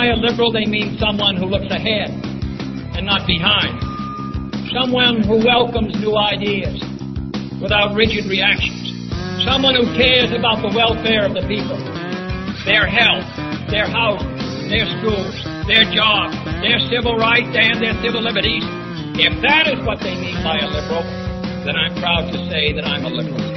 by a liberal, they mean someone who looks ahead and not behind. Someone who welcomes new ideas without rigid reactions. Someone who cares about the welfare of the people, their health, their housing, their schools, their jobs, their civil rights, and their civil liberties. If that is what they mean by a liberal, then I'm proud to say that I'm a liberal.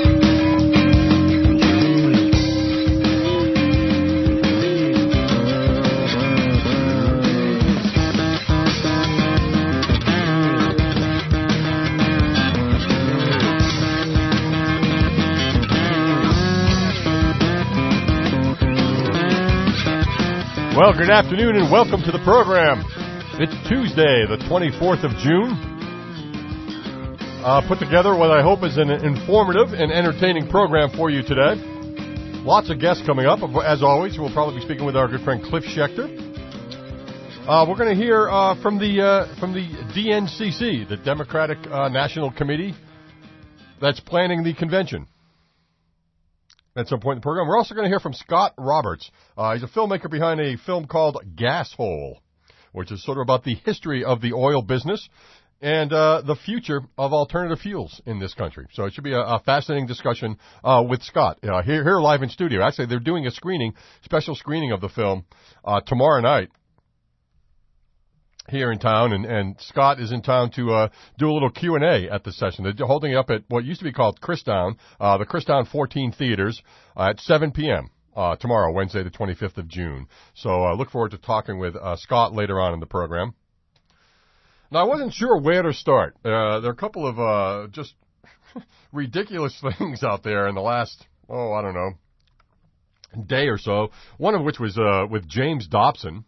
Well, good afternoon and welcome to the program. It's Tuesday, the 24th of June. Put together what I hope is an informative and entertaining program for you today. Lots of guests coming up. As always, we'll probably be speaking with our good friend Cliff Schechter. We're going to hear from the DNCC, the Democratic National Committee that's planning the convention. At some point in the program, we're also going to hear from Scott Roberts. He's a filmmaker behind a film called Gas Hole, which is sort of about the history of the oil business and the future of alternative fuels in this country. So it should be a fascinating discussion with Scott here live in studio. Actually, they're doing a special screening of the film tomorrow night here in town, and Scott is in town to do a little Q&A at the session. They're holding it up at what used to be called Christown, the Christown 14 Theaters, at 7 p.m. Tomorrow, Wednesday, the 25th of June. So look forward to talking with Scott later on in the program. Now, I wasn't sure where to start. There are a couple of just ridiculous things out there in the last, day or so, one of which was with James Dobson.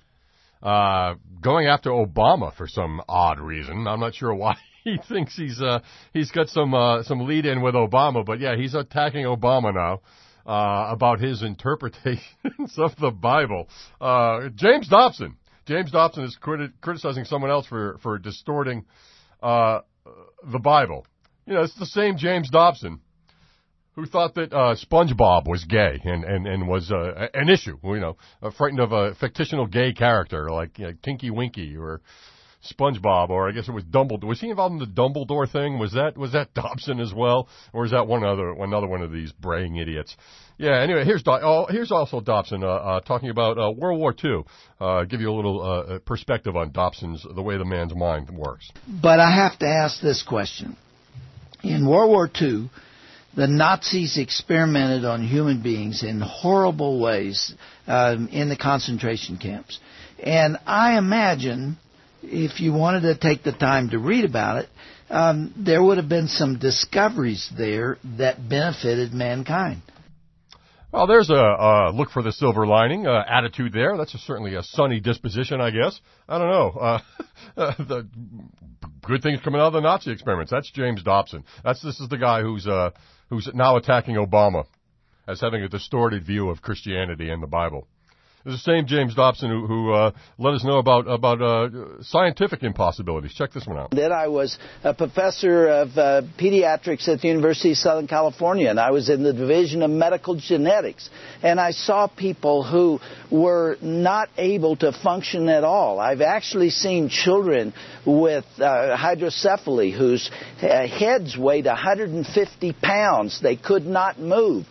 Going after Obama for some odd reason. I'm not sure why he thinks he's got some lead in with Obama, but yeah, he's attacking Obama now, about his interpretations of the Bible. James Dobson is criticizing someone else for distorting, the Bible. You know, it's the same James Dobson who thought that SpongeBob was gay and was an issue, frightened of a fictional gay character like Tinky Winky or SpongeBob, or I guess it was Dumbledore. Was he involved in the Dumbledore thing? Was that Dobson as well, or is that another one of these braying idiots? Yeah. Anyway, here's also Dobson talking about World War II. Give you a little perspective on the way the man's mind works. But I have to ask this question: in World War II, the Nazis experimented on human beings in horrible ways in the concentration camps. And I imagine, if you wanted to take the time to read about it, there would have been some discoveries there that benefited mankind. Well, there's a look for the silver lining attitude there. That's certainly a sunny disposition, I guess. I don't know. The good things coming out of the Nazi experiments. That's James Dobson. This is the guy who's now attacking Obama as having a distorted view of Christianity and the Bible. It's the same James Dobson who let us know about scientific impossibilities. Check this one out. Then I was a professor of pediatrics at the University of Southern California, and I was in the Division of Medical Genetics. And I saw people who were not able to function at all. I've actually seen children with hydrocephaly whose heads weighed 150 pounds. They could not move.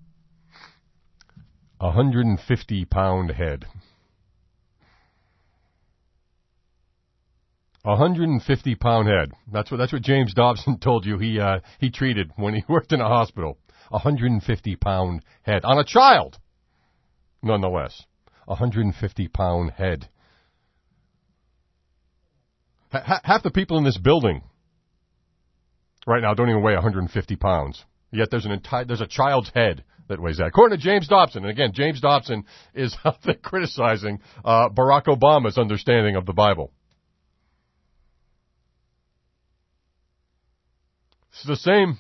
150-pound head. 150-pound head. That's what James Dobson told you he treated when he worked in a hospital. 150-pound head on a child, nonetheless. 150-pound head. Half the people in this building right now don't even weigh 150 pounds. Yet there's a child's head that weighs that. According to James Dobson, and again, James Dobson is out there criticizing Barack Obama's understanding of the Bible. This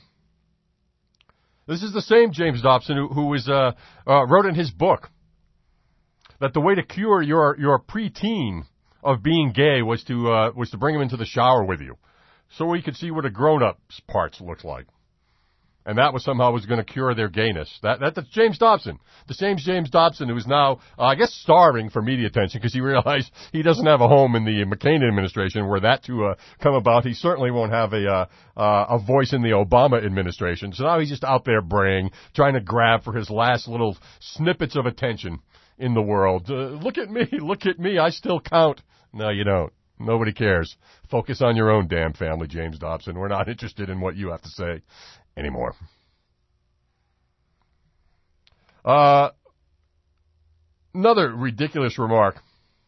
is the same James Dobson who wrote in his book that the way to cure your preteen of being gay was to bring him into the shower with you, so we could see what a grown-up's parts look like. And that was somehow going to cure their gayness. That's James Dobson. The same James Dobson who is now, I guess, starving for media attention because he realized he doesn't have a home in the McCain administration. Were that to come about, he certainly won't have a voice in the Obama administration. So now he's just out there braying, trying to grab for his last little snippets of attention in the world. Look at me, I still count. No, you don't. Nobody cares. Focus on your own damn family, James Dobson. We're not interested in what you have to say anymore. Another ridiculous remark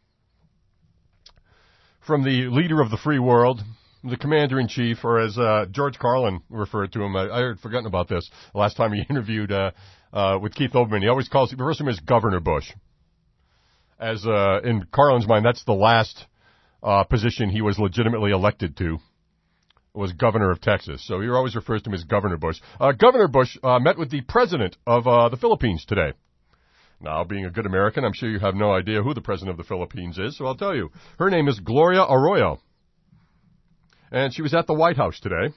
from the leader of the free world, the commander-in-chief, or as George Carlin referred to him. I had forgotten about this the last time he interviewed with Keith Olbermann. He always refers to him as Governor Bush. As in Carlin's mind, that's the last position he was legitimately elected to, was governor of Texas. So he always refers to him as Governor Bush. Governor Bush met with the president of the Philippines today. Now, being a good American, I'm sure you have no idea who the president of the Philippines is, so I'll tell you. Her name is Gloria Arroyo. And she was at the White House today.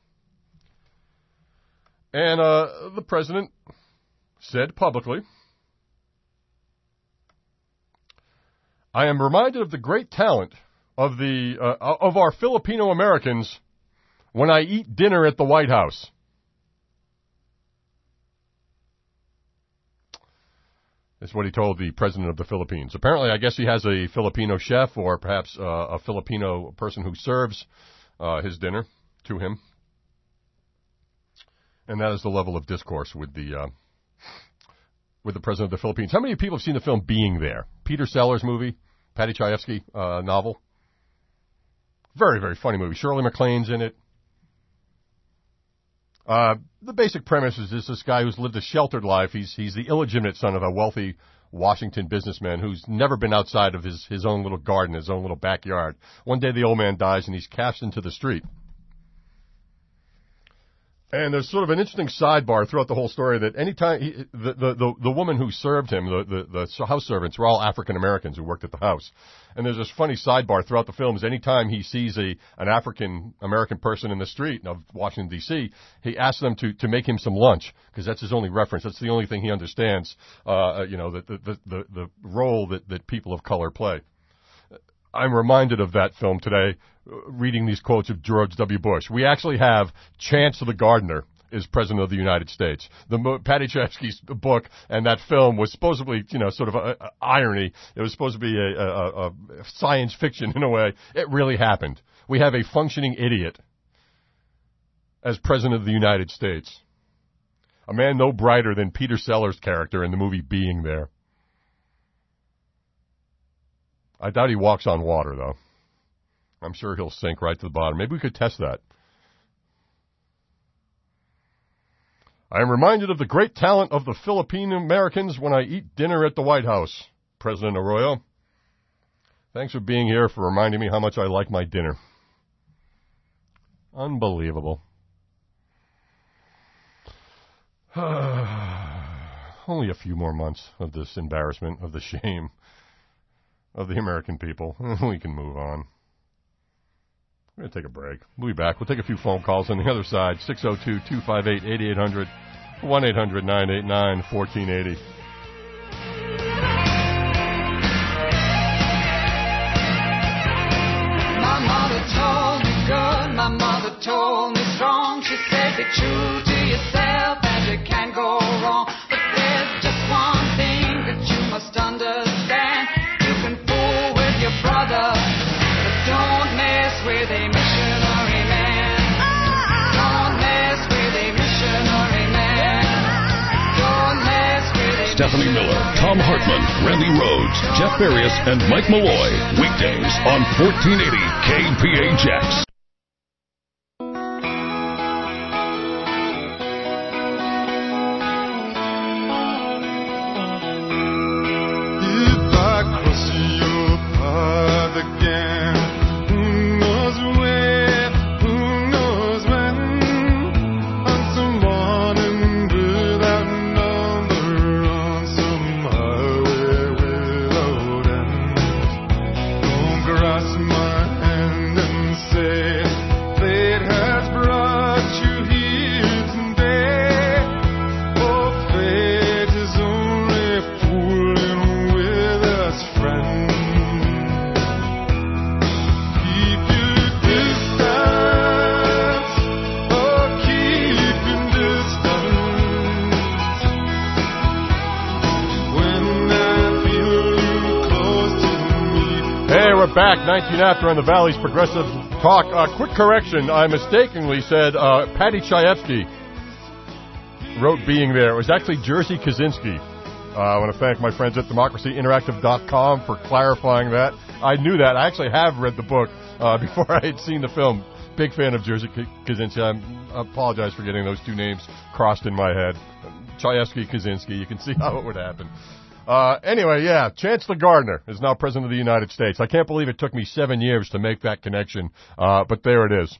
And the president said publicly, I am reminded of the great talent of our Filipino Americans when I eat dinner at the White House. That's what he told the president of the Philippines. Apparently, I guess he has a Filipino chef or perhaps a Filipino person who serves his dinner to him. And that is the level of discourse with the president of the Philippines. How many people have seen the film Being There? Peter Sellers movie, Patty Chayefsky novel. Very, very funny movie. Shirley MacLaine's in it. The basic premise is this guy who's lived a sheltered life. He's the illegitimate son of a wealthy Washington businessman who's never been outside of his own little garden, his own little backyard. One day the old man dies and he's cast into the street. And there's sort of an interesting sidebar throughout the whole story that anytime the woman who served him, the house servants were all African Americans who worked at the house. And there's this funny sidebar throughout the film is anytime he sees an African American person in the street of Washington D.C., he asks them to make him some lunch because that's his only reference. That's the only thing he understands. The role that people of color play. I'm reminded of that film today, reading these quotes of George W. Bush. We actually have Chance the Gardener is President of the United States. Patty Chayefsky's book and that film was supposedly, sort of a irony. It was supposed to be a science fiction in a way. It really happened. We have a functioning idiot as President of the United States. A man no brighter than Peter Sellers' character in the movie Being There. I doubt he walks on water, though. I'm sure he'll sink right to the bottom. Maybe we could test that. I am reminded of the great talent of the Filipino Americans when I eat dinner at the White House. President Arroyo, thanks for being here, for reminding me how much I like my dinner. Unbelievable. Only a few more months of this embarrassment, of the shame of the American people. We can move on. We're going to take a break. We'll be back. We'll take a few phone calls on the other side. 602-258-8800, 1-800-989-1480. My mother told me good, my mother told me strong. She said be true to yourself and you can't go wrong. But there's just one thing that you must understand. Your brother, but don't mess with a missionary man. Don't mess with a missionary man. Don't mess with a Stephanie Miller, Tom Hartman, Randy Rhodes, Jeff Barrios, and Mike Malloy. Weekdays on 1480 KPHX. Cross my hand and say back, 19 after on the Valley's Progressive Talk. Quick correction, I mistakenly said Patty Chayefsky wrote Being There. It was actually Jerzy Kaczynski. I want to thank my friends at democracyinteractive.com for clarifying that. I knew that. I actually have read the book before I had seen the film. Big fan of Jerzy Kaczynski. I apologize for getting those two names crossed in my head. Chayefsky, Kaczynski. You can see how it would happen. Anyway, yeah, Chancellor Gardner is now President of the United States. I can't believe it took me 7 years to make that connection, but there it is.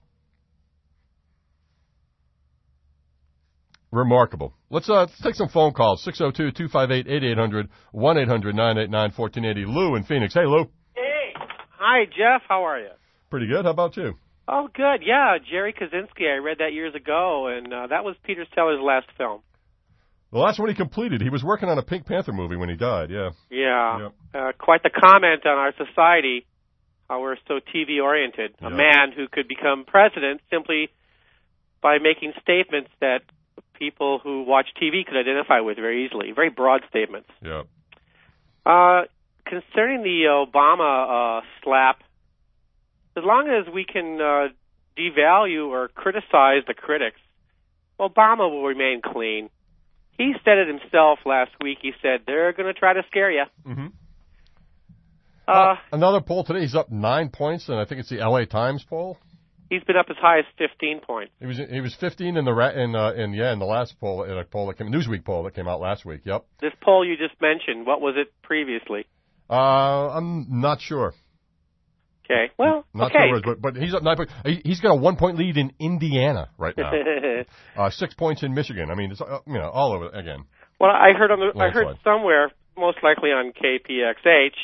Remarkable. Let's take some phone calls. 602-258-8800, 1-800-989-1480. Lou in Phoenix. Hey, Lou. Hey. Hi, Jeff. How are you? Pretty good. How about you? Oh, good. Yeah, Jerry Kaczynski. I read that years ago, and that was Peter Sellers' last film. The last one he completed. He was working on a Pink Panther movie when he died, yeah. Yeah. Yep. Quite the comment on our society, how we're so TV-oriented. Yep. A man who could become president simply by making statements that people who watch TV could identify with very easily. Very broad statements. Yeah. Concerning the Obama slap, as long as we can devalue or criticize the critics, Obama will remain clean. He said it himself last week. He said, they're going to try to scare you. Mm-hmm. Another poll today, he's up 9 points, and I think it's the L.A. Times poll. He's been up as high as 15 points. He was 15 in the last poll, in a poll that Newsweek poll that came out last week. Yep. This poll you just mentioned, what was it previously? I'm not sure. Okay. Well, not sure, but he's up 9 points. He's got a 1 point lead in Indiana right now. 6 points in Michigan. I mean, it's all over again. Well, I heard somewhere, most likely on KPXH,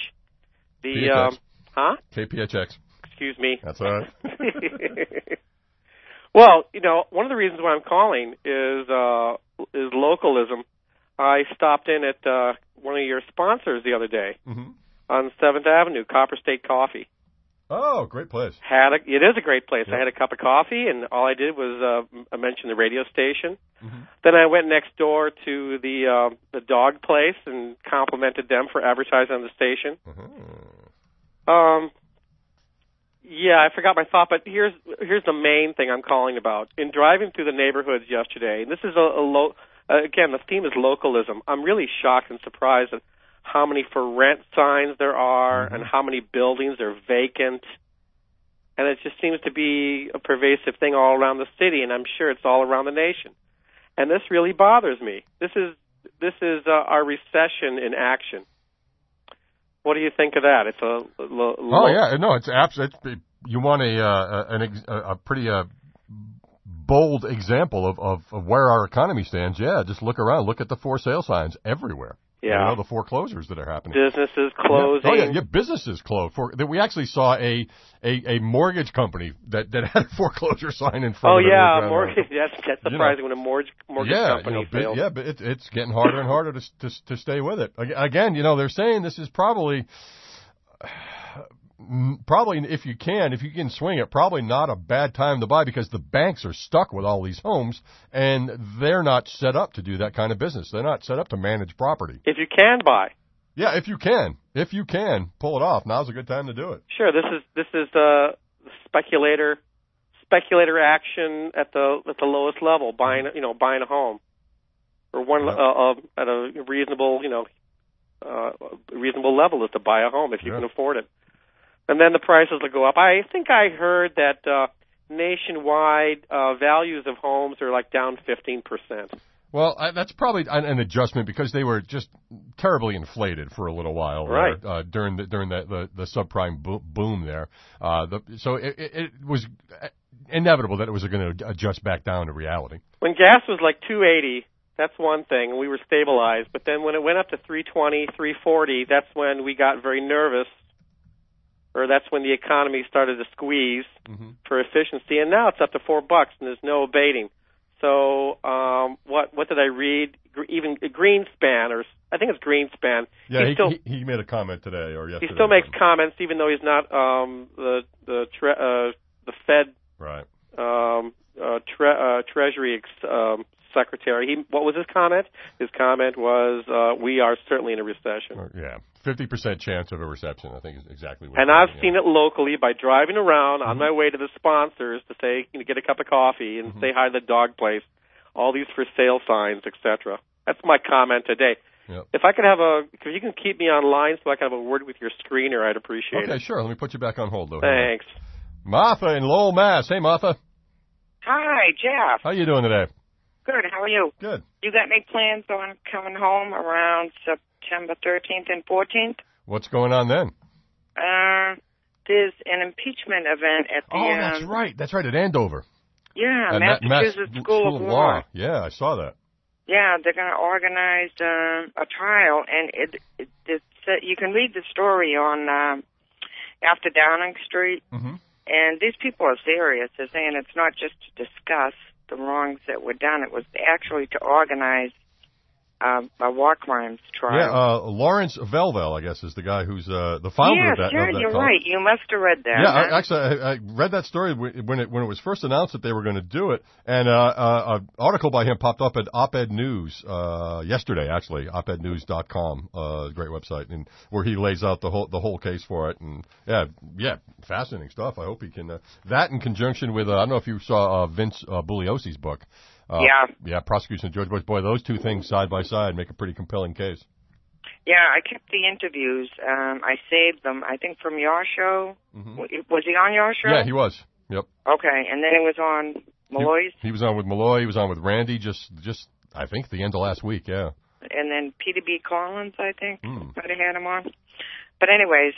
KPHX. Excuse me. That's all right. Well, one of the reasons why I'm calling is localism. I stopped in at one of your sponsors the other day on 7th Avenue, Copper State Coffee. Oh, great place. It is a great place. Yep. I had a cup of coffee, and all I did was mention the radio station. Mm-hmm. Then I went next door to the dog place and complimented them for advertising on the station. Mm-hmm. Yeah, I forgot my thought, but here's the main thing I'm calling about. In driving through the neighborhoods yesterday, and this is again, the theme is localism. I'm really shocked and surprised at how many for rent signs there are and how many buildings are vacant. And it just seems to be a pervasive thing all around the city, and I'm sure it's all around the nation. And this really bothers me. This is our recession in action. What do you think of that? It's it's absolutely. You want a pretty bold example of where our economy stands. Yeah, just look around. Look at the for sale signs everywhere. Yeah, the foreclosures that are happening. Businesses closing. Yeah. Businesses closed. We actually saw a mortgage company that had a foreclosure sign in front of it. Oh yeah, mortgage. That's surprising when a mortgage company fails. Yeah, but it's getting harder and harder to stay with it. Again, they're saying this is probably if you can swing it, probably not a bad time to buy because the banks are stuck with all these homes and they're not set up to do that kind of business. They're not set up to manage property. If you can buy. Yeah, if you can pull it off, now's a good time to do it. Sure, this is speculator action at the lowest level, buying a home or one at a reasonable reasonable level is to buy a home if you can afford it. And then the prices will go up. I think I heard that nationwide values of homes are down 15%. Well, that's probably an adjustment because they were just terribly inflated for a little while, right? During the subprime boom there. So it was inevitable that it was going to adjust back down to reality. When gas was $2.80, that's one thing, and we were stabilized. But then when it went up to $3.20, $3.40, that's when we got very nervous. Or that's when the economy started to squeeze for efficiency, and now it's up to $4, and there's no abating. So what did I read? Even Greenspan, or I think it's Greenspan. Yeah, he made a comment today or yesterday. He still makes comments, even though he's not the Fed Treasury Secretary. What was his comment? His comment was, "We are certainly in a recession." Yeah, 50% chance of a reception, I think is exactly what. And I've seen it locally by driving around on my way to the sponsors to say, get a cup of coffee and say hi to the dog place. All these for sale signs, etc. That's my comment today. Yep. If you can keep me online so I can have a word with your screener, I'd appreciate it. Okay, sure. Let me put you back on hold, though. Thanks. Martha in Lowell, Mass. Hey, Martha. Hi, Jeff. How you doing today? Good. How are you? Good. You got any plans on coming home around September 13th and 14th? What's going on then? There's an impeachment event at the... Oh, that's right. That's right, at Andover. Yeah, Massachusetts School of Law. Yeah, I saw that. Yeah, they're going to organize a trial, and you can read the story on after Downing Street. Mm-hmm. And these people are serious. They're saying it's not just to discuss the wrongs that were done. It was actually to organize a war crimes trial. Yeah, Lawrence Velvel, I guess, is the guy who's the founder of that. Yes, you're right. You must have read that. Yeah, actually, I read that story when it was first announced that they were going to do it, and an article by him popped up at Op-Ed News yesterday. Actually, opednews.com, great website, and where he lays out the whole case for it. And yeah, fascinating stuff. I hope he can. That in conjunction with I don't know if you saw Vince Bugliosi's book. Yeah, prosecution of George Bush. Boy, those two things side by side make a pretty compelling case. Yeah, I kept the interviews. I saved them, I think, from your show. Mm-hmm. Was he on your show? Yeah, he was. Yep. Okay, and then he was on Malloy's? He was on with Malloy. He was on with Randy just I think, the end of last week, yeah. And then Peter B. Collins, I think, might have had him on. But anyways,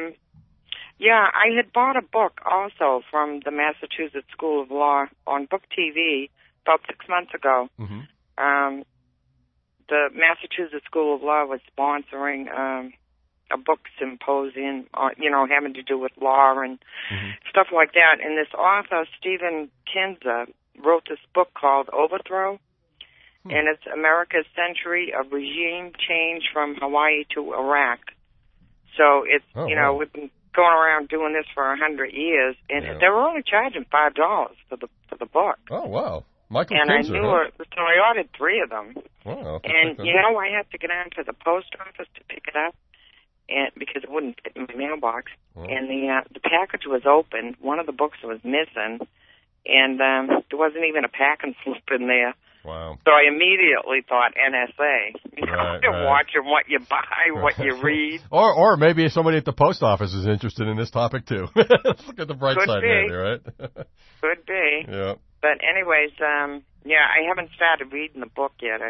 yeah, I had bought a book also from the Massachusetts School of Law on Book TV about 6 months ago. Mm-hmm. The Massachusetts School of Law was sponsoring a book symposium, having to do with law and stuff like that. And this author, Stephen Kinzer, wrote this book called Overthrow, and it's America's Century of Regime Change from Hawaii to Iraq. So it's, wow. We've been going around doing this for 100 years, and they were only charging $5 for the book. Oh, wow. Michael and Kinzer, I knew it, so I ordered 3 of them. Wow. And, I had to get down to the post office to pick it up because it wouldn't fit in my mailbox. Wow. And the package was open. One of the books was missing, and there wasn't even a packing slip in there. Wow. So I immediately thought NSA. Right. Watching what you buy, what you read. Or maybe somebody at the post office is interested in this topic, too. Let's look at the bright side there, right? Could be. Yeah. But anyways, I haven't started reading the book yet.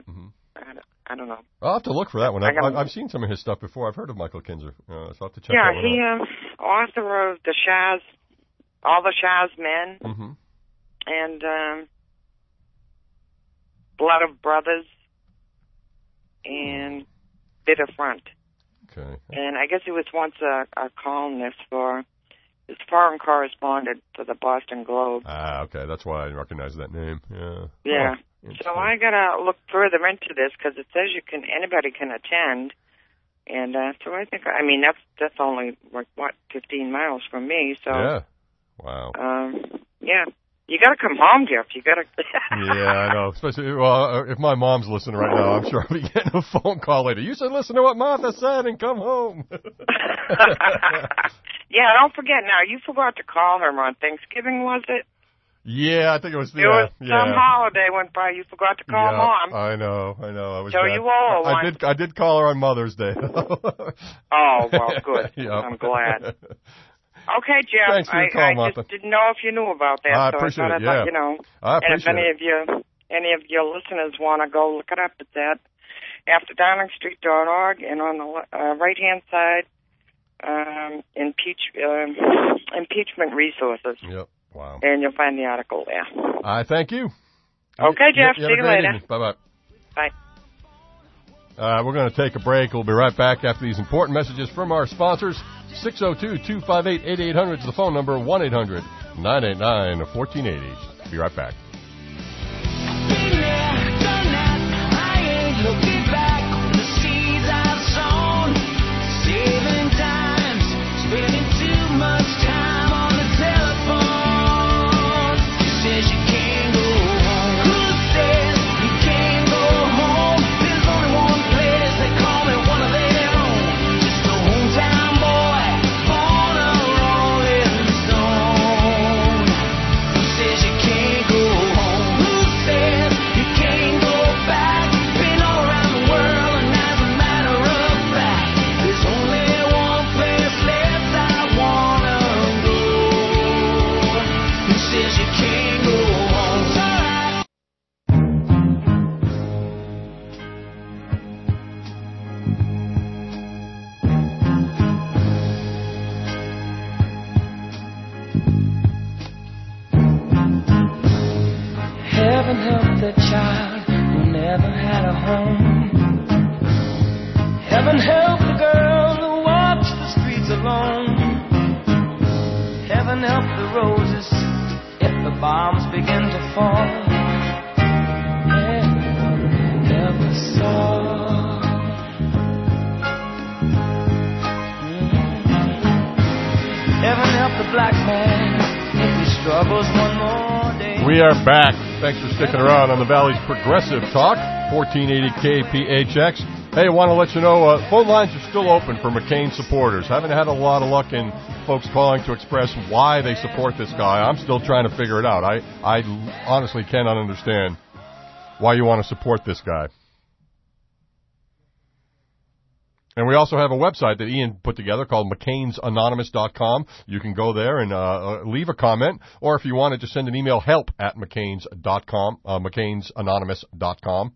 I don't know. I'll have to look for that one. I've seen some of his stuff before. I've heard of Michael Kinzer. So I'll have to check that one out. Yeah, he author of All the Shah's Men, and Blood of Brothers, and Bitter Front. Okay. And I guess he was once a columnist for his foreign correspondent for the Boston Globe. Ah, okay. That's why I recognize that name. Yeah. Yeah. So I gotta look further into this because it says anybody can attend, and so I think that's only 15 miles from me. So yeah. Wow. Yeah. You got to come home, Jeff. You got to. Yeah, I know. Especially, if my mom's listening right now, I'm sure I'll be getting a phone call later. You should listen to what Martha said and come home. Yeah, don't forget now. You forgot to call her on Thanksgiving, was it? Yeah, I think it was. There was some holiday went by. You forgot to call Mom. I know. I was. So you owe her one. I did call her on Mother's Day. Oh well, good. Yep. I'm glad. Okay, Jeff. Thanks for your call, Martha. Just didn't know if you knew about that. I appreciate it. Yeah. I appreciate and if any of your listeners want to go look it up, it's at afterdowningstreet.org, and on the right-hand side, impeachment resources. Yep. Wow. And you'll find the article there. I thank you. Okay, Jeff. See you later. Bye-bye. Bye. We're going to take a break. We'll be right back after these important messages from our sponsors. 602-258-8800 is the phone number. 1-800-989-1480. Be right back. Heaven help the child who never had a home. Heaven help the girl who walks the streets alone. Heaven help the roses if the bombs begin to fall. Heaven help us all. Heaven help the black man if he struggles one more day. We are back. Thanks for sticking around on the Valley's Progressive Talk, 1480 KPHX. Hey, I want to let you know, phone lines are still open for McCain supporters. Haven't had a lot of luck in folks calling to express why they support this guy. I'm still trying to figure it out. I honestly cannot understand why you want to support this guy. And we also have a website that Ian put together called McCainsAnonymous.com. You can go there and leave a comment, or if you wanted to send an email, help@McCains.com, McCainsAnonymous.com.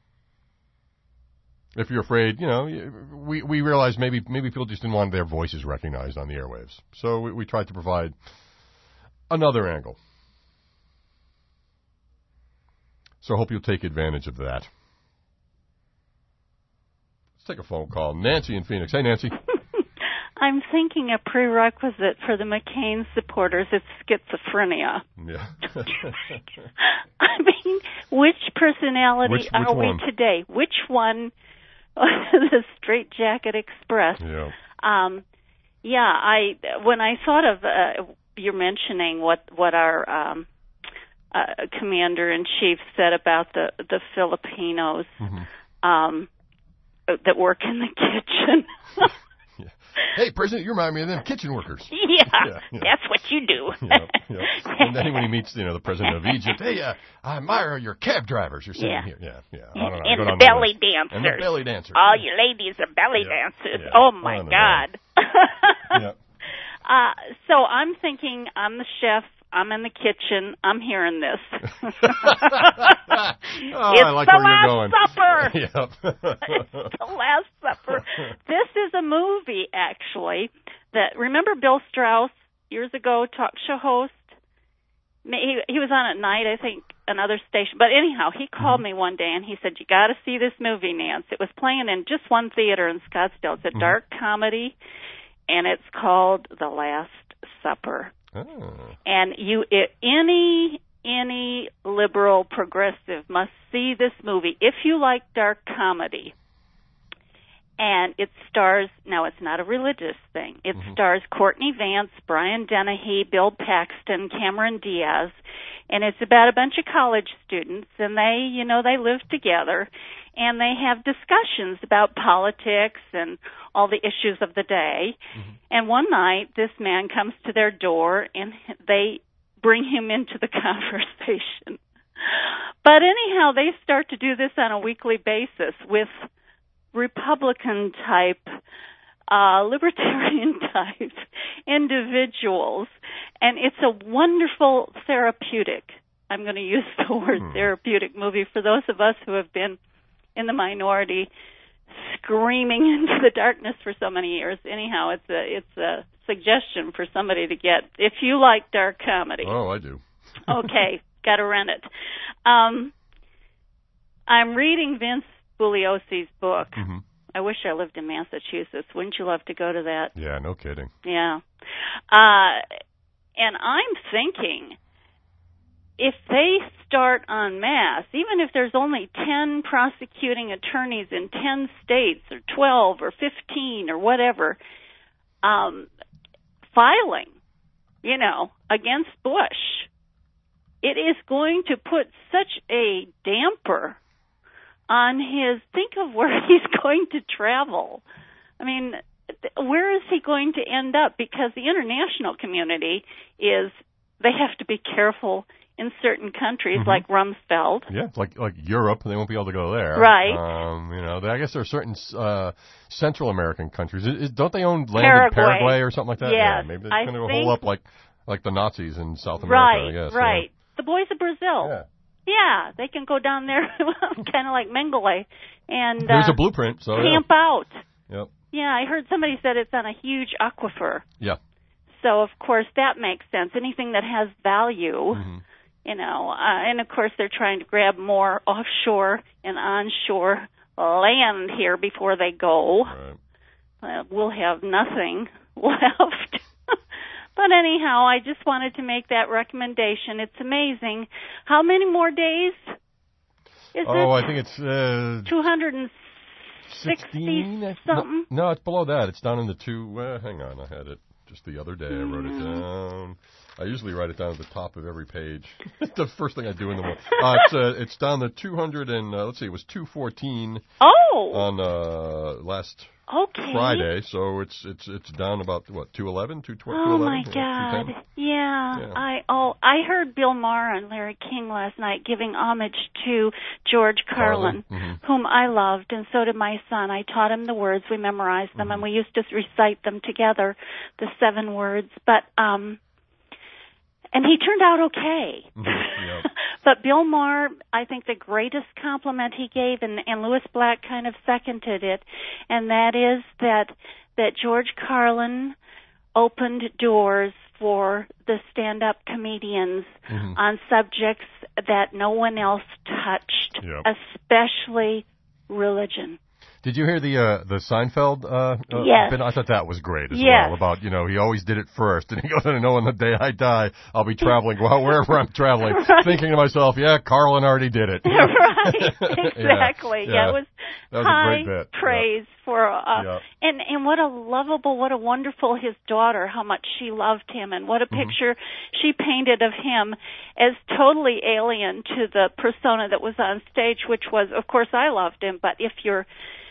If you're afraid, we realized maybe people just didn't want their voices recognized on the airwaves. So we tried to provide another angle. So I hope you'll take advantage of that. Let's take a phone call. Nancy in Phoenix. Hey, Nancy. I'm thinking a prerequisite for the McCain supporters is schizophrenia. Yeah. I mean, which personality which are one? we today? Which one? The Straight Jacket Express. Yeah. When I thought of you're mentioning what our commander-in-chief said about the Filipinos that work in the kitchen. Yeah. Hey, President, you remind me of them kitchen workers. Yeah, that's what you do. Yeah. And then when he meets, the president of Egypt, hey, I admire your cab drivers. You're sitting here. Yeah. And the belly dancers. And the belly dancers. All you ladies are belly dancers. Yeah. Oh, my God. Yeah. So I'm thinking I'm the chef. I'm in the kitchen. I'm hearing this. It's I like the where you're going. Last Supper. Yep. It's the Last Supper. This is a movie, actually, that, remember Bill Strauss, years ago, talk show host? He was on at night, I think, another station. But anyhow, he called me one day and he said, you got to see this movie, Nance. It was playing in just one theater in Scottsdale. It's a dark comedy, and it's called The Last Supper. Oh. And any liberal progressive must see this movie if you like dark comedy. And it stars, now it's not a religious thing, it stars Courtney Vance, Brian Dennehy, Bill Paxton, Cameron Diaz, and it's about a bunch of college students, and they live together, and they have discussions about politics and all the issues of the day. And one night, this man comes to their door, and they bring him into the conversation. But anyhow, they start to do this on a weekly basis with Republican-type, libertarian-type individuals. And it's a wonderful therapeutic, I'm going to use the word therapeutic movie, for those of us who have been in the minority screaming into the darkness for so many years. Anyhow, it's a suggestion for somebody to get if you like dark comedy. Oh, I do. Okay, got to rent it. I'm reading Vince Bugliosi's book. I wish I lived in Massachusetts. Wouldn't you love to go to that? Yeah, no kidding. Yeah. And I'm thinking, if they start en masse, even if there's only 10 prosecuting attorneys in 10 states or 12 or 15 or whatever, filing, against Bush, it is going to put such a damper on think of where he's going to travel. I mean, where is he going to end up? Because the international community they have to be careful in certain countries, like Rumsfeld. Yeah, like Europe, they won't be able to go there. Right. I guess there are certain Central American countries. Don't they own land Paraguay. in Paraguay or something like that? Yes, Yeah, maybe they're going to go hole up like the Nazis in South America, right, I guess. Right. The boys of Brazil. Yeah. Yeah, they can go down there kind of like Mengele and there's a blueprint, so camp out. Yep. Yeah, I heard somebody said it's on a huge aquifer. Yeah. So, of course, that makes sense. Anything that has value, And of course they're trying to grab more offshore and onshore land here before they go. Right. We'll have nothing left. But anyhow, I just wanted to make that recommendation. It's amazing. How many more days is it? I think it's 260 something. No, it's below that. It's down in the hang on, I had it just the other day. I wrote it down. I usually write it down at the top of every page. The first thing I do in the morning. It's down to 200 and let's see, it was 214. On last Friday, so it's down about what 211, 212. Oh my God! Yeah. I heard Bill Maher and Larry King last night giving homage to George Carlin, whom I loved, and so did my son. I taught him the words, we memorized them, and we used to recite them together, the 7 words. But and he turned out okay. But Bill Maher, I think the greatest compliment he gave, and Louis Black kind of seconded it, and that is that George Carlin opened doors for the stand-up comedians on subjects that no one else touched, especially religion. Did you hear the Seinfeld? Yes. I thought that was great as well. About he always did it first, and he goes, "I know on the day I die, I'll be traveling wherever I'm traveling, thinking to myself, yeah, Carlin already did it." Right, exactly. Yeah, it was high a great bit. praise for and what a lovable, what a wonderful his daughter, how much she loved him, and what a picture she painted of him as totally alien to the persona that was on stage, which was, of course, I loved him, but if you're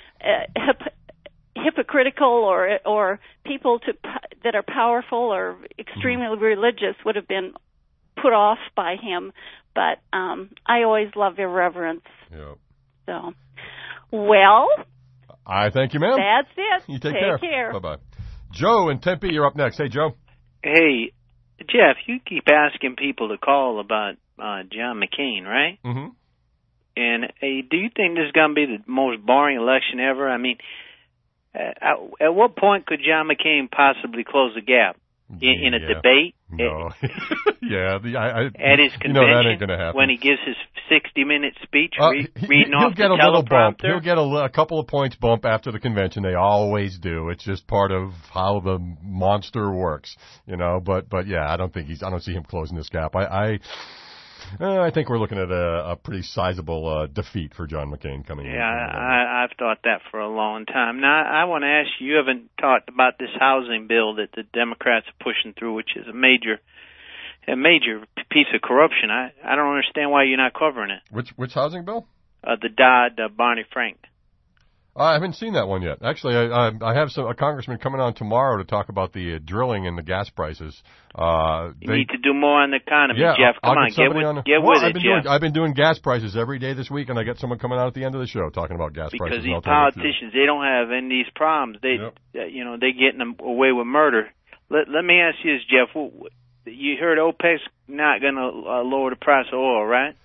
hypocritical or people that are powerful or extremely religious would have been put off by him. But I always love irreverence. Yep. So, well, I thank you, ma'am. That's it. You take care. Bye-bye. Joe in Tempe, you're up next. Hey, Joe. Hey, Jeff, you keep asking people to call about John McCain, right? Mm-hmm. And do you think this is going to be the most boring election ever? I mean, at what point could John McCain possibly close the gap? In a debate? No. At his convention, that ain't going to happen. When he gives his 60-minute speech, reading off the teleprompter? He'll get a little bump. He'll get a couple of points bump after the convention. They always do. It's just part of how the monster works, But yeah, I don't see him closing this gap. I think we're looking at a pretty sizable defeat for John McCain coming in. Yeah, I've thought that for a long time. Now, I want to ask you haven't talked about this housing bill that the Democrats are pushing through, which is a major piece of corruption. I don't understand why you're not covering it. Which housing bill? The Dodd-Barney Frank. I haven't seen that one yet. Actually, I have a congressman coming on tomorrow to talk about the drilling and the gas prices. You need to do more on the economy, Jeff. Come on, get with it, Jeff. I've been doing gas prices every day this week, and I get someone coming out at the end of the show talking about gas prices. Because these politicians, they don't have any of these problems. They're getting away with murder. Let me ask you this, Jeff. You heard OPEC's not going to lower the price of oil, right?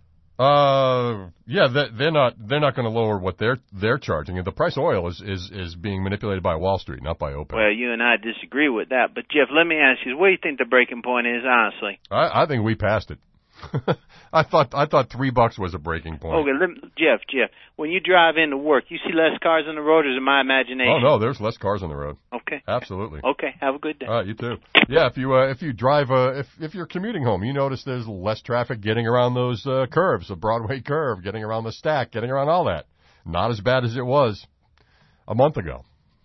Yeah, they're not going to lower what they're charging. The price of oil is being manipulated by Wall Street, not by OPEC. Well, you and I disagree with that. But Jeff, let me ask you, what do you think the breaking point is, honestly? I think we passed it. I thought $3 was a breaking point. Okay, Jeff, when you drive into work, you see less cars on the road, or is it my imagination? Oh no, there's less cars on the road. Okay, absolutely. Okay, have a good day. You too. Yeah, if you drive if you're commuting home, you notice there's less traffic getting around those curves, the Broadway curve, getting around the Stack, getting around all that. Not as bad as it was a month ago.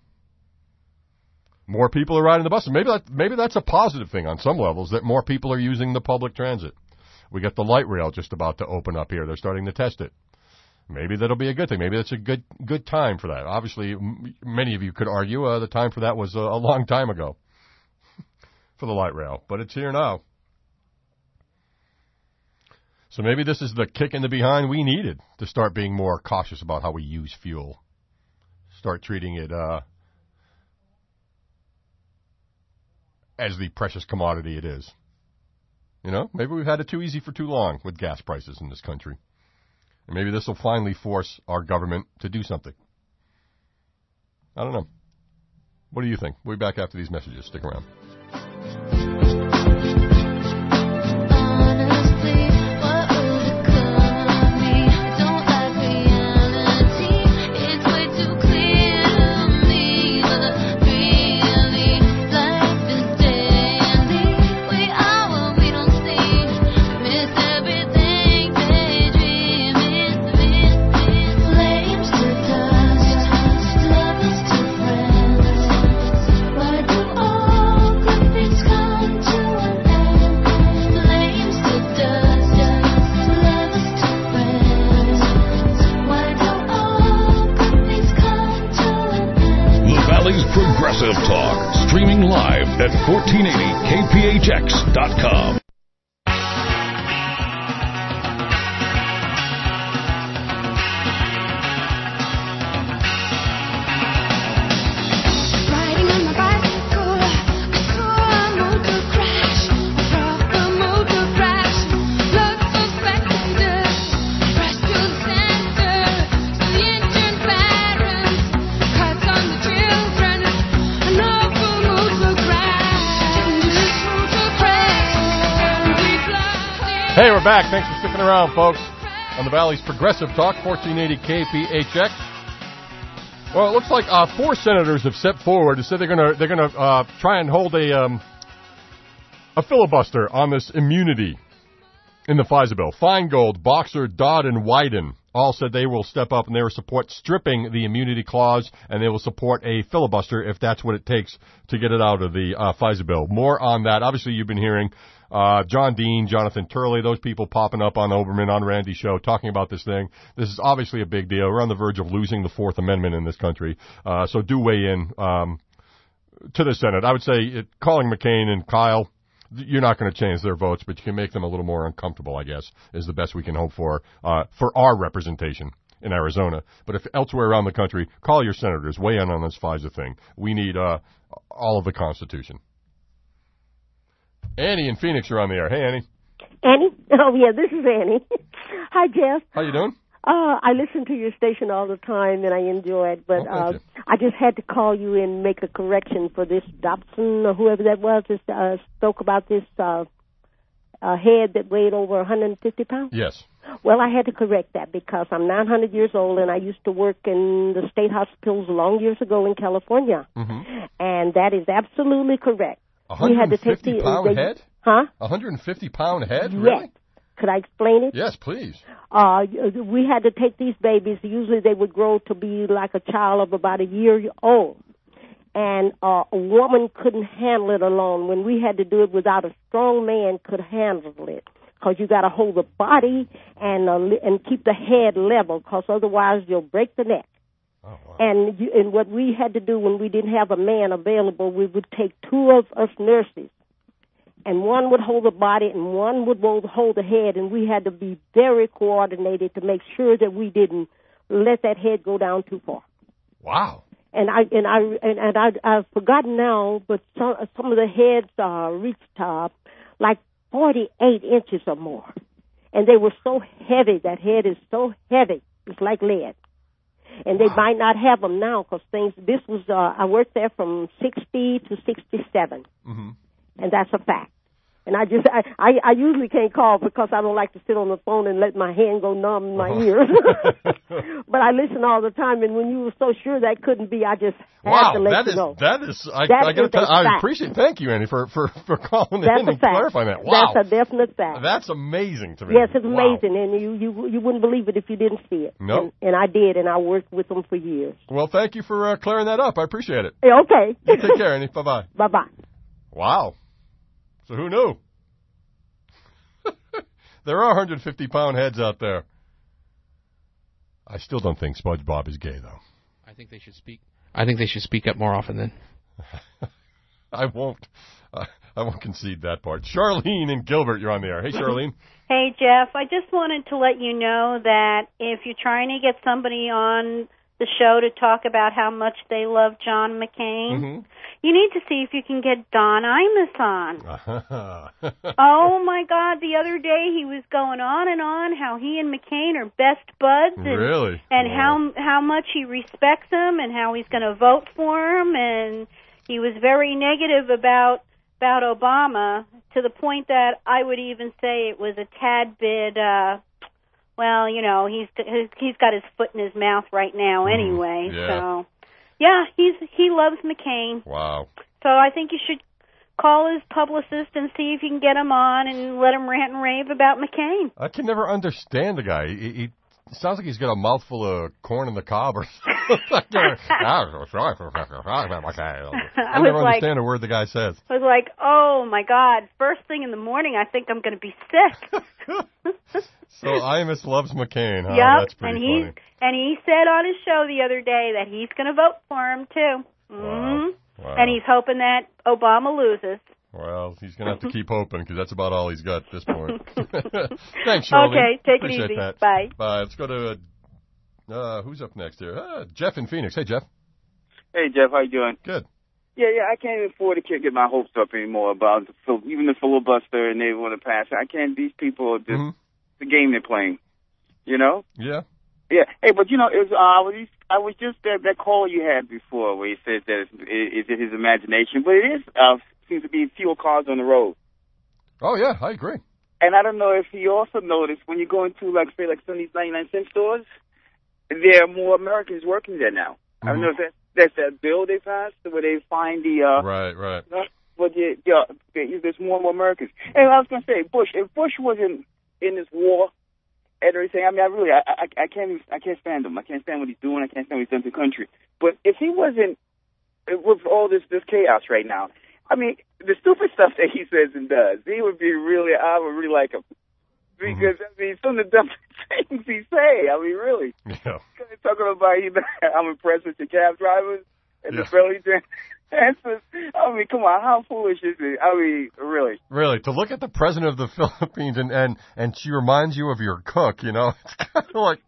More people are riding the buses. Maybe that's a positive thing on some levels, that more people are using the public transit. We got the light rail just about to open up here. They're starting to test it. Maybe that'll be a good thing. Maybe that's a good time for that. Obviously, many of you could argue the time for that was a long time ago for the light rail, but it's here now. So maybe this is the kick in the behind we needed to start being more cautious about how we use fuel. Start treating it as the precious commodity it is. Maybe we've had it too easy for too long with gas prices in this country. And maybe this will finally force our government to do something. I don't know. What do you think? We'll be back after these messages. Stick around. Honestly, Progressive Talk. Streaming live at 1480kphx.com. Hey, we're back. Thanks for sticking around, folks, on the Valley's Progressive Talk, 1480 KPHX. Well, it looks like 4 senators have stepped forward and said they're gonna try and hold a filibuster on this immunity in the FISA bill. Feingold, Boxer, Dodd, and Wyden all said they will step up and they will support stripping the immunity clause, and they will support a filibuster if that's what it takes to get it out of the FISA bill. More on that. Obviously, you've been hearing John Dean, Jonathan Turley, those people popping up on Oberman, on Randy's show, talking about this thing. This is obviously a big deal. We're on the verge of losing the Fourth Amendment in this country. So do weigh in to the Senate. I would say calling McCain and Kyle, you're not going to change their votes, but you can make them a little more uncomfortable, I guess, is the best we can hope for our representation in Arizona. But if elsewhere around the country, call your senators, weigh in on this FISA thing. We need all of the Constitution. Annie in Phoenix, you're on the air. Hey, Annie. Annie? Oh, yeah, this is Annie. Hi, Jeff. How you doing? I listen to your station all the time, and I enjoy it, but I just had to call you and make a correction for this Dobson, or whoever that was, just spoke about this head that weighed over 150 pounds. Yes. Well, I had to correct that because I'm 900 years old, and I used to work in the state hospitals long years ago in California, and that is absolutely correct. 150-pound head? Huh? 150-pound head? Yes. Really? Could I explain it? Yes, please. We had to take these babies. Usually they would grow to be like a child of about a year old. And a woman couldn't handle it alone. When we had to do it without a strong man could handle it. Because you got to hold the body and keep the head level, because otherwise you'll break the neck. Oh, wow. And what we had to do when we didn't have a man available, we would take 2 of us nurses, and one would hold the body and one would hold the head, and we had to be very coordinated to make sure that we didn't let that head go down too far. Wow. And I've forgotten now, but some of the heads reached like 48 inches or more, and they were so heavy. That head is so heavy, it's like lead. And they might not have them now because this was, I worked there from 60 to 67. And that's a fact. And I usually can't call because I don't like to sit on the phone and let my hand go numb in my ears. But I listen all the time, and when you were so sure that couldn't be, I just had to let you know. I appreciate. Thank you, Annie, for calling in and clarifying that. Wow, that's a definite fact. That's amazing to me. Yes, it's amazing, and you wouldn't believe it if you didn't see it. No, nope. And I did, and I worked with them for years. Well, thank you for clearing that up. I appreciate it. Okay. You take care, Annie. Bye-bye. Bye-bye. Wow. So who knew? There are 150-pound heads out there. I still don't think SpongeBob is gay, though. I think they should speak up more often then. I won't concede that part. Charlene and Gilbert, you're on the air. Hey, Charlene. Hey, Jeff. I just wanted to let you know that if you're trying to get somebody on the show to talk about how much they love John McCain, you need to see if you can get Don Imus on. Oh, my God. The other day he was going on how he and McCain are best buds. And, really? And how much he respects him and how he's going to vote for him. And he was very negative about Obama, to the point that I would even say it was a tad bit, well, you know, he's got his foot in his mouth right now anyway. Yeah. So, yeah, he loves McCain. Wow. So I think you should call his publicist and see if you can get him on and let him rant and rave about McCain. I can never understand the guy. He sounds like he's got a mouthful of corn in the cob or something. I never understand a word the guy says. I was like, oh, my God, first thing in the morning, I think I'm going to be sick. So Imus loves McCain, huh? Yep, That's pretty funny. And he said on his show the other day that he's going to vote for him, too. Wow. Wow. And he's hoping that Obama loses. Well, he's going to have to keep hoping because that's about all he's got at this point. Thanks, Shirley. Okay, take Appreciate it easy. That. Bye. Bye. Let's go to, who's up next here? Jeff in Phoenix. Hey, Jeff. Hey, Jeff, how you doing? Good. Yeah, I can't even afford to get my hopes up anymore about even the filibuster and they want to pass it. I can't. These people are just the game they're playing. You know? Yeah. Yeah. Hey, but you know, it was, I was just that call you had before where he said that it's his imagination, but it is seems to be fewer cars on the road. Oh yeah, I agree. And I don't know if he also noticed when you go into some of these 99-cent stores, there are more Americans working there now. I don't know if that's that bill they passed where they find the right. But there's more and more Americans. And I was going to say, Bush. If Bush wasn't in this war and everything, I mean, I can't stand him. I can't stand what he's doing. I can't stand what he's done to the country. But if he wasn't with all this chaos right now, I mean, the stupid stuff that he says and does, I would really like him. Because, I mean, some of the dumb things he say, I mean, really. Yeah. Talking about, I'm impressed with the cab drivers and the belly dancers. I mean, come on, how foolish is it? I mean, really. Really, to look at the president of the Philippines and she reminds you of your cook, it's kind of like,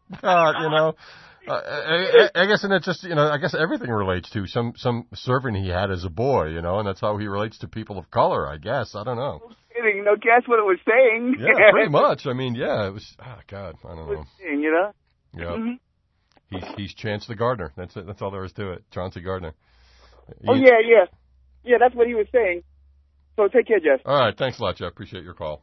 I guess, and it just, I guess everything relates to some servant he had as a boy, and that's how he relates to people of color, I guess. I don't know. Guess what it was saying. Yeah, pretty much. I mean, yeah, it was, God, I don't know. Yeah. Mm-hmm. He's Chance the Gardener. That's it. That's all there is to it. Chauncey Gardner. Yeah, that's what he was saying. So take care, Jeff. All right, thanks a lot, Jeff. Appreciate your call.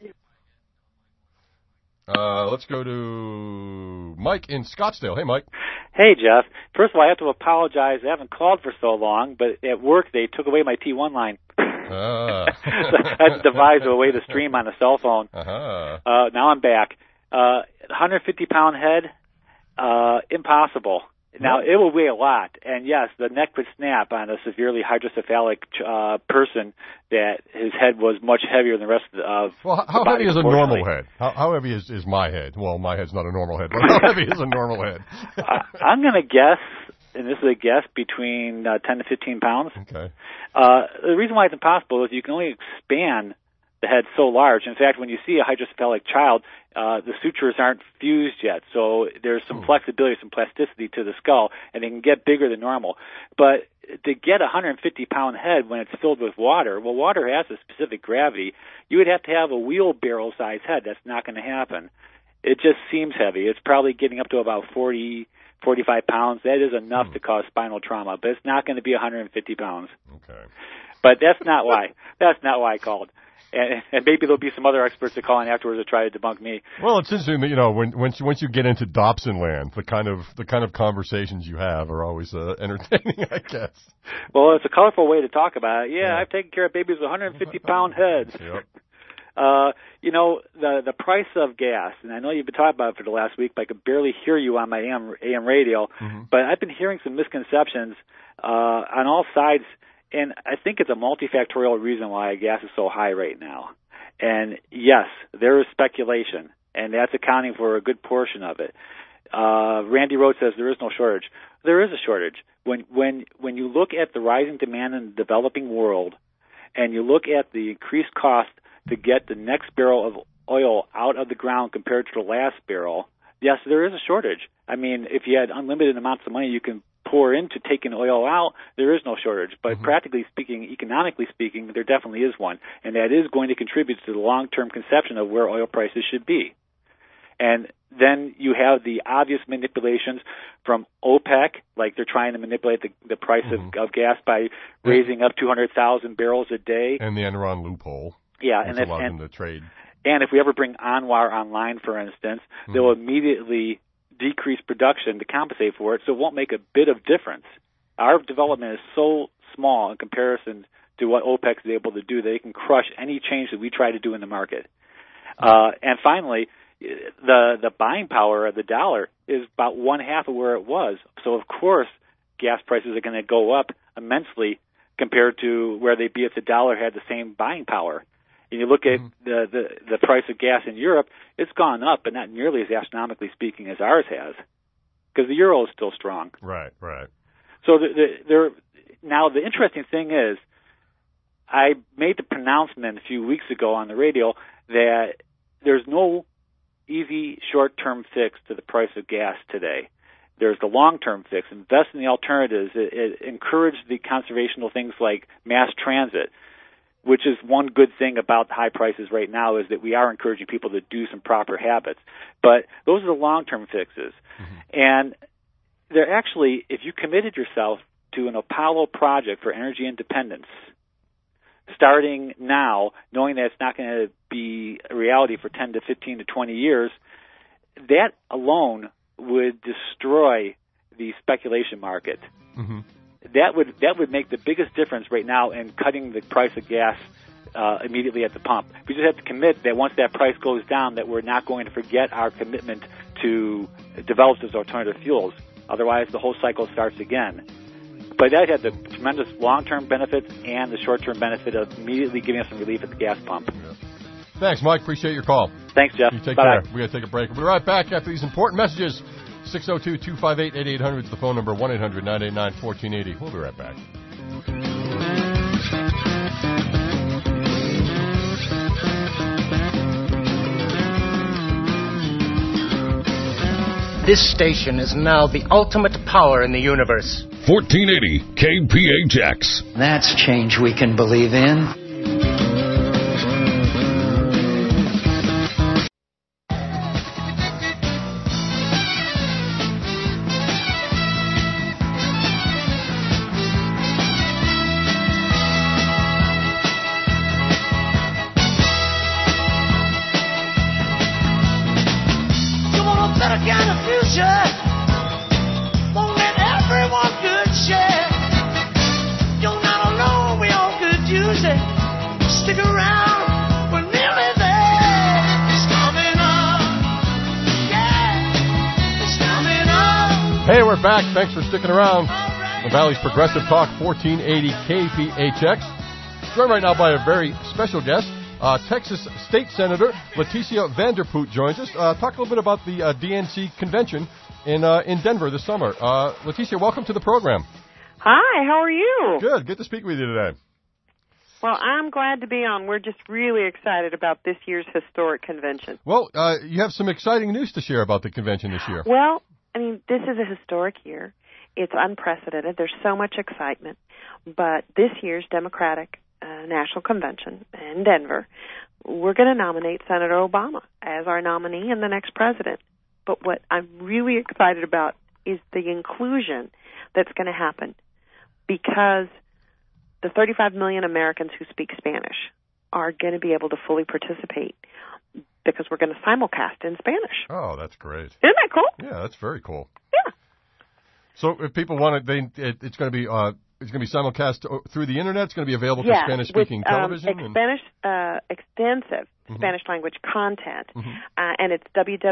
Let's go to Mike in Scottsdale. Hey, Mike. Hey, Jeff. First of all, I have to apologize. I haven't called for so long, but at work they took away my T1 line. So I had to devise a way to stream on a cell phone. Now I'm back. 150-pound head, impossible. Now, it will weigh a lot, and yes, the neck would snap on a severely hydrocephalic person that his head was much heavier than the rest of Well, how heavy is a normal head? How heavy is my head? Well, my head's not a normal head, but how heavy is a normal head? I'm going to guess, and this is a guess, between 10 to 15 pounds. Okay. The reason why it's impossible is you can only expand the head so large. In fact, when you see a hydrocephalic child, the sutures aren't fused yet, so there's some flexibility, some plasticity to the skull, and they can get bigger than normal. But to get a 150-pound head when it's filled with water, well, water has a specific gravity. You would have to have a wheelbarrow-sized head. That's not going to happen. It just seems heavy. It's probably getting up to about 40, 45 pounds. That is enough to cause spinal trauma, but it's not going to be 150 pounds. Okay. But that's not why. That's not why I called. And maybe there'll be some other experts that call in afterwards to try to debunk me. Well, it's interesting that, once you get into Dobson land, the kind of conversations you have are always entertaining, I guess. Well, it's a colorful way to talk about it. Yeah. I've taken care of babies with 150-pound heads. Yep. The price of gas, and I know you've been talking about it for the last week, but I could barely hear you on my AM radio. Mm-hmm. But I've been hearing some misconceptions on all sides. And I think it's a multifactorial reason why gas is so high right now. And yes, there is speculation, and that's accounting for a good portion of it. Randy Rhodes says there is no shortage. There is a shortage. When you look at the rising demand in the developing world, and you look at the increased cost to get the next barrel of oil out of the ground compared to the last barrel, yes, there is a shortage. I mean, if you had unlimited amounts of money you can pour into taking oil out, there is no shortage. But practically speaking, economically speaking, there definitely is one. And that is going to contribute to the long-term conception of where oil prices should be. And then you have the obvious manipulations from OPEC, like they're trying to manipulate the price of gas by raising up 200,000 barrels a day. And the Enron loophole. Yeah. And allows them to trade. And if we ever bring Anwar online, for instance, they'll immediately decrease production to compensate for it, so it won't make a bit of difference. Our development is so small in comparison to what OPEC is able to do that it can crush any change that we try to do in the market. And finally, the buying power of the dollar is about one half of where it was. So, of course, gas prices are going to go up immensely compared to where they'd be if the dollar had the same buying power. And you look at the price of gas in Europe, it's gone up, but not nearly as astronomically speaking as ours has, because the euro is still strong. Right. So Now, the interesting thing is, I made the pronouncement a few weeks ago on the radio that there's no easy short-term fix to the price of gas today. There's the long-term fix. Invest in the alternatives. It encouraged the conservational things like mass transit, which is one good thing about the high prices right now, is that we are encouraging people to do some proper habits. But those are the long-term fixes. And they're actually, if you committed yourself to an Apollo project for energy independence, starting now, knowing that it's not going to be a reality for 10 to 15 to 20 years, that alone would destroy the speculation market. That would make the biggest difference right now in cutting the price of gas immediately at the pump. We just have to commit that once that price goes down, that we're not going to forget our commitment to develop those alternative fuels. Otherwise, the whole cycle starts again. But that had the tremendous long-term benefits and the short-term benefit of immediately giving us some relief at the gas pump. Thanks, Mike. Appreciate your call. Thanks, Jeff. You take Bye-bye. care. We got to take a break. We'll be right back after these important messages. 602-258-8800 is the phone number, 1-800-989-1480. We'll be right back. This station is now the ultimate power in the universe. 1480 KPHX. That's change we can believe in. Hey, we're back. Thanks for sticking around. The Valley's Progressive Talk, 1480 KPHX. Joined right now by a very special guest. Texas State Senator Leticia Vanderpoot joins us. Talk a little bit about the DNC convention in Denver this summer. Leticia, welcome to the program. Hi, how are you? Good to speak with you today. Well, I'm glad to be on. We're just really excited about this year's historic convention. Well, you have some exciting news to share about the convention this year. Well, I mean, this is a historic year. It's unprecedented. There's so much excitement. But this year's Democratic National Convention in Denver, we're going to nominate Senator Obama as our nominee and the next president. But what I'm really excited about is the inclusion that's going to happen, because the 35 million Americans who speak Spanish are going to be able to fully participate, because we're going to simulcast in Spanish. Oh, that's great. Isn't that cool? Yeah, that's very cool. Yeah. So if people want it, it's going to be simulcast through the internet. It's going to be available for Spanish-speaking television. Extensive Spanish language content, and it's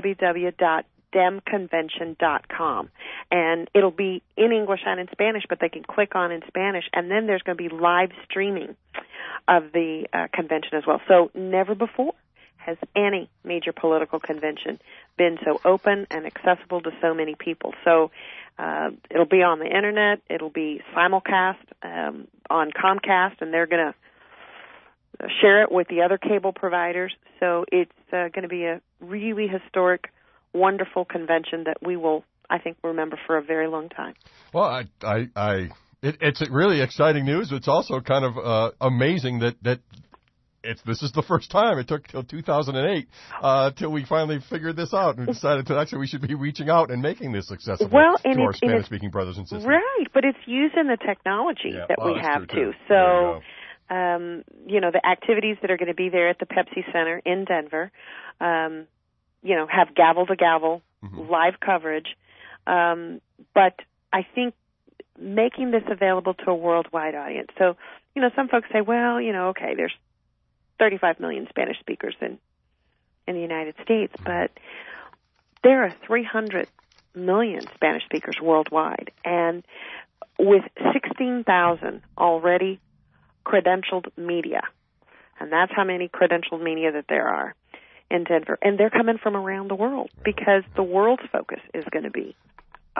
www.demconvention.com, and it'll be in English and in Spanish, but they can click on in Spanish, and then there's going to be live streaming of the convention as well. So never before has any major political convention been so open and accessible to so many people. So it'll be on the internet. It'll be simulcast on Comcast, and they're going to share it with the other cable providers. So it's going to be a really historic, wonderful convention that we will, I think, remember for a very long time. Well, it's really exciting news. It's also kind of amazing that this is the first time. It took till 2008 till we finally figured this out and decided that actually we should be reaching out and making this accessible to our Spanish-speaking brothers and sisters. Right, but it's using the technology that we have too. So, the activities that are going to be there at the Pepsi Center in Denver, have gavel-to-gavel live coverage. But I think making this available to a worldwide audience. So, some folks say, well, okay, there's 35 million Spanish speakers in the United States, but there are 300 million Spanish speakers worldwide, and with 16,000 already credentialed media, and that's how many credentialed media that there are in Denver, and they're coming from around the world, because the world's focus is going to be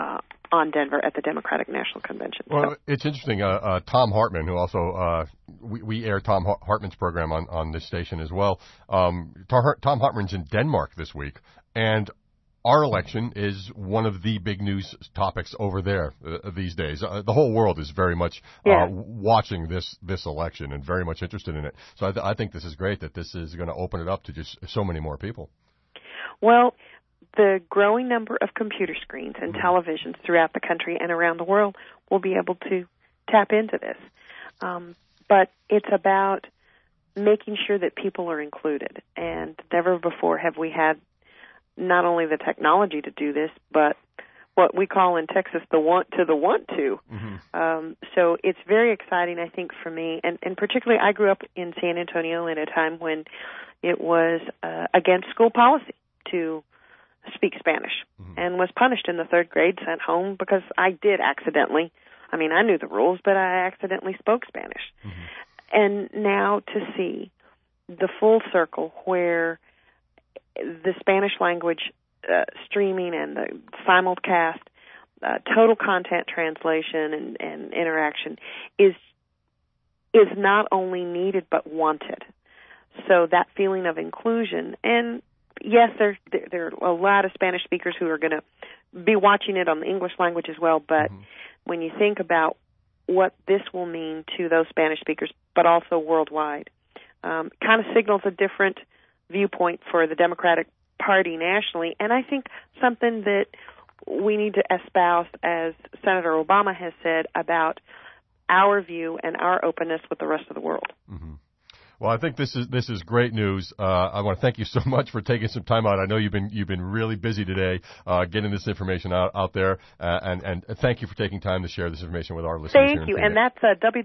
on Denver at the Democratic National Convention. Well, it's interesting. Tom Hartman, who also we air Tom Hartman's program on this station as well. Tom Hartman's in Denmark this week, and our election is one of the big news topics over there these days. The whole world is very much watching this election and very much interested in it. So I think this is great that this is going to open it up to just so many more people. Well, the growing number of computer screens and televisions throughout the country and around the world will be able to tap into this. But it's about making sure that people are included. And never before have we had not only the technology to do this, but what we call in Texas the want to. Mm-hmm. So it's very exciting, I think, for me. And particularly I grew up in San Antonio in a time when it was against school policy to speak Spanish, and was punished in the third grade, sent home because I did accidentally. I mean, I knew the rules, but I accidentally spoke Spanish. And now to see the full circle where the Spanish language streaming and the simulcast, total content translation and interaction is not only needed but wanted. So that feeling of inclusion, and yes, there are a lot of Spanish speakers who are going to be watching it on the English language as well, but when you think about what this will mean to those Spanish speakers, but also worldwide, kind of signals a different viewpoint for the Democratic Party nationally, and I think something that we need to espouse, as Senator Obama has said, about our view and our openness with the rest of the world. Well, I think this is great news. I want to thank you so much for taking some time out. I know you've been really busy today getting this information out there, and thank you for taking time to share this information with our listeners. Thank you, and that's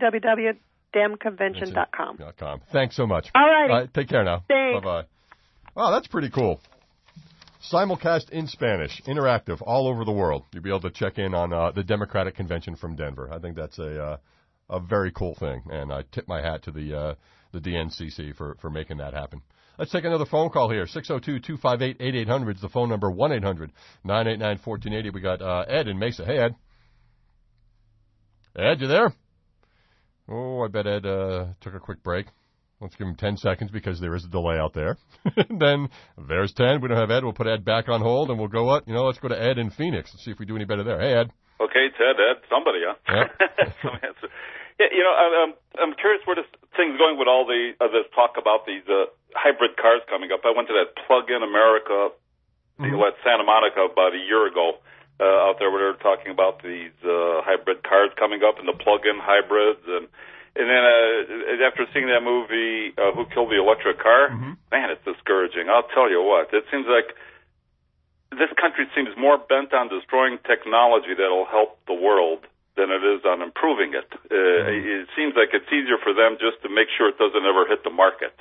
www.demconvention.com. Thanks so much. All righty. Take care now. Thanks. Bye-bye. Wow, that's pretty cool. Simulcast in Spanish, interactive, all over the world. You'll be able to check in on the Democratic Convention from Denver. I think that's a very cool thing, and I tip my hat to the DNCC for making that happen. Let's take another phone call here. 602-258-8800 is the phone number, 1-800-989-1480. We got Ed in Mesa. Hey, Ed. Ed, you there? Oh, I bet Ed took a quick break. Let's give him 10 seconds because there is a delay out there. Then there's 10. We don't have Ed. We'll put Ed back on hold, and we'll go what? Let's go to Ed in Phoenix and see if we do any better there. Hey, Ed. Okay, it's Ed. Somebody, huh? Yeah. I'm curious where this thing's going with all this talk about these hybrid cars coming up. I went to that Plug-in America deal at Santa Monica about a year ago out there where they were talking about these hybrid cars coming up and the plug-in hybrids. And then after seeing that movie, Who Killed the Electric Car, man, it's discouraging. I'll tell you what. It seems like this country seems more bent on destroying technology that'll help the world than it is on improving it. It seems like it's easier for them just to make sure it doesn't ever hit the market.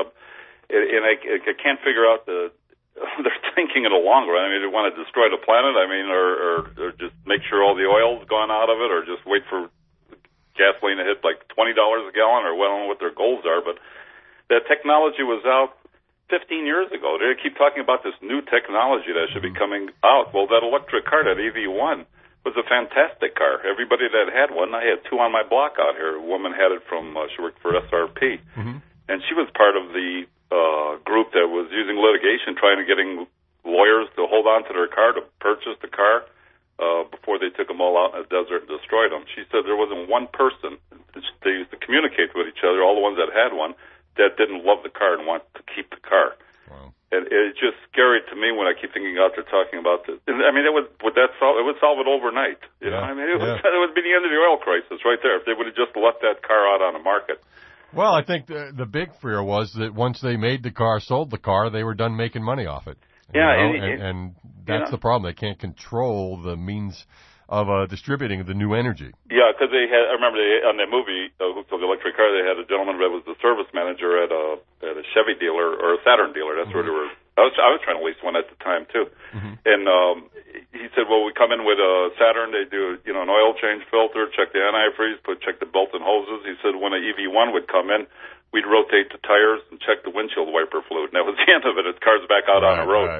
And I can't figure out they're thinking in the long run. I mean, they want to destroy the planet, or just make sure all the oil's gone out of it, or just wait for gasoline to hit like $20 a gallon, or well, I don't know what their goals are. But that technology was out 15 years ago. They keep talking about this new technology that should be coming out. Well, that electric car, that EV1, was a fantastic car. Everybody that had one, I had two on my block out here. A woman had it from, she worked for SRP. And she was part of the group that was using litigation, trying to getting lawyers to hold on to their car, to purchase the car before they took them all out in the desert and destroyed them. She said there wasn't one person, they used to communicate with each other, all the ones that had one, that didn't love the car and want to keep the car. And it's just scary to me when I keep thinking out there talking about this. And, I mean, would solve it overnight. You know, I mean, it would be the end of the oil crisis right there if they would have just let that car out on the market. Well, I think the big fear was that once they made the car, sold the car, they were done making money off it. And that's the problem. They can't control the means of distributing the new energy. Yeah, because I remember on that movie, Who Killed the Electric Car, they had a gentleman that was the service manager at a Chevy dealer or a Saturn dealer. That's where they were. I was trying to lease one at the time too. And he said, well, we come in with a Saturn. They do an oil change filter, check the antifreeze, check the belt and hoses. He said when an EV1 would come in, we'd rotate the tires and check the windshield wiper fluid. And that was the end of it. His car's back out on the road. Right.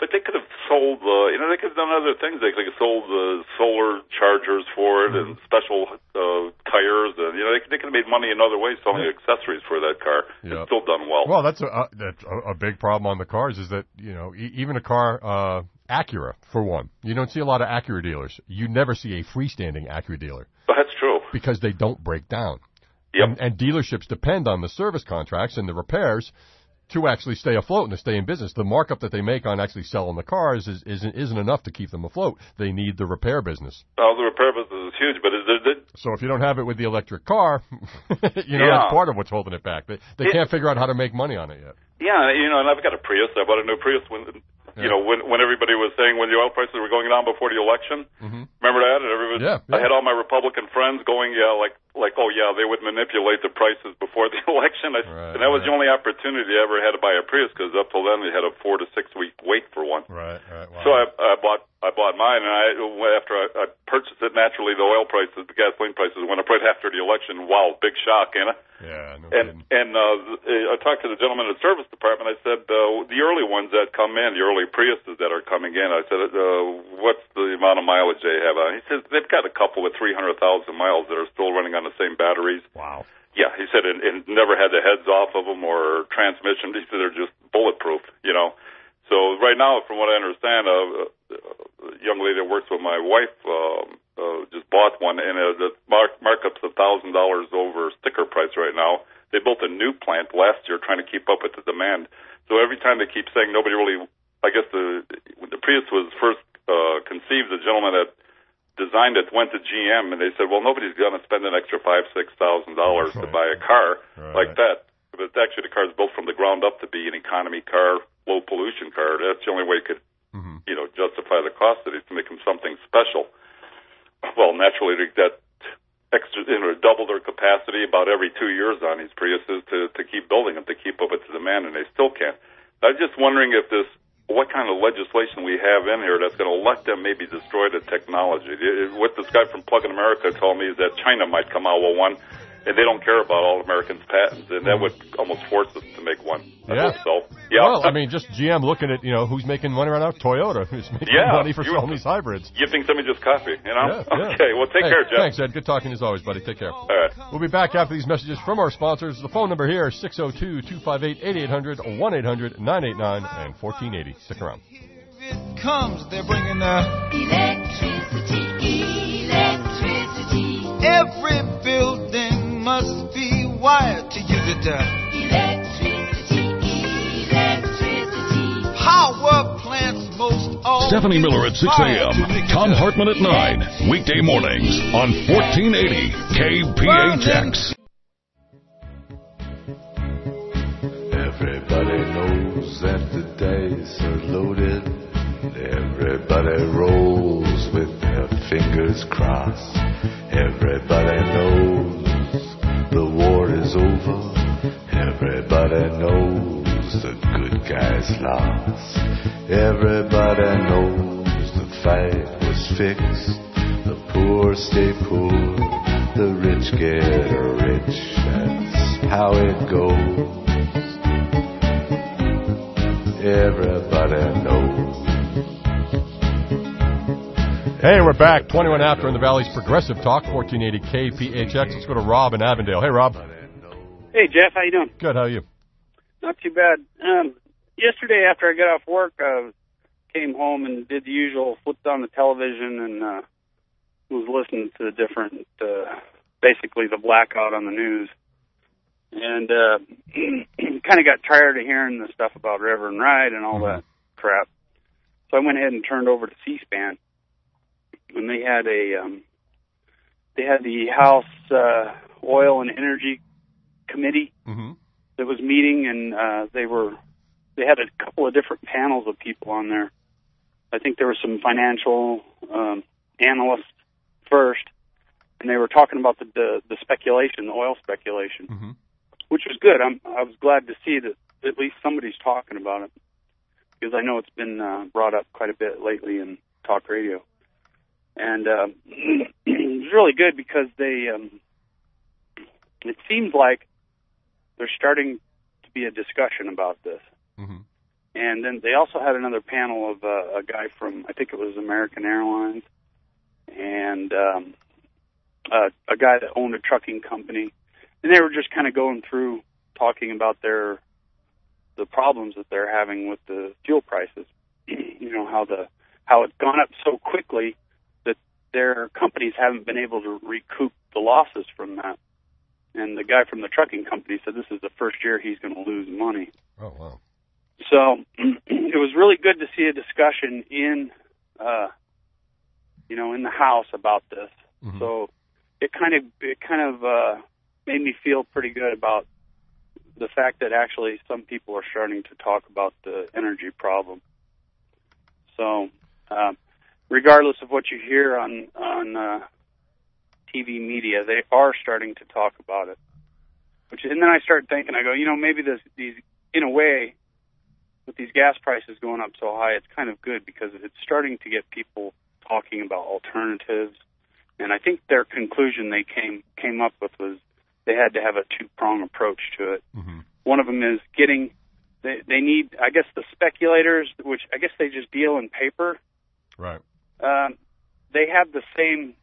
But they could have sold, they could have done other things. They could have sold solar chargers for it and special tires. And, they could have made money in other ways selling accessories for that car. It's still done well. Well, that's a big problem on the cars is that, even a car, Acura, for one. You don't see a lot of Acura dealers. You never see a freestanding Acura dealer. But that's true. Because they don't break down. Yep. And dealerships depend on the service contracts and the repairs to actually stay afloat and to stay in business. The markup that they make on actually selling the cars isn't enough to keep them afloat. They need the repair business. Oh, the repair business is huge, but so if you don't have it with the electric car, that's part of what's holding it back. They can't figure out how to make money on it yet. Yeah, and I've got a Prius. I bought a new Prius when everybody was saying when the oil prices were going down before the election. Mm-hmm. Remember that? And everybody, I had all my Republican friends going, they would manipulate the prices before the election. And that was the only opportunity I ever had to buy a Prius because up till then they had a 4 to 6 week wait for one. Right. Wow. So I bought mine, and after I purchased it, naturally the oil prices, the gasoline prices went up right after the election. Wow, big shock, Yeah, no kidding. I talked to the gentleman at the service department. I said, the early ones that come in, the early Priuses that are coming in, I said, what's the amount of mileage they have on? He says they've got a couple with 300,000 miles that are still running on the same batteries. Wow. Yeah, he said, and never had the heads off of them or transmission. He said they're just bulletproof, So right now, from what I understand, a young lady that works with my wife just bought one, and the markup's $1,000 over sticker price right now. They built a new plant last year trying to keep up with the demand. So every time they keep saying nobody really, I guess when the Prius was first conceived, the gentleman that designed it went to GM, and they said, well, nobody's going to spend an extra $5,000-$6,000 to buy a car like that. But actually, the car is built from the ground up to be an economy car, low pollution car. That's the only way it could, justify the cost of it, to make them something special. Well, naturally, they get extra, double their capacity about every 2 years on these Priuses to keep building them, to keep up with the demand, and they still can't. I'm just wondering what kind of legislation we have in here that's going to let them maybe destroy the technology. What this guy from Plug in America told me is that China might come out with one, and they don't care about all Americans' patents, and that would almost force us to make one. I hope so. Yeah. Well, just GM looking at, who's making money right now? Toyota, who's making money for selling these hybrids. You think somebody just coffee, Yeah. Okay, well, take care, Jeff. Thanks, Ed. Good talking as always, buddy. Take care. All right. We'll be back after these messages from our sponsors. The phone number here is 602-258-8800, 1-800-989, and 1480. Stick around. Here it comes. They're bringing the electricity. Every building must be wired to use it. Electricity. Power plants most all. Stephanie Miller at 6 a.m. Tom Hartman at 9. Weekday mornings on 1480 KPHX. Everybody knows that the dice are loaded. Everybody rolls with their fingers crossed. Everybody knows the war is over. Everybody knows the good guys lost. Everybody knows the fight was fixed. The poor stay poor, the rich get rich. That's how it goes. Everybody knows. Hey, we're back. 21 after in the Valley's Progressive Talk, 1480 KPHX. Let's go to Rob in Avondale. Hey, Rob. Hey, Jeff. How you doing? Good. How are you? Not too bad. Yesterday, after I got off work, I came home and did the usual, flipped on the television and was listening to the different, basically the blackout on the news. And kind of got tired of hearing the stuff about Reverend Wright and all that crap. So I went ahead and turned over to C-SPAN. And they had the House Oil and Energy Committee that was meeting, and they had a couple of different panels of people on there. I think there were some financial analysts first, and they were talking about the speculation, the oil speculation, which was good. I was glad to see that at least somebody's talking about it, because I know it's been brought up quite a bit lately in talk radio. And it was really good because it seems like there's starting to be a discussion about this. And then they also had another panel of a guy from, I think it was American Airlines, and a guy that owned a trucking company. And they were just kind of going through talking about the problems that they're having with the fuel prices. You know, how it's gone up so quickly that their companies haven't been able to recoup the losses from that. And the guy from the trucking company said this is the first year he's going to lose money. Oh, wow. So it was really good to see a discussion in the House about this. Mm-hmm. So it kind of made me feel pretty good about the fact that actually some people are starting to talk about the energy problem. So regardless of what you hear on TV media, they are starting to talk about it. And then I started thinking, I go, maybe these in a way, with these gas prices going up so high, it's kind of good because it's starting to get people talking about alternatives. And I think their conclusion they came up with was they had to have a two-prong approach to it. Mm-hmm. One of them is they need, I guess, the speculators, which I guess they just deal in paper. Right. They have the same,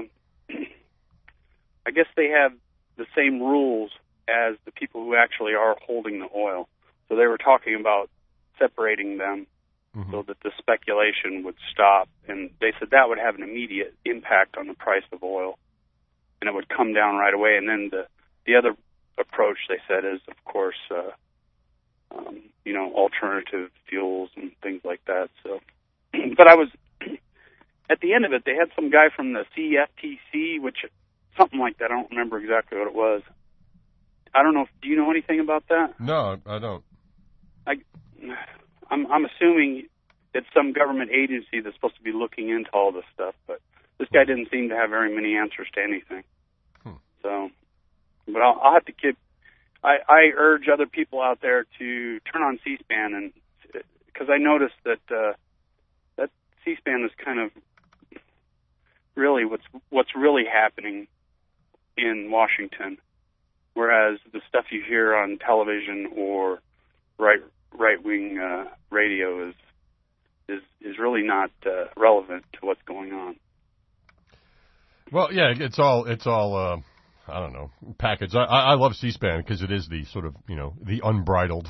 I guess they have the same rules as the people who actually are holding the oil. So they were talking about separating them so that the speculation would stop. And they said that would have an immediate impact on the price of oil, and it would come down right away. And then the other approach, they said, is, of course, alternative fuels and things like that. So, but I was, at the end of it, they had some guy from the CFTC, which, something like that. I don't remember exactly what it was. I don't know. Do you know anything about that? No, I don't. I'm assuming it's some government agency that's supposed to be looking into all this stuff, but this guy didn't seem to have very many answers to anything. So, but I'll have to keep. I urge other people out there to turn on C-SPAN, and because I noticed that that C-SPAN is kind of really what's really happening in Washington, whereas the stuff you hear on television or right-wing radio is really not relevant to what's going on. Well, yeah, it's all I don't know, package. I love C-SPAN because it is the sort of, the unbridled,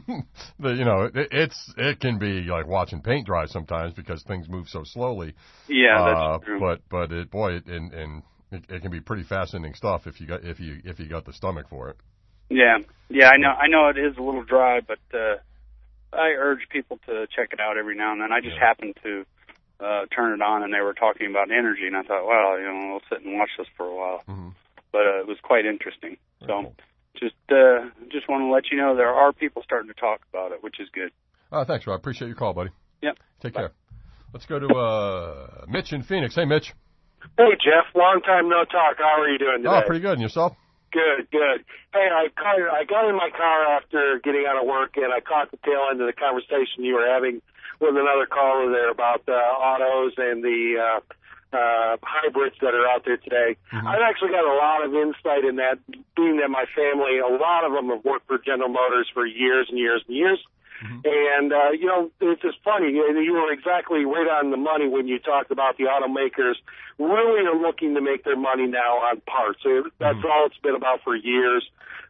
it can be like watching paint dry sometimes because things move so slowly. Yeah, that's true. But it can be pretty fascinating stuff if you got the stomach for it. Yeah, I know it is a little dry, but I urge people to check it out every now and then. I just happened to turn it on, and they were talking about energy, and I thought, well, we'll sit and watch this for a while. Mm-hmm. But it was quite interesting. So just want to let you know there are people starting to talk about it, which is good. Thanks, Rob. Appreciate your call, buddy. Yep. Take care. Let's go to Mitch in Phoenix. Hey, Mitch. Hey, Jeff. Long time no talk. How are you doing today? Oh, pretty good. And yourself? Good. Hey, I got in my car after getting out of work, and I caught the tail end of the conversation you were having with another caller there about autos and the hybrids that are out there today. Mm-hmm. I've actually got a lot of insight in that, being that my family, a lot of them have worked for General Motors for years and years and years. Mm-hmm. And, it's just funny. You were exactly right on the money when you talked about the automakers really are looking to make their money now on parts. So that's all it's been about for years.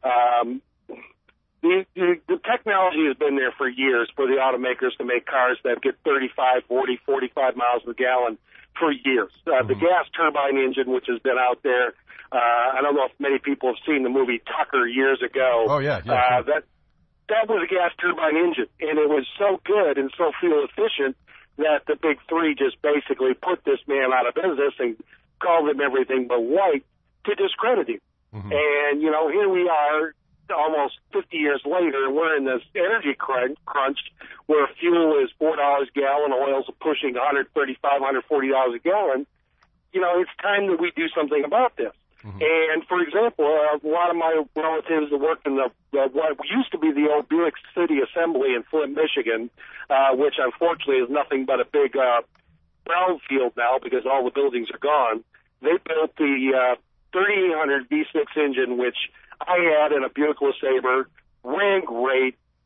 The technology has been there for years for the automakers to make cars that get 35, 40, 45 miles per gallon for years. The gas turbine engine, which has been out there, I don't know if many people have seen the movie Tucker years ago. Oh, yeah. That was a gas turbine engine, and it was so good and so fuel efficient that the big three just basically put this man out of business and called him everything but white to discredit him. Mm-hmm. And, here we are almost 50 years later, and we're in this energy crunch where fuel is $4 a gallon, oil's pushing $135, $140 a gallon. It's time that we do something about this. Mm-hmm. And, for example, a lot of my relatives that worked in what used to be the old Buick City Assembly in Flint, Michigan, which unfortunately is nothing but a big brownfield now because all the buildings are gone. They built the 3800 V6 engine, which I had in a Buick LeSabre, ran great,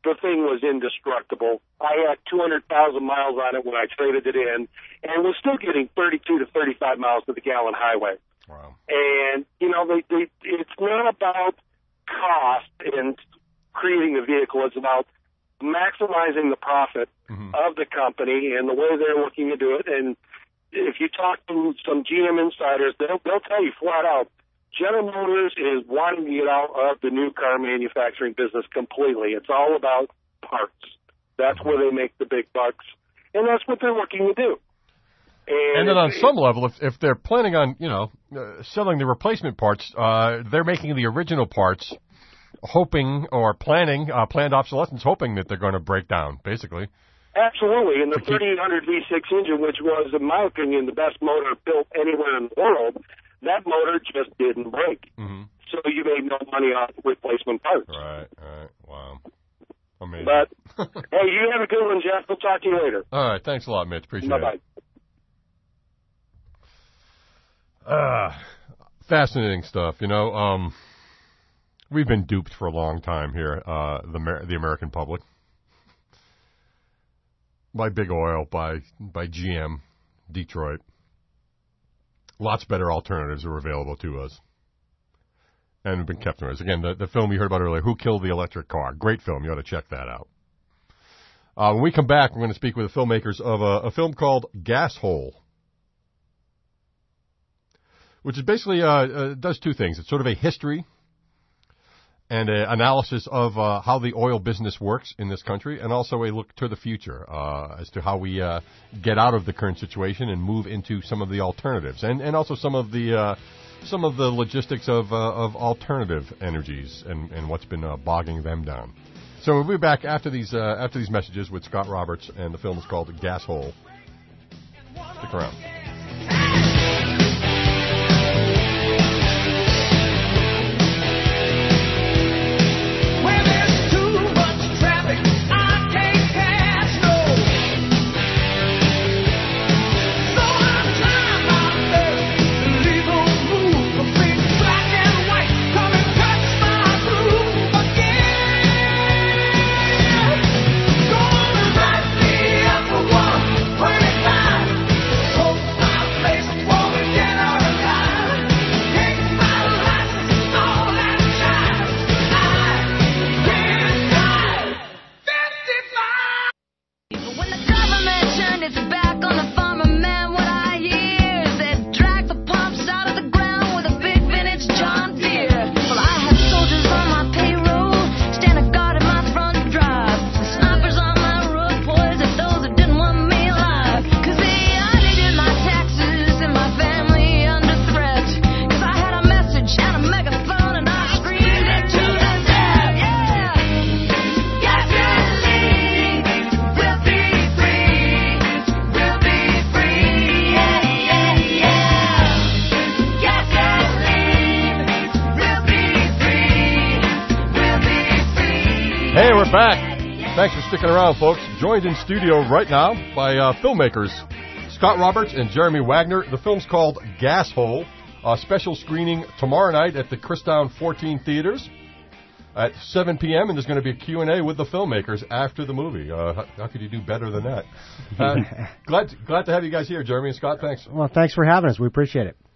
the thing was indestructible. I had 200,000 miles on it when I traded it in, and was still getting 32 to 35 miles to the gallon highway. Wow. And, you know, it's not about cost and creating the vehicle. It's about maximizing the profit of the company and the way they're looking to do it. And if you talk to some GM insiders, they'll tell you flat out, General Motors is wanting to get out of the new car manufacturing business completely. It's all about parts. That's where they make the big bucks, and that's what they're looking to do. And then on some level, if they're planning on, you know, selling the replacement parts, they're making the original parts, hoping or planned obsolescence, hoping that they're going to break down, basically. Absolutely, and the 3800 V6 engine, which was, in my opinion, the best motor built anywhere in the world, that motor just didn't break. So you made no money off replacement parts. Right, wow. Amazing. But, hey, you have a good one, Jeff. We'll talk to you later. All right, thanks a lot, Mitch. Appreciate Bye-bye. it. Fascinating stuff, you know. We've been duped for a long time here, the American public. By Big Oil, by GM, Detroit. Lots better alternatives are available to us. And have been kept from us. Again, the film you heard about earlier, Who Killed the Electric Car? Great film. You ought to check that out. When we come back, we're going to speak with the filmmakers of a film called Gas Hole, which is basically does two things. It's sort of a history and an analysis of how the oil business works in this country, and also a look to the future as to how we get out of the current situation and move into some of the alternatives, and also some of the logistics of alternative energies and what's been bogging them down. So we'll be back after these messages with Scott Roberts, and the film is called Gas Hole. Stick around. Back. Thanks for sticking around, folks. Joined in studio right now by filmmakers Scott Roberts and Jeremy Wagner. The film's called Gas Hole. Special screening tomorrow night at the Christown 14 Theaters at 7 p.m. And there's going to be a Q&A with the filmmakers after the movie. How could you do better than that? Glad to have you guys here, Jeremy and Scott. Thanks. Well, thanks for having us. We appreciate it.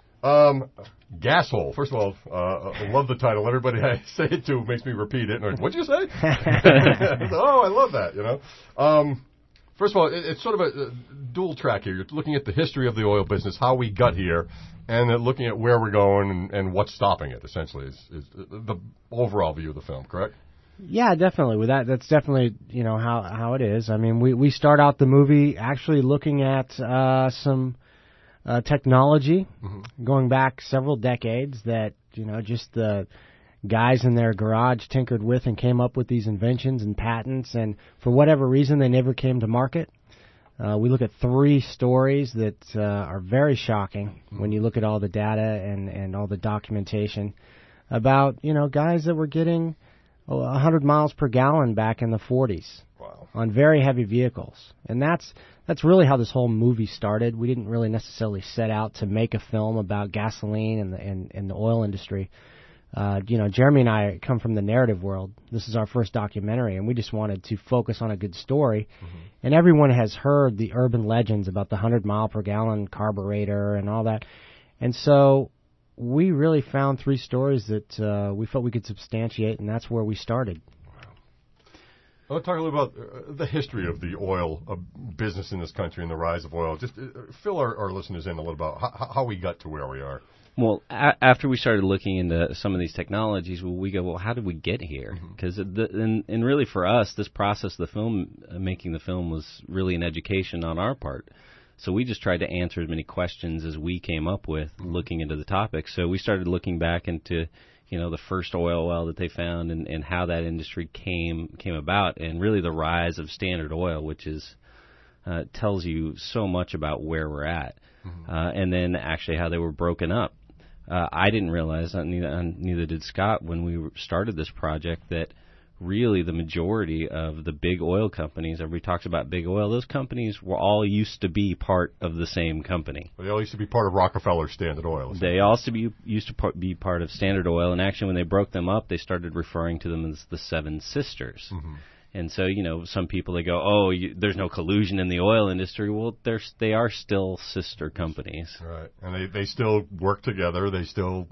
Gas Hole. First of all, I love the title. Everybody I say it to makes me repeat it. And like, what'd you say? Oh, I love that, you know. First of all, it's sort of a dual track here. You're looking at the history of the oil business, how we got here, and then looking at where we're going and what's stopping it, essentially, is the overall view of the film, correct? Yeah, definitely. With that's definitely, you know, how it is. I mean, we start out the movie actually looking at some technology going back several decades that, you know, just the guys in their garage tinkered with and came up with these inventions and patents, and for whatever reason they never came to market. We look at 3 stories that are very shocking when you look at all the data and all the documentation about, you know, guys that were getting 100 miles per gallon back in the 40s. Wow. On very heavy vehicles. And that's really how this whole movie started. We didn't really necessarily set out to make a film about gasoline and the oil industry. Jeremy and I come from the narrative world. This is our first documentary, and we just wanted to focus on a good story. And everyone has heard the urban legends about the 100-mile-per-gallon carburetor and all that. And so we really found 3 stories that we felt we could substantiate, and that's where we started. Let's talk a little about the history of the oil business in this country and the rise of oil. Just fill our listeners in a little about how we got to where we are. Well, after we started looking into some of these technologies, we go, well, how did we get here? Because and really for us, this process of the film, making the film, was really an education on our part. So we just tried to answer as many questions as we came up with looking into the topic. So we started looking back into, the first oil well that they found and how that industry came about, and really the rise of Standard Oil, which is tells you so much about where we're at. And then actually how they were broken up. I didn't realize, neither did Scott, when we started this project, that really the majority of the big oil companies, everybody talks about big oil, those companies were all used to be part of the same company. Well, they all used to be part of Rockefeller Standard Oil. They also used to be part of Standard Oil, and actually when they broke them up, they started referring to them as the Seven Sisters. And so, some people, they go, there's no collusion in the oil industry. Well, they are still sister companies. Right. And they still work together. They still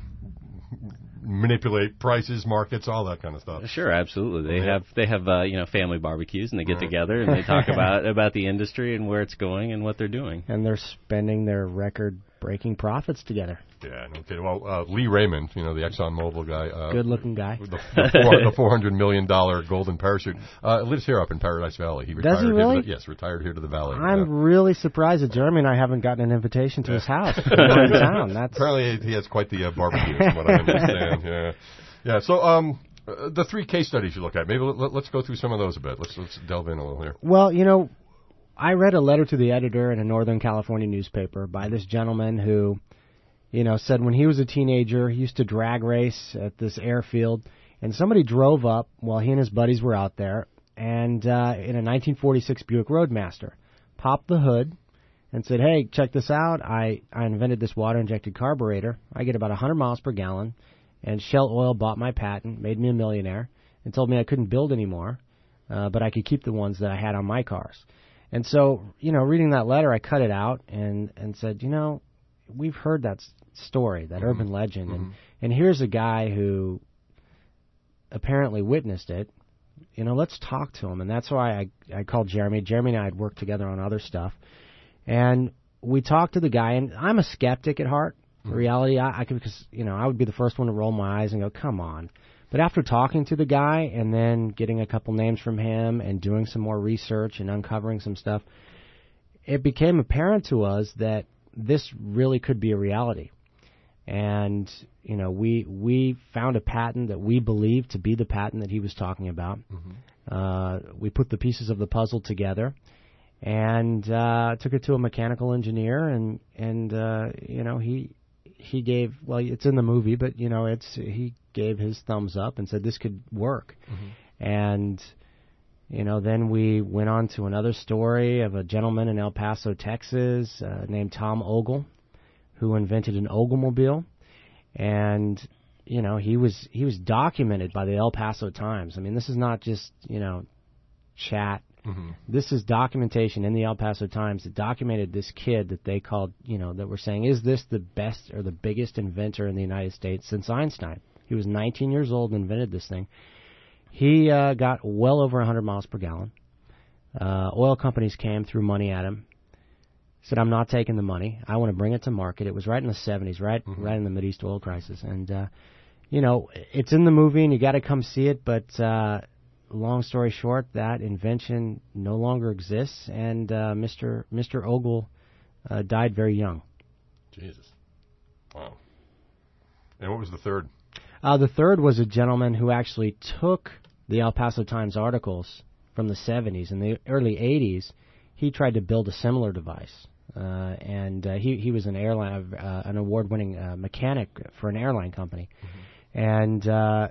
manipulate prices, markets, all that kind of stuff. Sure, absolutely. They have family barbecues, and they get together and they talk about the industry and where it's going and what they're doing. And they're spending their record-breaking profits together. Yeah, no kidding. Well, Lee Raymond, the ExxonMobil guy. Good-looking guy. The $400 million golden parachute. Lives here up in Paradise Valley. He retired. Does he really? Yes, retired here to the valley. I'm really surprised that Jeremy and I haven't gotten an invitation to his house. We're in town. Apparently he has quite the barbecue, from what I understand. Yeah. So the 3 case studies you look at, maybe let's go through some of those a bit. Let's delve in a little here. Well, I read a letter to the editor in a Northern California newspaper by this gentleman who, said when he was a teenager, he used to drag race at this airfield, and somebody drove up while he and his buddies were out there, and in a 1946 Buick Roadmaster, popped the hood and said, hey, check this out. I invented this water-injected carburetor. I get about 100 miles per gallon, and Shell Oil bought my patent, made me a millionaire, and told me I couldn't build anymore, but I could keep the ones that I had on my cars. And so, reading that letter, I cut it out and said, we've heard that story, that urban legend, and here's a guy who apparently witnessed it. Let's talk to him. And that's why I called Jeremy. Jeremy and I had worked together on other stuff. And we talked to the guy, and I'm a skeptic at heart. In reality, I would be the first one to roll my eyes and go, come on. But after talking to the guy and then getting a couple names from him and doing some more research and uncovering some stuff, it became apparent to us that this really could be a reality. And, we found a patent that we believed to be the patent that he was talking about. We put the pieces of the puzzle together and took it to a mechanical engineer, and he gave, well, it's in the movie, but, he gave his thumbs up and said this could work. And, then we went on to another story of a gentleman in El Paso, Texas, named Tom Ogle, who invented an Oglemobile. And, he was documented by the El Paso Times. I mean, this is not just, chat. This is documentation in the El Paso Times that documented this kid that they called, that were saying, is this the best or the biggest inventor in the United States since Einstein? He was 19 years old and invented this thing. He got well over 100 miles per gallon. Oil companies came, threw money at him. Said, I'm not taking the money. I want to bring it to market. It was right in the 70s, right in the Mideast oil crisis. And, it's in the movie and you got to come see it, but long story short, that invention no longer exists, and Mr. Ogle died very young. Jesus. Wow. And what was the third? The third was a gentleman who actually took the El Paso Times articles from the 70s. In the early 80s, he tried to build a similar device. And he was an award-winning mechanic for an airline company. And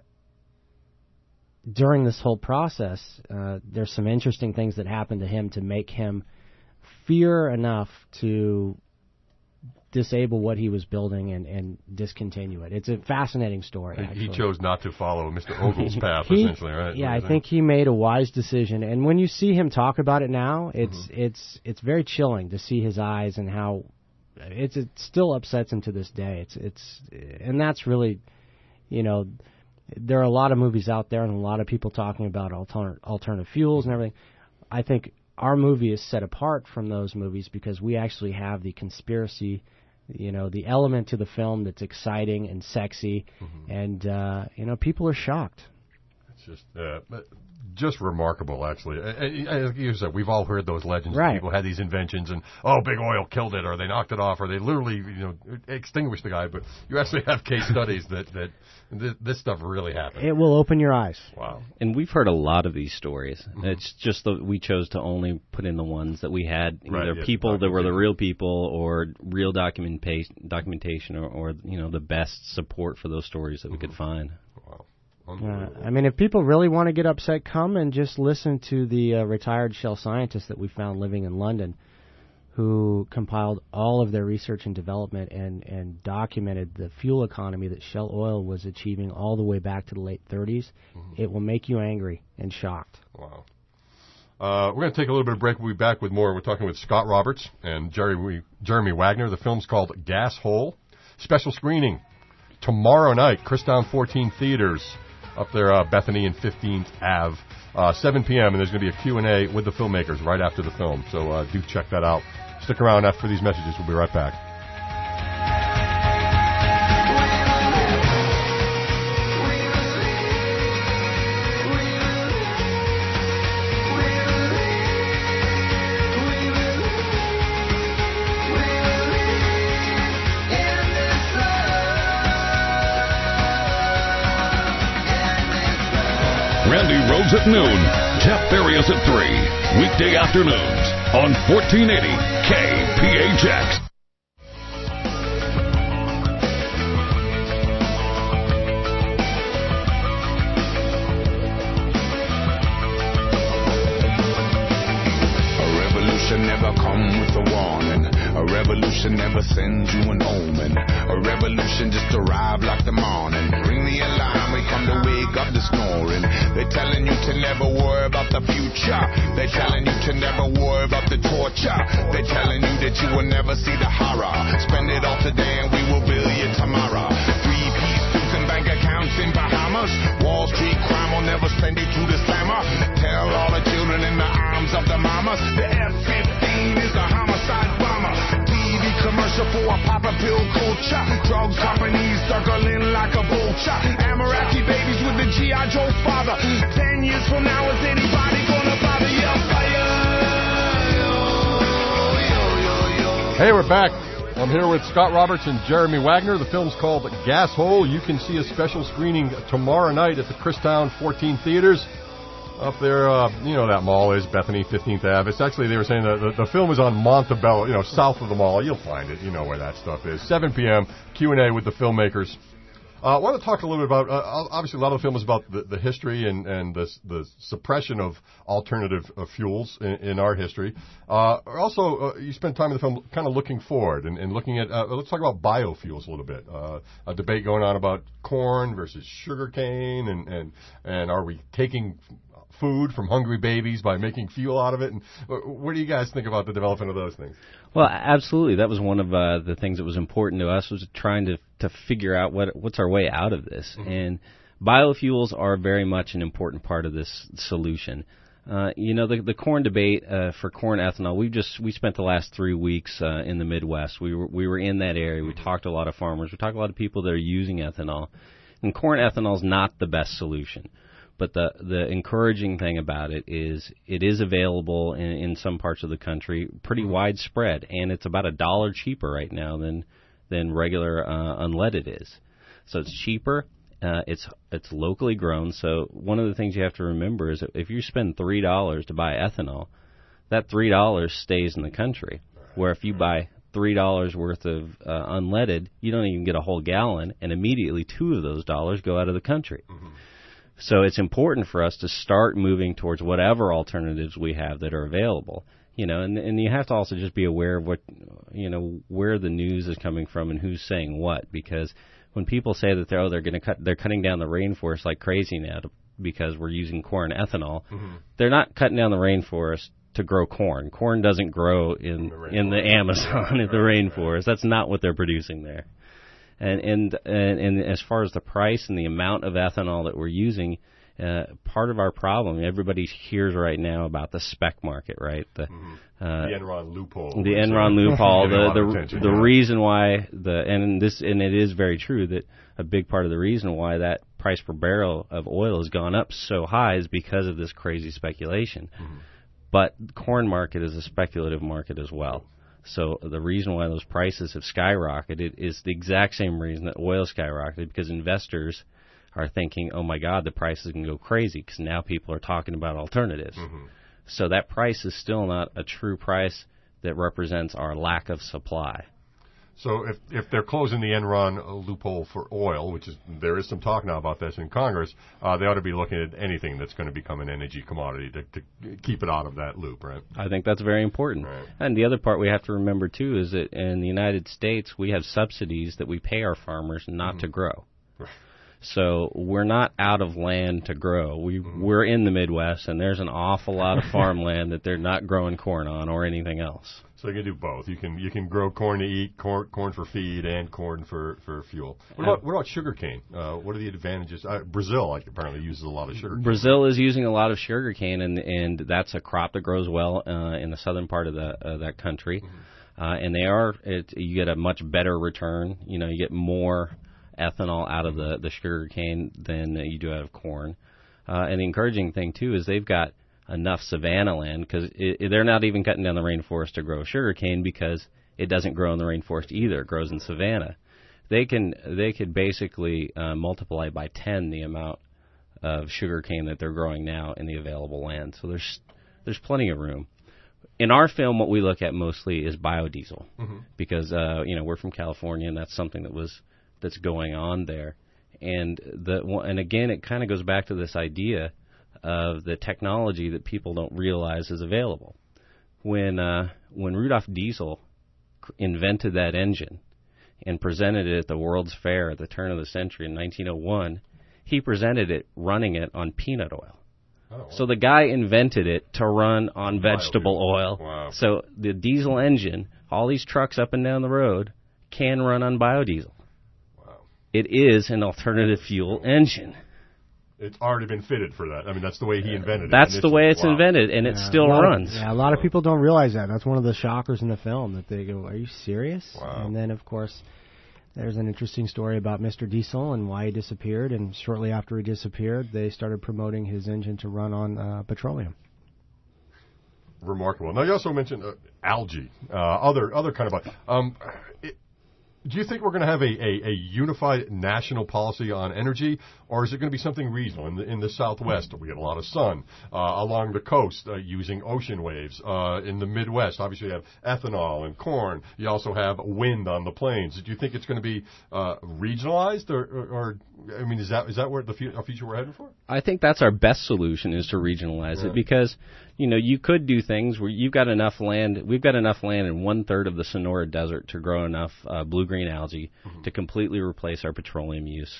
during this whole process, there's some interesting things that happened to him to make him fear enough to disable what he was building and discontinue it. It's a fascinating story. He chose not to follow Mr. Ogle's path, essentially, right? Yeah, I think he made a wise decision. And when you see him talk about it now, it's very chilling to see his eyes and how it still upsets him to this day. And that's really, there are a lot of movies out there and a lot of people talking about alternative fuels and everything. I think our movie is set apart from those movies because we actually have the conspiracy, the element to the film that's exciting and sexy, and people are shocked. It's just remarkable, actually. Like you said, we've all heard those legends. Right. People had these inventions, and big oil killed it, or they knocked it off, or they literally, extinguished the guy. But you actually have case studies that this stuff really happened. It will open your eyes. Wow. And we've heard a lot of these stories. It's just that we chose to only put in the ones that we had either people that were the real people or real documentation or the best support for those stories that we could find. Wow. If people really want to get upset, come and just listen to the retired Shell scientists that we found living in London, who compiled all of their research and development and documented the fuel economy that Shell Oil was achieving all the way back to the late 30s. It will make you angry and shocked. Wow. We're going to take a little bit of a break. We'll be back with more. We're talking with Scott Roberts and Jeremy Wagner. The film's called Gas Hole. Special screening tomorrow night, Christown 14 Theaters. Up there, Bethany and 15th Ave, 7 p.m., and there's going to be a Q&A with the filmmakers right after the film. So do check that out. Stick around after these messages. We'll be right back. Randy Rhodes at noon, Jeff Farias at 3, weekday afternoons on 1480 KPHX. A revolution never come with a warning. A revolution never sends you an omen. A revolution just arrive like the morning. Ring the alarm, we come to wake up the snoring. They're telling you to never worry about the future. They're telling you to never worry about the torture. They're telling you that you will never see the horror. Spend it all today and we will bill you tomorrow. 3-piece suits and bank accounts in Bahamas. Wall Street crime will never send you to the slammer. Tell all the children in the arms of the mamas. The F-15 is a homicide bomber. TV commercial for a pop-up pill culture. Drug companies circling like a vulture. Amaraki babies with the G.I. Joe father. 10 years from now, is anybody gonna bother you? Fire! Hey, we're back. I'm here with Scott Roberts and Jeremy Wagner. The film's called Gas Hole. You can see a special screening tomorrow night at the Christown 14 Theaters. Up there, that mall is Bethany, 15th Ave. It's actually, they were saying that the film is on Montebello, south of the mall. You'll find it. You know where that stuff is. 7 p.m., Q&A with the filmmakers. I want to talk a little bit about, obviously a lot of the film is about the history and the suppression of alternative fuels in our history. Also, you spent time in the film kind of looking forward and looking at, let's talk about biofuels a little bit. A debate going on about corn versus sugarcane and are we taking food from hungry babies by making fuel out of it? And what do you guys think about the development of those things? Well, absolutely. That was one of the things that was important to us, was trying to figure out what's our way out of this. And biofuels are very much an important part of this solution. The corn debate for corn ethanol, we spent the last 3 weeks in the Midwest. We were in that area. We talked to a lot of farmers. We talked to a lot of people that are using ethanol. And corn ethanol is not the best solution. But the encouraging thing about it is available in some parts of the country, pretty widespread, and it's about $1 cheaper right now than regular unleaded is. So it's cheaper. It's locally grown. So one of the things you have to remember is that if you spend $3 to buy ethanol, that $3 stays in the country. Where if you buy $3 worth of unleaded, you don't even get a whole gallon, and immediately $2 of those dollars go out of the country. So it's important for us to start moving towards whatever alternatives we have that are available. and you have to also just be aware of what, where the news is coming from and who's saying what, because when people say that they're cutting down the rainforest like crazy now because we're using corn ethanol, they're not cutting down the rainforest to grow corn. Corn doesn't grow in the Amazon, in the rainforest. That's not what they're producing there. And as far as the price and the amount of ethanol that we're using, part of our problem, everybody hears right now about the spec market, right? The Enron loophole. The Enron loophole. The reason why and it is very true that a big part of the reason why that price per barrel of oil has gone up so high is because of this crazy speculation. But the corn market is a speculative market as well. So the reason why those prices have skyrocketed is the exact same reason that oil skyrocketed, because investors are thinking, oh my God, the prices can go crazy because now people are talking about alternatives. So that price is still not a true price that represents our lack of supply. So if they're closing the Enron loophole for oil, there is some talk now about this in Congress, they ought to be looking at anything that's going to become an energy commodity to keep it out of that loop, right? I think that's very important. Right. And the other part we have to remember, too, is that in the United States, we have subsidies that we pay our farmers not to grow. Right. So we're not out of land to grow. We're in the Midwest, and there's an awful lot of farmland that they're not growing corn on or anything else. So you can do both. You can grow corn to eat, corn for feed, and corn for fuel. What about sugarcane? What are the advantages? Brazil apparently uses a lot of sugarcane. Brazil is using a lot of sugarcane, and that's a crop that grows well in the southern part of that country. And you get a much better return. You get more ethanol out of the sugarcane than you do out of corn. And the encouraging thing, too, is they've got enough savanna land, because they're not even cutting down the rainforest to grow sugarcane because it doesn't grow in the rainforest either. It grows in savanna. They could basically multiply by 10 the amount of sugarcane that they're growing now in the available land. So there's plenty of room. In our film, what we look at mostly is biodiesel, because we're from California, and that's something that's going on there. And again, it kind of goes back to this idea of the technology that people don't realize is available. When Rudolf Diesel invented that engine and presented it at the World's Fair at the turn of the century in 1901, he presented it running it on peanut oil. Oh, wow. So the guy invented it to run on vegetable oil. Wow. So the diesel engine, all these trucks up and down the road, can run on biodiesel. Wow. It is an alternative fuel engine. It's already been fitted for that. I mean, that's the way he invented it. That's the way it's invented, and it still runs. A lot of people don't realize that. That's one of the shockers in the film, that they go, are you serious? Wow. And then, of course, there's an interesting story about Mr. Diesel and why he disappeared, and shortly after he disappeared, they started promoting his engine to run on petroleum. Remarkable. Now, you also mentioned algae, other kind of... do you think we're going to have a unified national policy on energy, or is it going to be something regional? In the Southwest, we get a lot of sun. Along the coast, using ocean waves. In the Midwest, obviously, you have ethanol and corn. You also have wind on the plains. Do you think it's going to be regionalized, or I mean, is that where the future we're headed for? I think that's our best solution, is to regionalize it, because you could do things where you've got enough land. We've got enough land in 1/3 of the Sonora Desert to grow enough blue-green algae to completely replace our petroleum use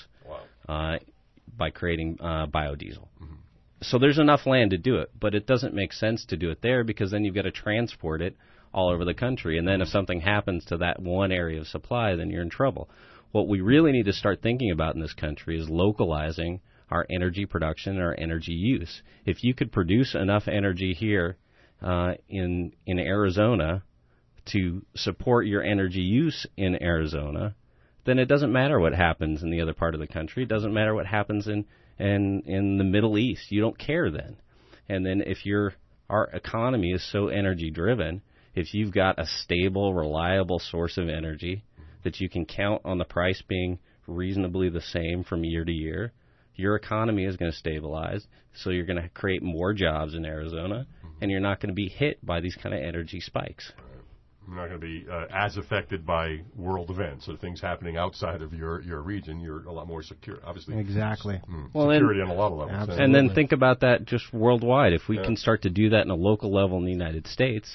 by creating biodiesel. So there's enough land to do it, but it doesn't make sense to do it there, because then you've got to transport it all over the country. And then if something happens to that one area of supply, then you're in trouble. What we really need to start thinking about in this country is localizing our energy production and our energy use. If you could produce enough energy here in Arizona to support your energy use in Arizona, then it doesn't matter what happens in the other part of the country. It doesn't matter what happens in the Middle East. You don't care then. And then if our economy is so energy driven, if you've got a stable, reliable source of energy that you can count on the price being reasonably the same from year to year, your economy is going to stabilize, so you're going to create more jobs in Arizona, and you're not going to be hit by these kind of energy spikes. You're not going to be as affected by world events or things happening outside of your region. You're a lot more secure, obviously. Exactly. Security on a lot of levels. And then think about that just worldwide. If we can start to do that in a local level in the United States,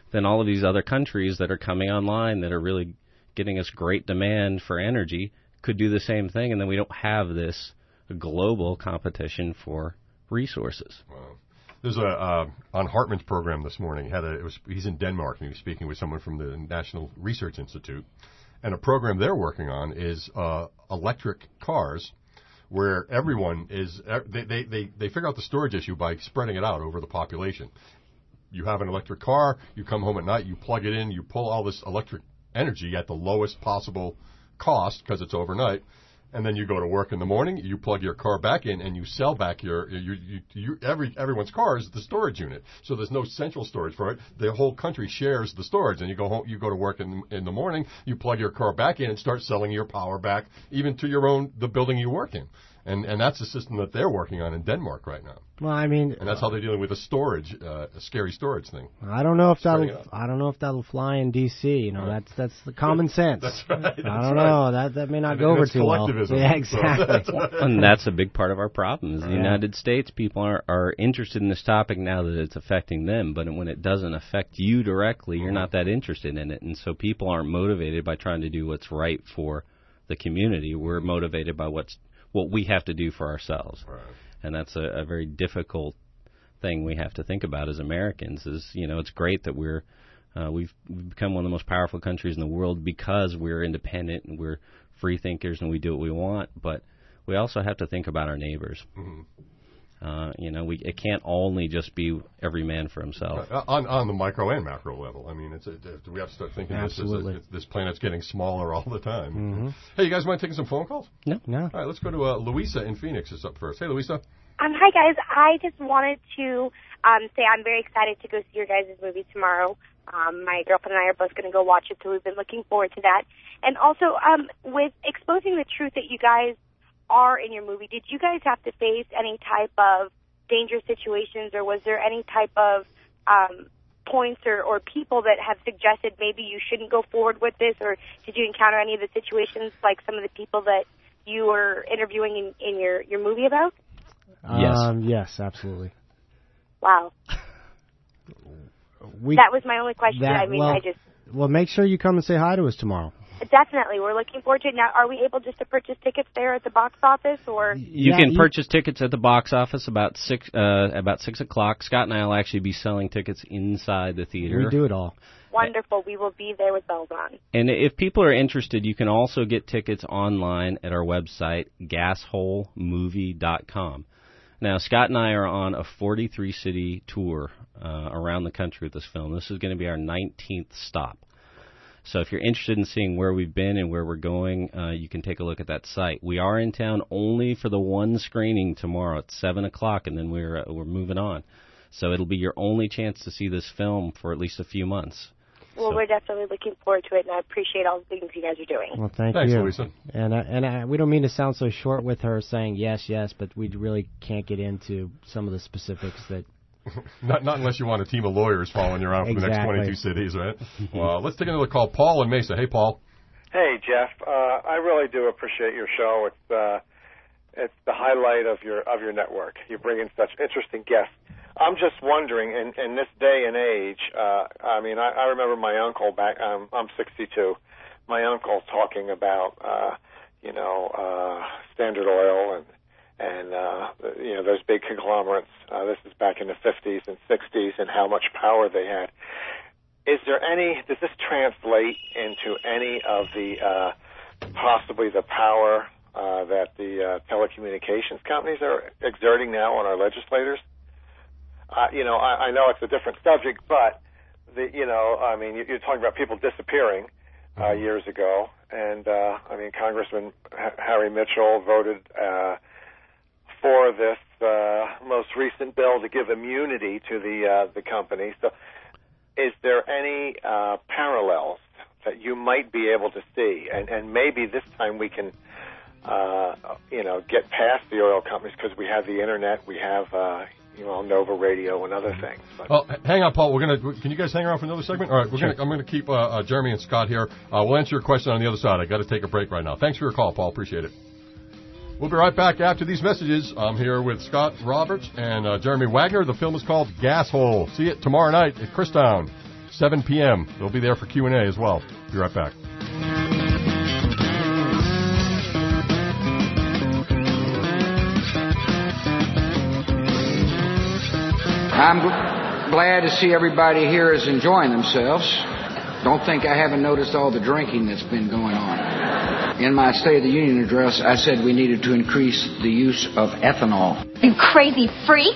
then all of these other countries that are coming online that are really getting us great demand for energy could do the same thing, and then we don't have this global competition for resources. Wow. There's on Hartman's program this morning. He's in Denmark, and he was speaking with someone from the National Research Institute. And a program they're working on is electric cars, where everyone is they figure out the storage issue by spreading it out over the population. You have an electric car, you come home at night, you plug it in, you pull all this electric energy at the lowest possible cost because it's overnight. And then you go to work in the morning, you plug your car back in, and you sell back everyone's car is the storage unit. So there's no central storage for it. The whole country shares the storage. And you go home, you go to work in the morning, you plug your car back in and start selling your power back even to the building you work in. And that's a system that they're working on in Denmark right now. Well, I mean, and that's how they're dealing with a scary storage thing. I don't know if that'll fly in D.C. You know, right. That's the common sense. That's right. I don't know. That may not go over too well. Yeah, exactly. So and that's a big part of our problem. Is the United States people are interested in this topic now that it's affecting them, but when it doesn't affect you directly, you're not that interested in it, and so people aren't motivated by trying to do what's right for the community. We're motivated by what we have to do for ourselves. Right. And that's a very difficult thing we have to think about as Americans. Is it's great that we've become one of the most powerful countries in the world because we're independent and we're free thinkers and we do what we want, but we also have to think about our neighbors. Mm-hmm. It can't only just be every man for himself. On the micro and macro level. I mean, we have to start thinking this planet's getting smaller all the time. Mm-hmm. Hey, you guys mind taking some phone calls? No. All right, let's go to Louisa in Phoenix is up first. Hey, Louisa. Hi, guys. I just wanted to say I'm very excited to go see your guys' movie tomorrow. My girlfriend and I are both going to go watch it, so we've been looking forward to that. And also, with exposing the truth that you guys are in your movie, did you guys have to face any type of dangerous situations, or was there any type of points or people that have suggested maybe you shouldn't go forward with this, or did you encounter any of the situations like some of the people that you were interviewing in your movie about? Yes, absolutely. Wow. That was my only question. Well, make sure you come and say hi to us tomorrow. Definitely. We're looking forward to it. Now, are we able just to purchase tickets there at the box office, or? You can purchase tickets at the box office about 6 o'clock. Scott and I will actually be selling tickets inside the theater. We do it all. Wonderful. We will be there with bells on. And if people are interested, you can also get tickets online at our website, gasholemovie.com. Now, Scott and I are on a 43-city tour around the country with this film. This is going to be our 19th stop. So if you're interested in seeing where we've been and where we're going, you can take a look at that site. We are in town only for the one screening tomorrow at 7 o'clock, and then we're moving on. So it'll be your only chance to see this film for at least a few months. Well, we're definitely looking forward to it, and I appreciate all the things you guys are doing. Well, thanks, you. Louisa. And we don't mean to sound so short with her saying yes, but we really can't get into some of the specifics that... Not unless you want a team of lawyers following you around from the next 22 cities, right? Well, let's take another call. Paul in Mesa. Hey, Paul. Hey, Jeff. I really do appreciate your show. It's the highlight of your network. You bring in such interesting guests. I'm just wondering, in this day and age, I remember my uncle back. I'm 62. My uncle talking about, Standard Oil and those big conglomerates. This is back in the 50s and 60s, and how much power they had. Does this translate into any of the possibly the power that the telecommunications companies are exerting now on our legislators? I know it's a different subject, but you're talking about people disappearing years ago, and Congressman Harry Mitchell voted for this most recent bill to give immunity to the company. So, is there any parallels that you might be able to see, and maybe this time we can, get past the oil companies because we have the internet, we have Nova Radio and other things. Well, hang on, Paul. Can you guys hang around for another segment? All right, I'm going to keep Jeremy and Scott here. We'll answer your question on the other side. I got to take a break right now. Thanks for your call, Paul. Appreciate it. We'll be right back after these messages. I'm here with Scott Roberts and Jeremy Wagner. The film is called Gas Hole. See it tomorrow night at Christown. 7 p.m. They'll be there for Q&A as well. Be right back. I'm glad to see everybody here is enjoying themselves. Don't think I haven't noticed all the drinking that's been going on. In my State of the Union address, I said we needed to increase the use of ethanol. You crazy freak!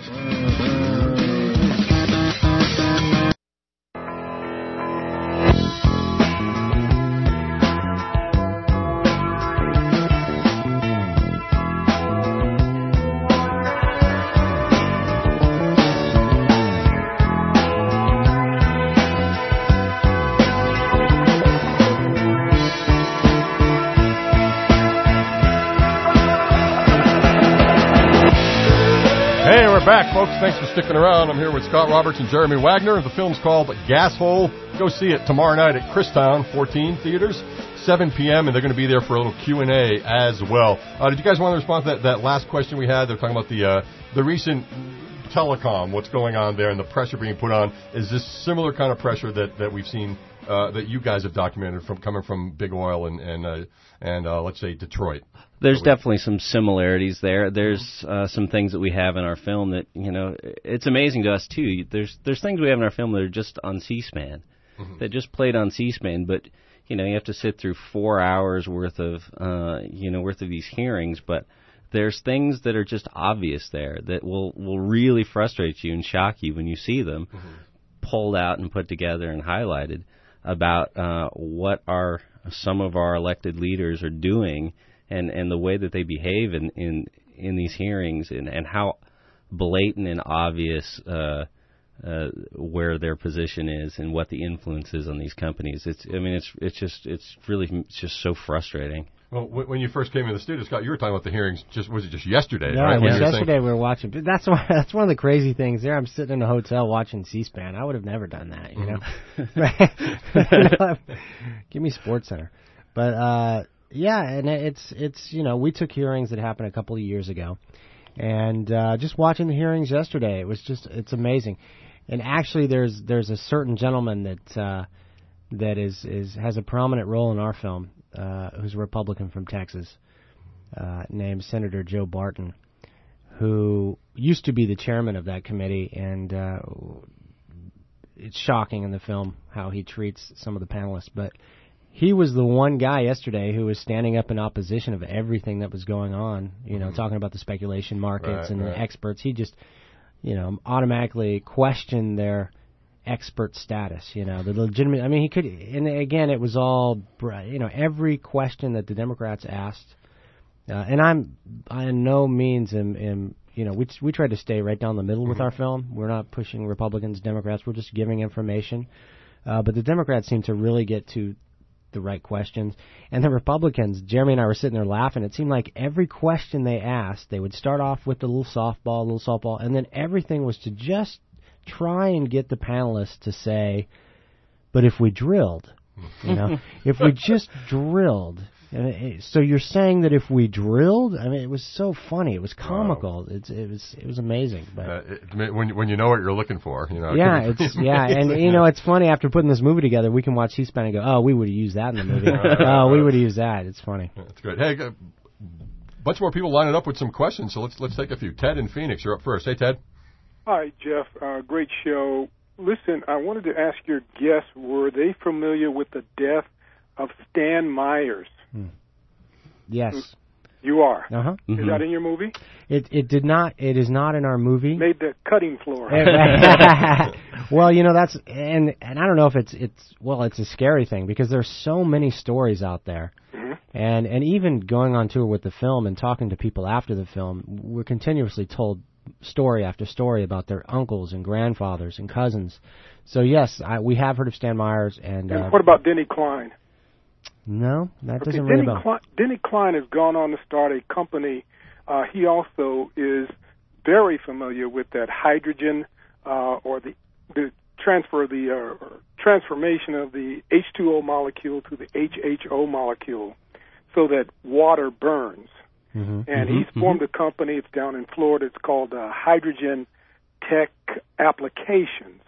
Back, folks. Thanks for sticking around. I'm here with Scott Roberts and Jeremy Wagner. The film's called Gas Hole. Go see it tomorrow night at Christown 14 Theaters, 7 p.m., and they're going to be there for a little Q&A as well. Did you guys want to respond to that last question we had? They're talking about the recent telecom, what's going on there, and the pressure being put on. Is this similar kind of pressure that we've seen that you guys have documented from coming from Big Oil and let's say Detroit? There's definitely some similarities there. There's some things that we have in our film that, it's amazing to us too. There's things we have in our film that are just on C-SPAN, that just played on C-SPAN, but you have to sit through 4 hours worth of these hearings. But there's things that are just obvious there that will really frustrate you and shock you when you see them pulled out and put together and highlighted about what some of our elected leaders are doing. And the way that they behave in these hearings and how blatant and obvious where their position is and what the influence is on these companies. It's just so frustrating. Well, when you first came in the studio, Scott, you were talking about the hearings. Was it just yesterday? Yeah, right? it was yesterday we were watching. That's one of the crazy things. There, I'm sitting in a hotel watching C-SPAN. I would have never done that. Give me SportsCenter, but. Yeah, and it's we took hearings that happened a couple of years ago, and just watching the hearings yesterday, it's amazing. And actually, there's a certain gentleman that has a prominent role in our film, who's a Republican from Texas, named Senator Joe Barton, who used to be the chairman of that committee, and it's shocking in the film how he treats some of the panelists, but. He was the one guy yesterday who was standing up in opposition of everything that was going on, talking about the speculation markets and the experts. He just, automatically questioned their expert status, the legitimate. I mean, he could, and again, it was all, every question that the Democrats asked, and I'm by no means we try to stay right down the middle with our film. We're not pushing Republicans, Democrats. We're just giving information. But the Democrats seem to really get to the right questions. And the Republicans, Jeremy and I were sitting there laughing. It seemed like every question they asked, they would start off with a little softball, and then everything was to just try and get the panelists to say, but if we drilled, if we just drilled. So you're saying that if we drilled? I mean, it was so funny. It was comical. Wow. It was amazing. But when you know what you're looking for, Yeah, and it's funny. After putting this movie together, we can watch C-SPAN and go, "Oh, we would have used that in the movie. We would have used that." It's funny. That's good. Hey, a bunch more people lining up with some questions. So let's take a few. Ted in Phoenix, you're up first. Hey, Ted. Hi, Jeff. Great show. Listen, I wanted to ask your guests: were they familiar with the death of Stan Myers? Yes. You are? Uh-huh. Is that in your movie? It did not. It is not in our movie. Made the cutting floor. Well, that's and I don't know if it's a scary thing because there's so many stories out there. Mm-hmm. And even going on tour with the film and talking to people after the film, we're continuously told story after story about their uncles and grandfathers and cousins. So yes, we have heard of Stan Myers. And what about Denny Klein? No, that doesn't ring a bell. Denny Klein has gone on to start a company. He also is very familiar with that hydrogen or the transformation of the H2O molecule to the HHO molecule so that water burns. Mm-hmm. And he's formed a company. It's down in Florida. It's called Hydrogen Tech Applications.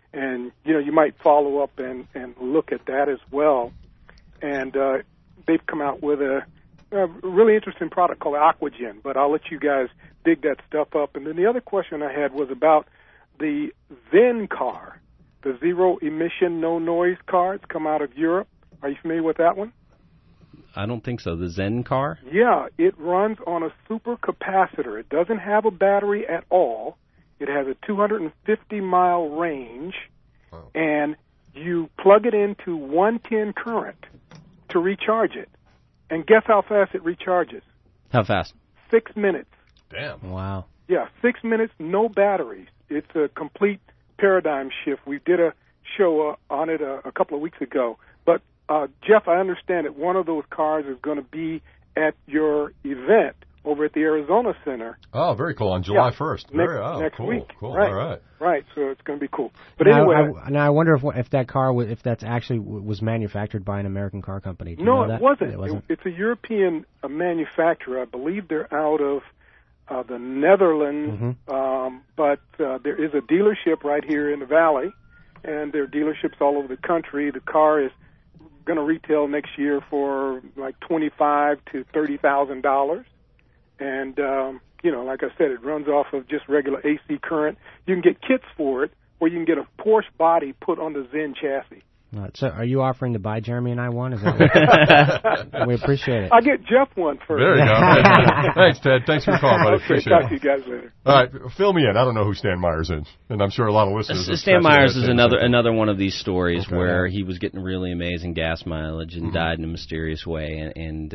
And, you might follow up and look at that as well. And they've come out with a really interesting product called Aquagen, but I'll let you guys dig that stuff up. And then the other question I had was about the Zen car, the zero emission, no noise car. It's come out of Europe. Are you familiar with that one? I don't think so. The Zen car? Yeah, it runs on a supercapacitor. It doesn't have a battery at all. It has a 250-mile range, and you plug it into 110 current to recharge it. And guess how fast it recharges? How fast? 6 minutes. Damn. Wow. Yeah, 6 minutes, no batteries. It's a complete paradigm shift. We did a show on it a couple of weeks ago. But, Jeff, I understand that one of those cars is going to be at your event over at the Arizona Center. Oh, very cool. On July 1st. Next cool, week. Cool. Right. All right. Right, so it's going to be cool. But now, anyway. Now, I wonder if that car, if that's actually was manufactured by an American car company. Do you know that? It wasn't. It's a European manufacturer. I believe they're out of the Netherlands, but there is a dealership right here in the Valley, and there are dealerships all over the country. The car is going to retail next year for like $25,000 to $30,000, and like I said, it runs off of just regular AC current. You can get kits for it, or you can get a Porsche body put on the Zen chassis. So are you offering to buy Jeremy and I one? Is that we appreciate it. I'll get Jeff one first. There you go. Thanks, Ted. Thanks for calling, buddy. Okay, Appreciate talk it. to you guys later. All right, fill me in. I don't know who Stan Myers is, and I'm sure a lot of listeners. Stan Myers is another one of these stories where he was getting really amazing gas mileage and died in a mysterious way,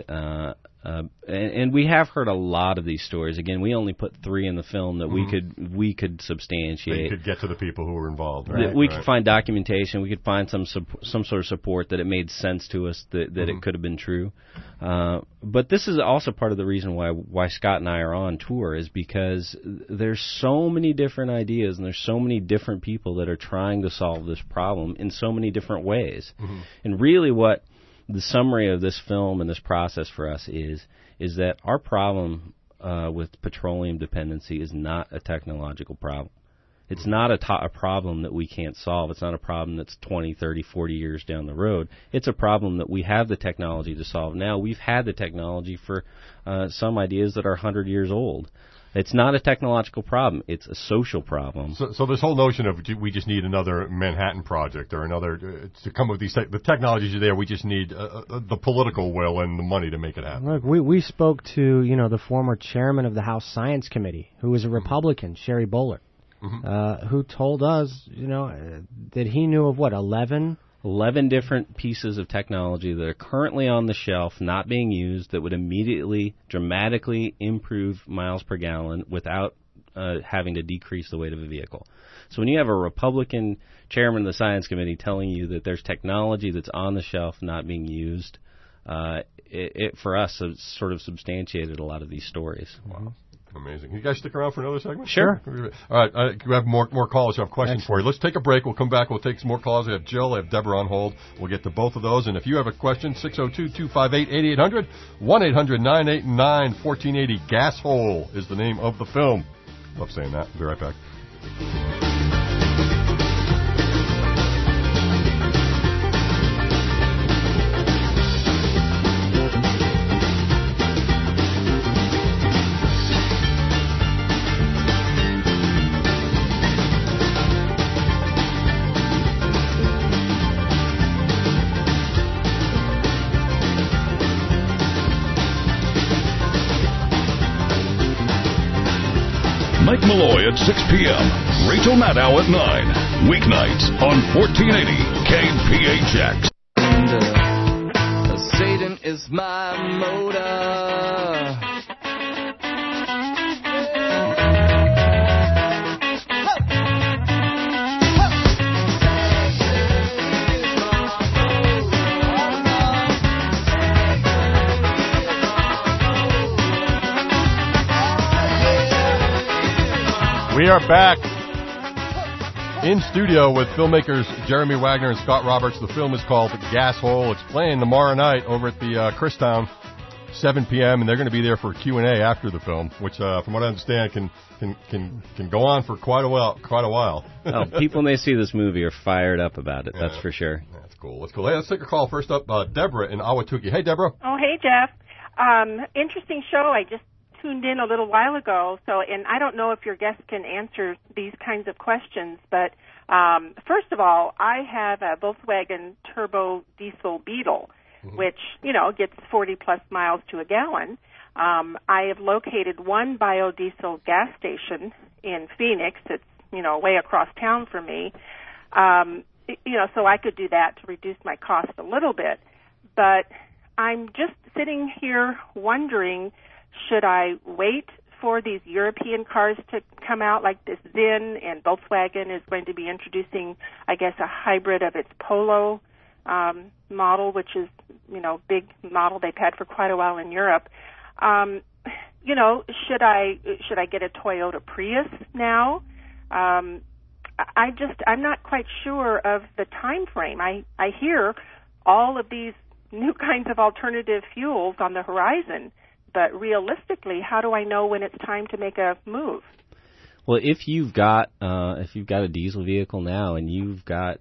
and we have heard a lot of these stories. Again, we only put 3 in the film that we could substantiate. They could get to the people who were involved. We could find documentation. We could find some sort of support that it made sense to us that it could have been true. But this is also part of the reason why Scott and I are on tour, is because there's so many different ideas and there's so many different people that are trying to solve this problem in so many different ways. And really what the summary of this film and this process for us is that our problem with petroleum dependency is not a technological problem. It's not a problem that we can't solve. It's not a problem that's 20, 30, 40 years down the road. It's a problem that we have the technology to solve now. We've had the technology for some ideas that are 100 years old. It's not a technological problem. It's a social problem. So this whole notion of we just need another Manhattan Project or another to come up with these the technologies are there. We just need the political will and the money to make it happen. Look, we spoke to the former chairman of the House Science Committee, who was a Republican, Sherry Bowler, who told us that he knew of 11 different pieces of technology that are currently on the shelf, not being used, that would immediately, dramatically improve miles per gallon without having to decrease the weight of a vehicle. So when you have a Republican chairman of the Science Committee telling you that there's technology that's on the shelf not being used, it for us has sort of substantiated a lot of these stories. Wow. Amazing. You guys stick around for another segment? Sure. All right. We have more callers who have questions for you. Let's take a break. We'll come back. We'll take some more calls. I have Jill. I have Deborah on hold. We'll get to both of those. And if you have a question, 602-258-8800, 1-800-989-1480. Gas Hole is the name of the film. Love saying that. Be right back. Mike Malloy at 6 p.m. Rachel Maddow at 9. Weeknights on 1480 KPHX. Satan is my motor. We are back in studio with filmmakers Jeremy Wagner and Scott Roberts. The film is called Gas Hole. It's playing tomorrow night over at the Christown 7 p.m., and they're going to be there for Q&A after the film, which, from what I understand, can go on for quite a while. Oh, people when they see this movie are fired up about it. That's for sure. That's cool. That's cool. Hey, let's take a call. First up, Deborah in Ahwatukee. Hey, Deborah. Oh, hey, Jeff. Interesting show. I just tuned in a little while ago, and I don't know if your guests can answer these kinds of questions, but first of all, I have a Volkswagen turbo diesel Beetle, which, gets 40-plus miles to a gallon. I have located one biodiesel gas station in Phoenix. It's, way across town from me. So I could do that to reduce my cost a little bit. But I'm just sitting here wondering, should I wait for these European cars to come out like this Zin, and Volkswagen is going to be introducing, I guess, a hybrid of its Polo model, which is, big model they've had for quite a while in Europe. Should I get a Toyota Prius now? I'm not quite sure of the time frame. I hear all of these new kinds of alternative fuels on the horizon, but realistically, how do I know when it's time to make a move? Well, if you've got a diesel vehicle now and you've got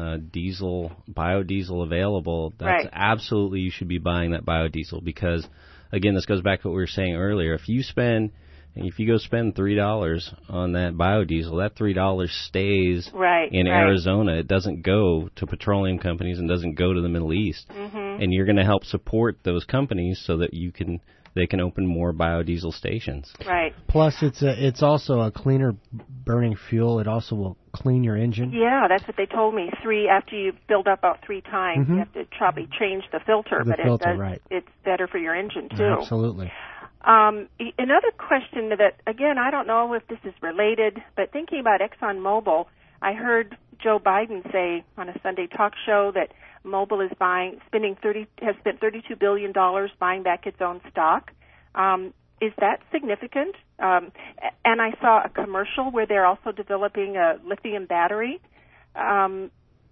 biodiesel available, that's absolutely, you should be buying that biodiesel, because again, this goes back to what we were saying earlier. If you go spend $3 on that biodiesel, that $3 stays in Arizona. It doesn't go to petroleum companies and doesn't go to the Middle East. And you're going to help support those companies so that they can open more biodiesel stations. Right. Plus, it's also a cleaner burning fuel. It also will clean your engine. Yeah, that's what they told me. After you build up about 3 times, you have to probably change the filter. It's better for your engine too. Absolutely. Another question that, again, I don't know if this is related, but thinking about ExxonMobil, I heard Joe Biden say on a Sunday talk show that Mobil is has spent $32 billion buying back its own stock. Is that significant? And I saw a commercial where they're also developing a lithium battery. How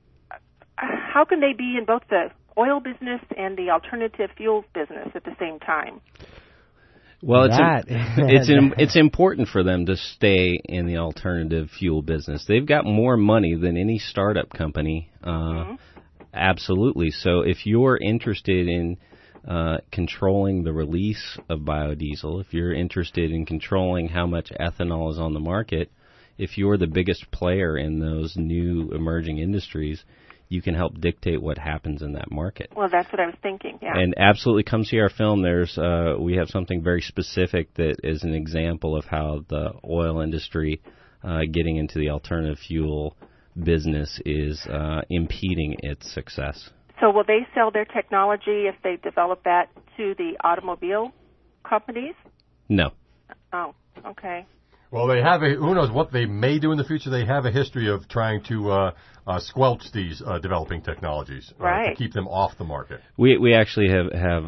can they be in both the oil business and the alternative fuels business at the same time? Well, it's important for them to stay in the alternative fuel business. They've got more money than any startup company. Absolutely. So if you're interested in controlling the release of biodiesel, if you're interested in controlling how much ethanol is on the market, if you're the biggest player in those new emerging industries, you can help dictate what happens in that market. Well, that's what I was thinking, yeah. And absolutely, come see our film. We have something very specific that is an example of how the oil industry getting into the alternative fuel business is impeding its success. So will they sell their technology if they develop that to the automobile companies? No. Oh, okay. Well, who knows what they may do in the future. They have a history of trying to squelch these developing technologies to keep them off the market. We actually have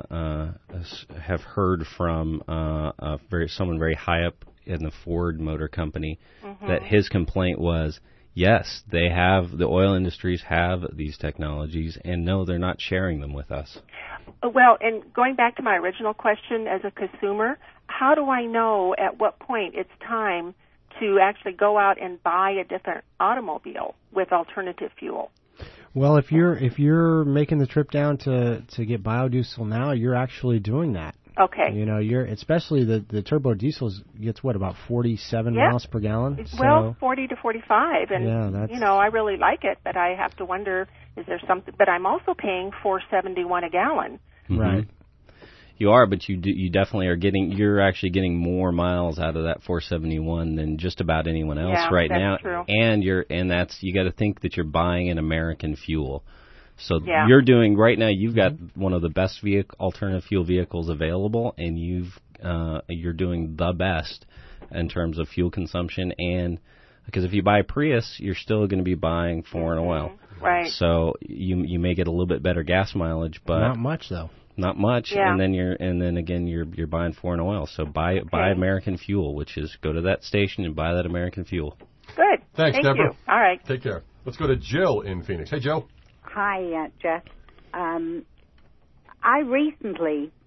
heard from someone very high up in the Ford Motor Company that his complaint was, yes, the oil industries have these technologies, and no, they're not sharing them with us. Well, and going back to my original question, as a consumer, how do I know at what point it's time to actually go out and buy a different automobile with alternative fuel? Well, if you're making the trip down to get biodiesel now, you're actually doing that. Okay. You're especially the turbo diesels gets about 47 miles per gallon. Well, 40 to 45, and that's... I really like it, but I have to wonder, is there something? But I'm also paying $4.71 a gallon. Right. You are, but you definitely are you're actually getting more miles out of that 471 than just about anyone else right now. True. And you got to think that you're buying an American fuel. So you're doing right now. You've got one of the best alternative fuel vehicles available, and you're doing the best in terms of fuel consumption. And because if you buy a Prius, you're still going to be buying foreign oil. Right. So you may get a little bit better gas mileage, but not much though. Not much, yeah. and then you're buying foreign oil. So buy American fuel, which is go to that station and buy that American fuel. Good. Thanks, Thank Deborah. You. All right. Take care. Let's go to Jill in Phoenix. Hey, Jill. Hi, Jeff. I recently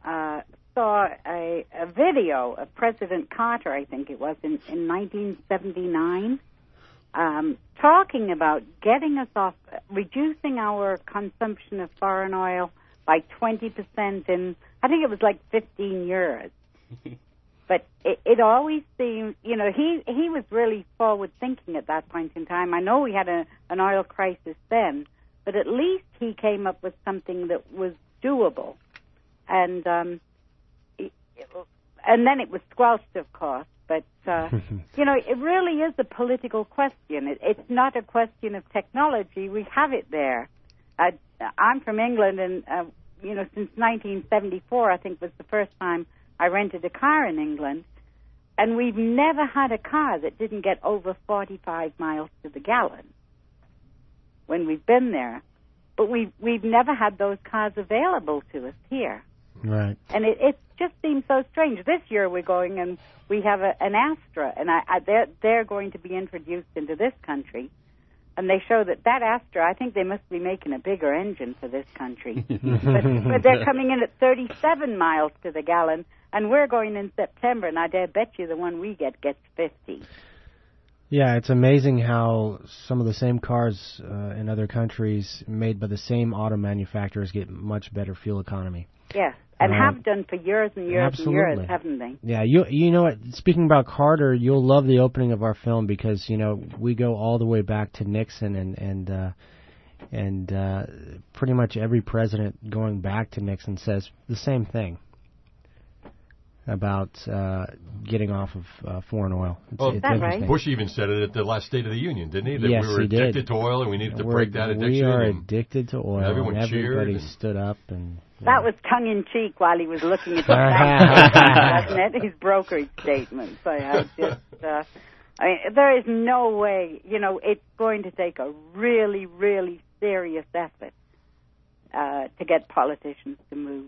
saw a video of President Carter, I think it was, in 1979, talking about getting us off, reducing our consumption of foreign oil by 20% in, I think it was like 15 years. But it always seemed, he was really forward-thinking at that point in time. I know we had an oil crisis then, but at least he came up with something that was doable. And then it was squelched, of course. But, it really is a political question. It's not a question of technology. We have it there. I'm from England, and, since 1974, I think was the first time I rented a car in England, and we've never had a car that didn't get over 45 miles to the gallon when we've been there. But we've never had those cars available to us here. Right. And it just seems so strange. This year we're going and we have an Astra, and they're going to be introduced into this country. And they show that Astra, I think they must be making a bigger engine for this country. but they're coming in at 37 miles to the gallon, and we're going in September, and I dare bet you the one we get gets 50. Yeah, it's amazing how some of the same cars in other countries made by the same auto manufacturers get much better fuel economy. Yes, and have done for years and years absolutely. and years, haven't they? Yeah, you know what, speaking about Carter, you'll love the opening of our film because, we go all the way back to Nixon and pretty much every president going back to Nixon says the same thing about getting off of foreign oil. Is that right? Bush even said it at the last State of the Union, didn't he? That yes, we were addicted to oil and we needed to break that addiction. We are addicted to oil. Everyone and everybody cheered. stood up. And that was tongue-in-cheek while he was looking at the back, wasn't it? His brokerage statements. I mean, there is no way, it's going to take a really, really serious effort to get politicians to move.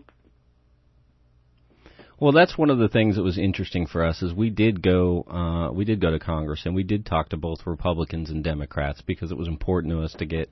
Well, that's one of the things that was interesting for us is we did go to Congress and we did talk to both Republicans and Democrats because it was important to us to get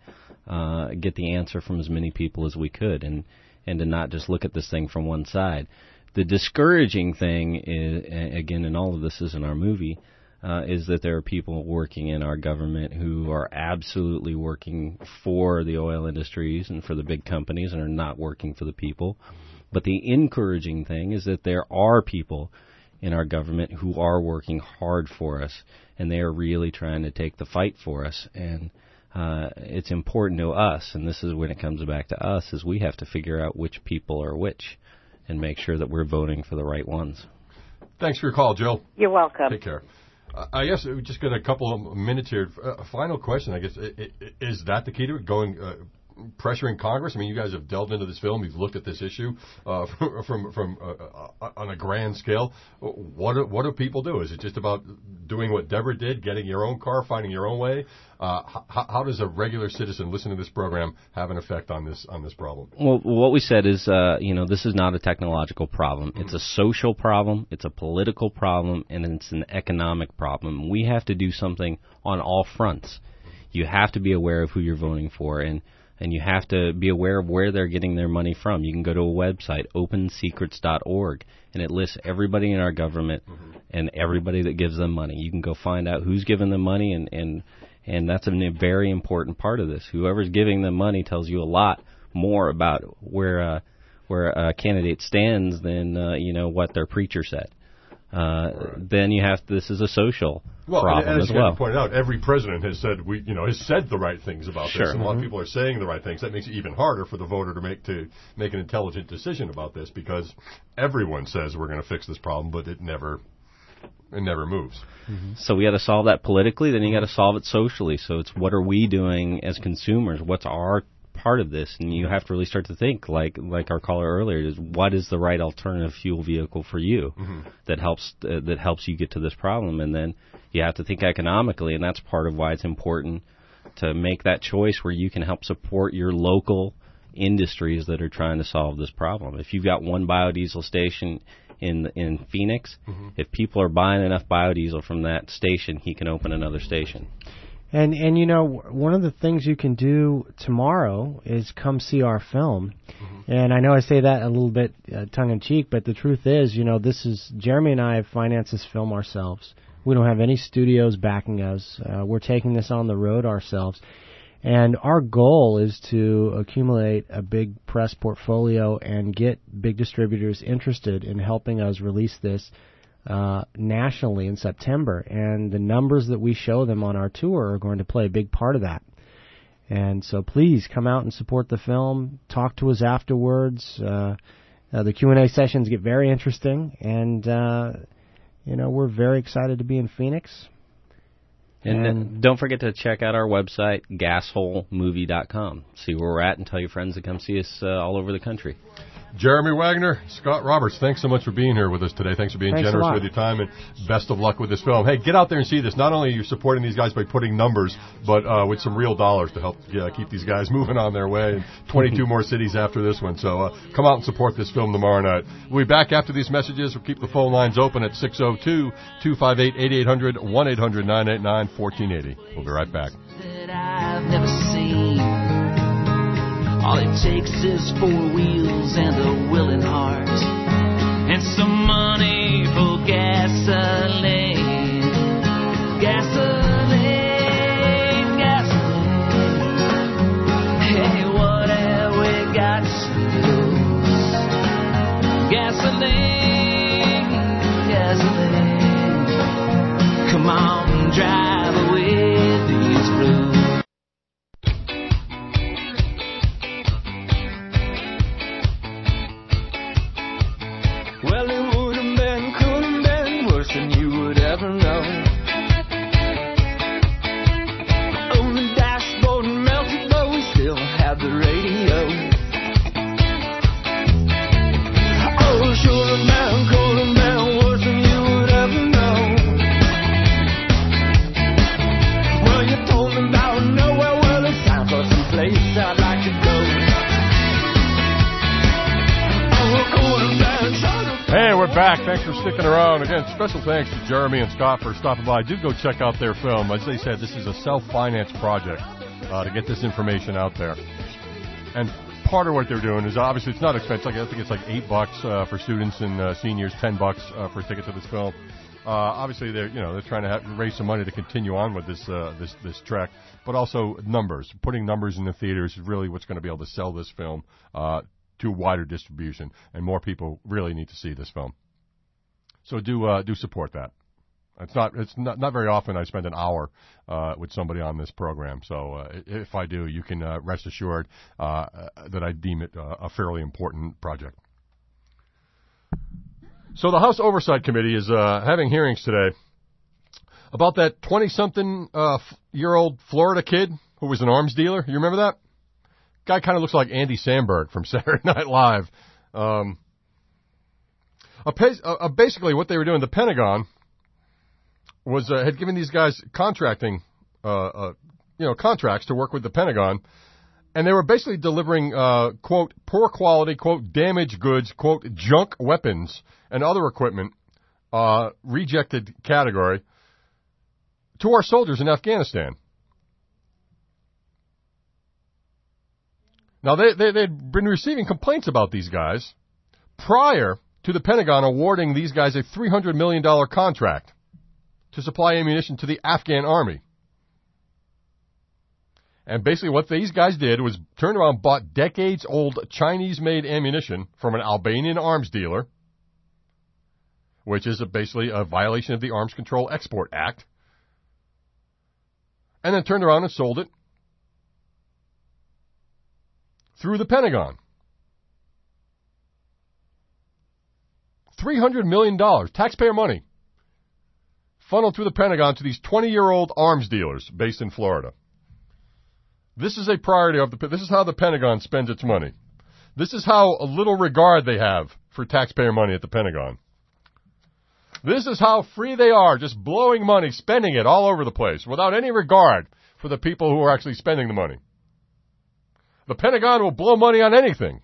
the answer from as many people as we could and to not just look at this thing from one side. The discouraging thing is, again, and all of this is in our movie, is that there are people working in our government who are absolutely working for the oil industries and for the big companies and are not working for the people. But the encouraging thing is that there are people in our government who are working hard for us, and they are really trying to take the fight for us. And it's important to us, and this is when it comes back to us, is we have to figure out which people are which and make sure that we're voting for the right ones. Thanks for your call, Jill. You're welcome. Take care. I guess we just got a couple of minutes here. Final question, I guess. Is that the key to it, pressuring Congress? I mean, you guys have delved into this film. You've looked at this issue from on a grand scale. What do people do? Is it just about doing what Deborah did, getting your own car, finding your own way? How does a regular citizen listening to this program have an effect on this problem? Well, what we said is, this is not a technological problem. It's a social problem, it's a political problem, and it's an economic problem. We have to do something on all fronts. You have to be aware of who you're voting for, and you have to be aware of where they're getting their money from. You can go to a website, opensecrets.org, and it lists everybody in our government and everybody that gives them money. You can go find out who's giving them money, and that's a very important part of this. Whoever's giving them money tells you a lot more about where a candidate stands than what their preacher said. Then this is a social problem as well. As you pointed out, every president has said has said the right things about this. And a lot of people are saying the right things. That makes it even harder for the voter to make an intelligent decision about this because everyone says we're going to fix this problem, but it never moves. So we got to solve that politically. Then you got to solve it socially. So it's what are we doing as consumers? What's our part of this? And you have to really start to think, like our caller earlier, is what is the right alternative fuel vehicle for you that helps you get to this problem? And then you have to think economically, and that's part of why it's important to make that choice where you can help support your local industries that are trying to solve this problem. If you've got one biodiesel station in Phoenix, if people are buying enough biodiesel from that station, he can open another station. And you know, one of the things you can do tomorrow is come see our film. Mm-hmm. And I know I say that a little bit tongue-in-cheek, but the truth is, you know, Jeremy and I have financed this film ourselves. We don't have any studios backing us. We're taking this on the road ourselves. And our goal is to accumulate a big press portfolio and get big distributors interested in helping us release this nationally in September. And the numbers that we show them on our tour are going to play a big part of that. And so please come out and support the film. Talk to us afterwards. The Q&A sessions get very interesting. And, you know, we're very excited to be in Phoenix. And don't forget to check out our website, gasholemovie.com. See where we're at and tell your friends to come see us all over the country. Jeremy Wagner, Scott Roberts, thanks so much for being here with us today. Thanks for being generous with your time, and best of luck with this film. Hey, get out there and see this. Not only are you supporting these guys by putting numbers, but with some real dollars to help keep these guys moving on their way. 22 more cities after this one. So come out and support this film tomorrow night. We'll be back after these messages. We'll keep the phone lines open at 602-258-8800, 1-800-989-1480. We'll be right back. That I've never seen. All it takes is 4 wheels and a willing heart and some money for gasoline. Gasoline, gasoline. Hey, what have we got to lose? Gasoline, gasoline. Come on, drive away these blues. Well, it would have been, could have been worse than you would ever know. On the dashboard melted, but we still had the radio. Oh, should have been, could have been worse than you would ever know. Well, you told me about nowhere, well, it's time for some place I'd like to go. Oh, could have been, Hey, we're back. Thanks for sticking around. Again, special thanks to Jeremy and Scott for stopping by. Do go check out their film. As they said, this is a self-financed project to get this information out there. And part of what they're doing is, obviously, it's not expensive. I think it's like $8 for students and seniors, $10 for a ticket to this film. Obviously, they're trying to raise some money to continue on with this trek, but also numbers. Putting numbers in the theaters is really what's going to be able to sell this film to wider distribution, and more people really need to see this film. So do support that. It's not very often I spend an hour with somebody on this program. So if I do, you can rest assured that I deem it a fairly important project. So the House Oversight Committee is having hearings today about that 20-something-year-old Florida kid who was an arms dealer. You remember that? Guy kind of looks like Andy Samberg from Saturday Night Live. Basically, what they were doing, the Pentagon was had given these guys contracting, contracts to work with the Pentagon, and they were basically delivering, quote, poor quality, quote, damaged goods, quote, junk weapons and other equipment, rejected category, to our soldiers in Afghanistan. Now, they'd been receiving complaints about these guys prior to the Pentagon awarding these guys a $300 million contract to supply ammunition to the Afghan army. And basically what these guys did was turn around and bought decades-old Chinese-made ammunition from an Albanian arms dealer, which is basically a violation of the Arms Control Export Act, and then turned around and sold it through the Pentagon. $300 million, taxpayer money, funneled through the Pentagon to these 20-year-old arms dealers based in Florida. This is a priority this is how the Pentagon spends its money. This is how little regard they have for taxpayer money at the Pentagon. This is how free they are, just blowing money, spending it all over the place without any regard for the people who are actually spending the money. The Pentagon will blow money on anything,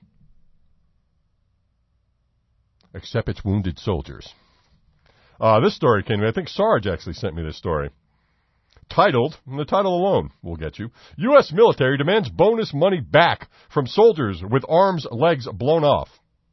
except its wounded soldiers. This story came to me. I think Sarge actually sent me this story. titled, and the title alone will get you, U.S. military demands bonus money back from soldiers with arms, legs blown off.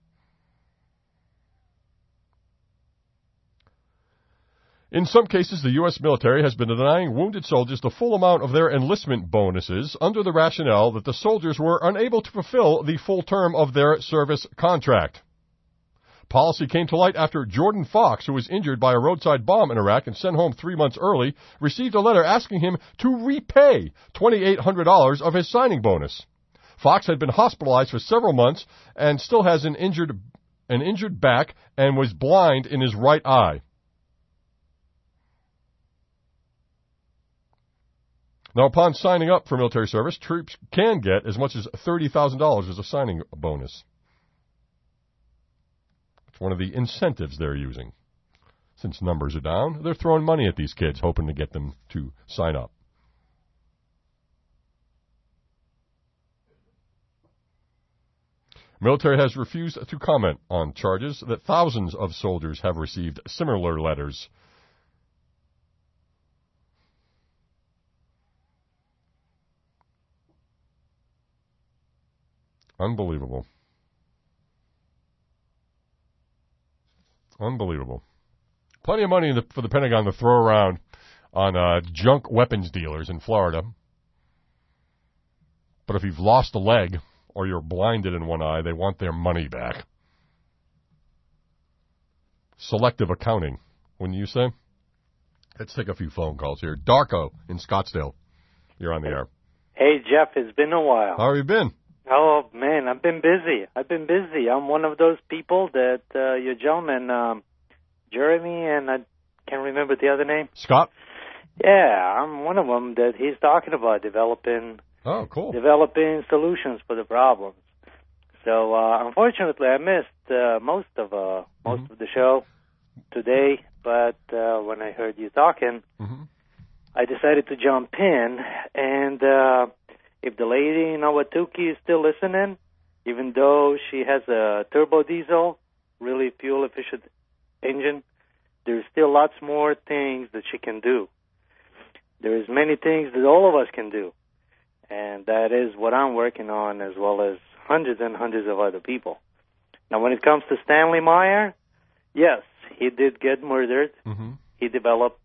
In some cases, the U.S. military has been denying wounded soldiers the full amount of their enlistment bonuses under the rationale that the soldiers were unable to fulfill the full term of their service contract. Policy came to light after Jordan Fox, who was injured by a roadside bomb in Iraq and sent home 3 months early, received a letter asking him to repay $2,800 of his signing bonus. Fox had been hospitalized for several months and still has an injured back and was blind in his right eye. Now, upon signing up for military service, troops can get as much as $30,000 as a signing bonus. It's one of the incentives they're using. Since numbers are down, they're throwing money at these kids, hoping to get them to sign up. Military has refused to comment on charges that thousands of soldiers have received similar letters. Unbelievable. Unbelievable. Plenty of money for the Pentagon to throw around on junk weapons dealers in Florida. But if you've lost a leg or you're blinded in one eye, they want their money back. Selective accounting, wouldn't you say? Let's take a few phone calls here. Darko in Scottsdale. You're on the air. Hey, Jeff, it's been a while. How have you been? Oh, man, I've been busy. I'm one of those people that your gentleman, Jeremy, and I can't remember the other name. Scott? Yeah, I'm one of them that he's talking about developing solutions for the problems. So, unfortunately, I missed most of the show today, but when I heard you talking, I decided to jump in, and if the lady in Ahwatukee is still listening, even though she has a turbo diesel, really fuel-efficient engine, there's still lots more things that she can do. There's many things that all of us can do, and that is what I'm working on, as well as hundreds and hundreds of other people. Now, when it comes to Stanley Meyer, yes, he did get murdered. He developed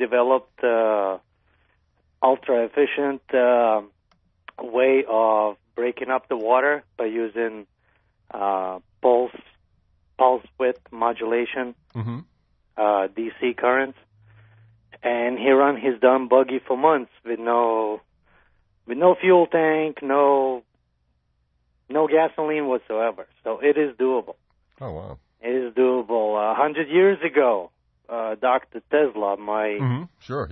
ultra-efficient way of breaking up the water by using pulse width modulation, DC currents, and he ran his dumb buggy for months with no fuel tank, no gasoline whatsoever. So it is doable. Oh wow! It is doable. 100 years ago, Dr. Tesla, my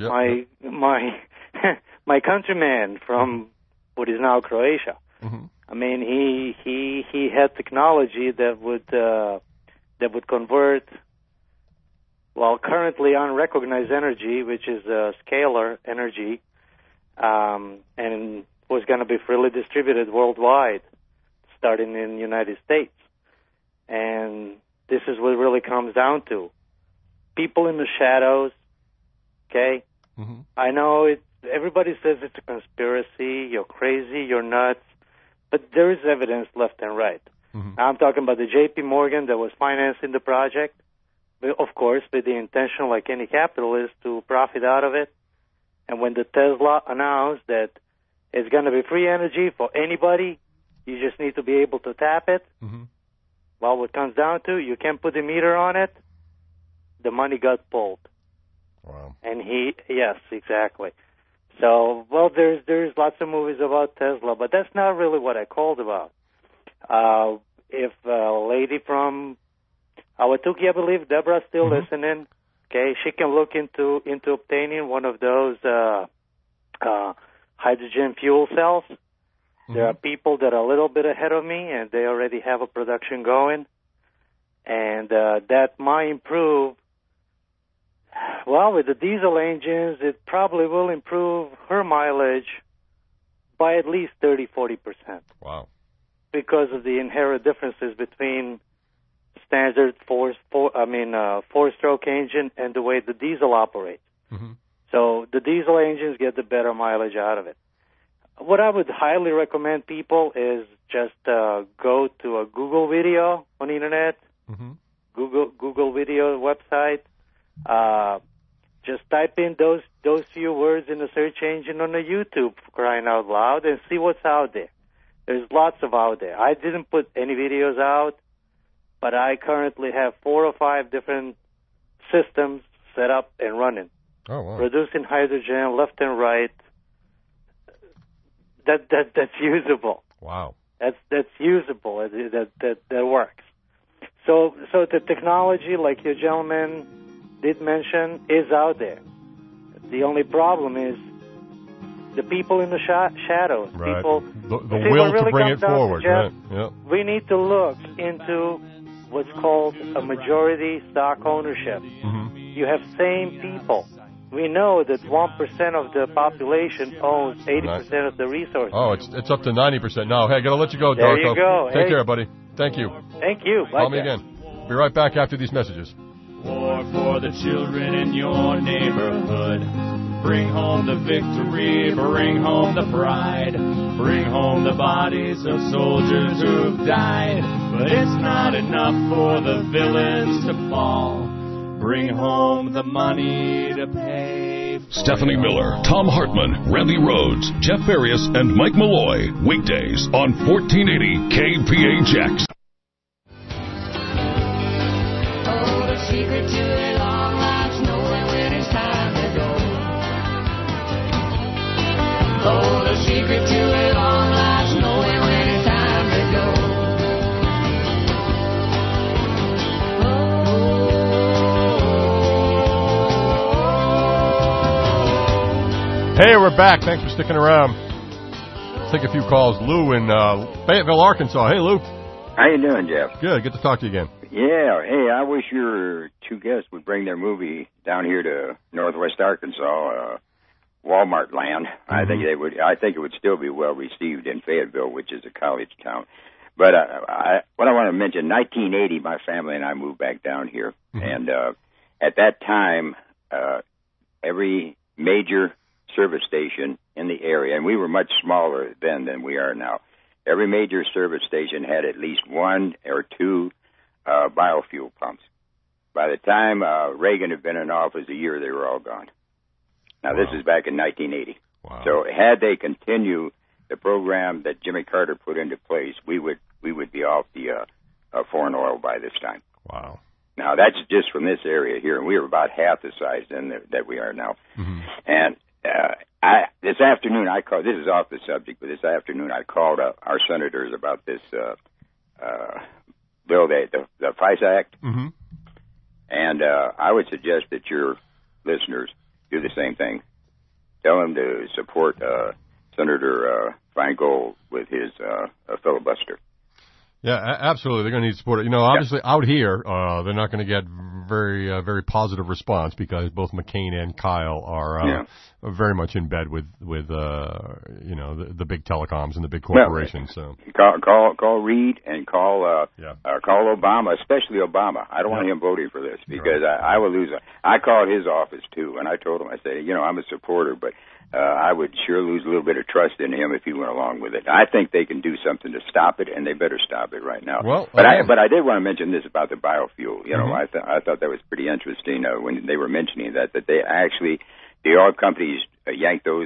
countryman from what is now Croatia. I mean, he had technology that would convert, well, currently unrecognized energy, which is scalar energy, and was going to be freely distributed worldwide, starting in the United States. And this is what it really comes down to. People in the shadows, okay? I know everybody says it's a conspiracy, you're crazy, you're nuts, but there is evidence left and right. Now I'm talking about the J.P. Morgan that was financing the project, of course, with the intention, like any capitalist, to profit out of it. And when the Tesla announced that it's going to be free energy for anybody, you just need to be able to tap it. Well, what it comes down to, you can't put a meter on it, the money got pulled. Wow. And yes, exactly. So, well, there's lots of movies about Tesla, but that's not really what I called about. If a lady from Ahwatukee, I believe, Deborah's still listening, okay, she can look into obtaining one of those hydrogen fuel cells. There are people that are a little bit ahead of me, and they already have a production going, and that might improve. Well, with the diesel engines, it probably will improve her mileage by at least 30-40%. Wow. Because of the inherent differences between standard four-stroke engine and the way the diesel operates. So the diesel engines get the better mileage out of it. What I would highly recommend people is just go to a Google video on the internet, Google video website. Just type in those few words in the search engine on the YouTube, for crying out loud, and see what's out there. There's lots of out there. I didn't put any videos out, but I currently have 4 or 5 different systems set up and running. Oh, wow. Producing hydrogen left and right. That's usable. Wow. That's usable. That works. So the technology, like your gentleman did mention, is out there. The only problem is the people in the shadows. Right. People, the will to bring it forward. Right. Yep. We need to look into what's called a majority stock ownership. You have same people. We know that 1% of the population owns 80% of the resources. Oh, it's up to 90% now. Hey, I gotta let you go, Darko. There you go. Take care, buddy. Thank you. Thank you. Call me again. Be right back after these messages. War for the children in your neighborhood. Bring home the victory, bring home the pride. Bring home the bodies of soldiers who've died. But it's not enough for the villains to fall. Bring home the money to pay. Stephanie Miller, Tom Hartman, Randy Rhodes, Jeff Farias, and Mike Malloy. Weekdays on 1480 KPHX. Oh, the secret to a long life's knowing when it's time to go. Oh, the secret to a long life's knowing when it's time to go. Hey, we're back. Thanks for sticking around. Let's take a few calls. Lou in Fayetteville, Arkansas. Hey, Lou. How you doing, Jeff? Good. Good to talk to you again. Yeah. Hey, I wish your two guests would bring their movie down here to Northwest Arkansas, Walmart land. I think they would. I think it would still be well received in Fayetteville, which is a college town. But what I want to mention, 1980, my family and I moved back down here, and at that time, every major service station in the area, and we were much smaller then than we are now. Every major service station had at least 1 or 2 biofuel pumps. By the time Reagan had been in office a year, they were all gone. Now, this is back in 1980. Wow. So had they continued the program that Jimmy Carter put into place, we would be off the foreign oil by this time. Wow. Now, that's just from this area here, and we were about half the size then that we are now. And this afternoon I called, this is off the subject, but this afternoon I called our senators about this bill, the FISA Act. And I would suggest that your listeners do the same thing. Tell them to support Senator Feingold with his filibuster. Yeah, absolutely. They're going to need support. You know, obviously out here, they're not going to get very positive response because both McCain and Kyle are very much in bed with you know, the big telecoms and the big corporations. So call Reid and call Obama, especially Obama. I don't want him voting for this because I will lose. I called his office too, and I told him, I said, you know, I'm a supporter, but I would sure lose a little bit of trust in him if he went along with it. I think they can do something to stop it, and they better stop it right now. Well, but I did want to mention this about the biofuel. You know, I thought that was pretty interesting when they were mentioning that they actually, the oil companies yanked those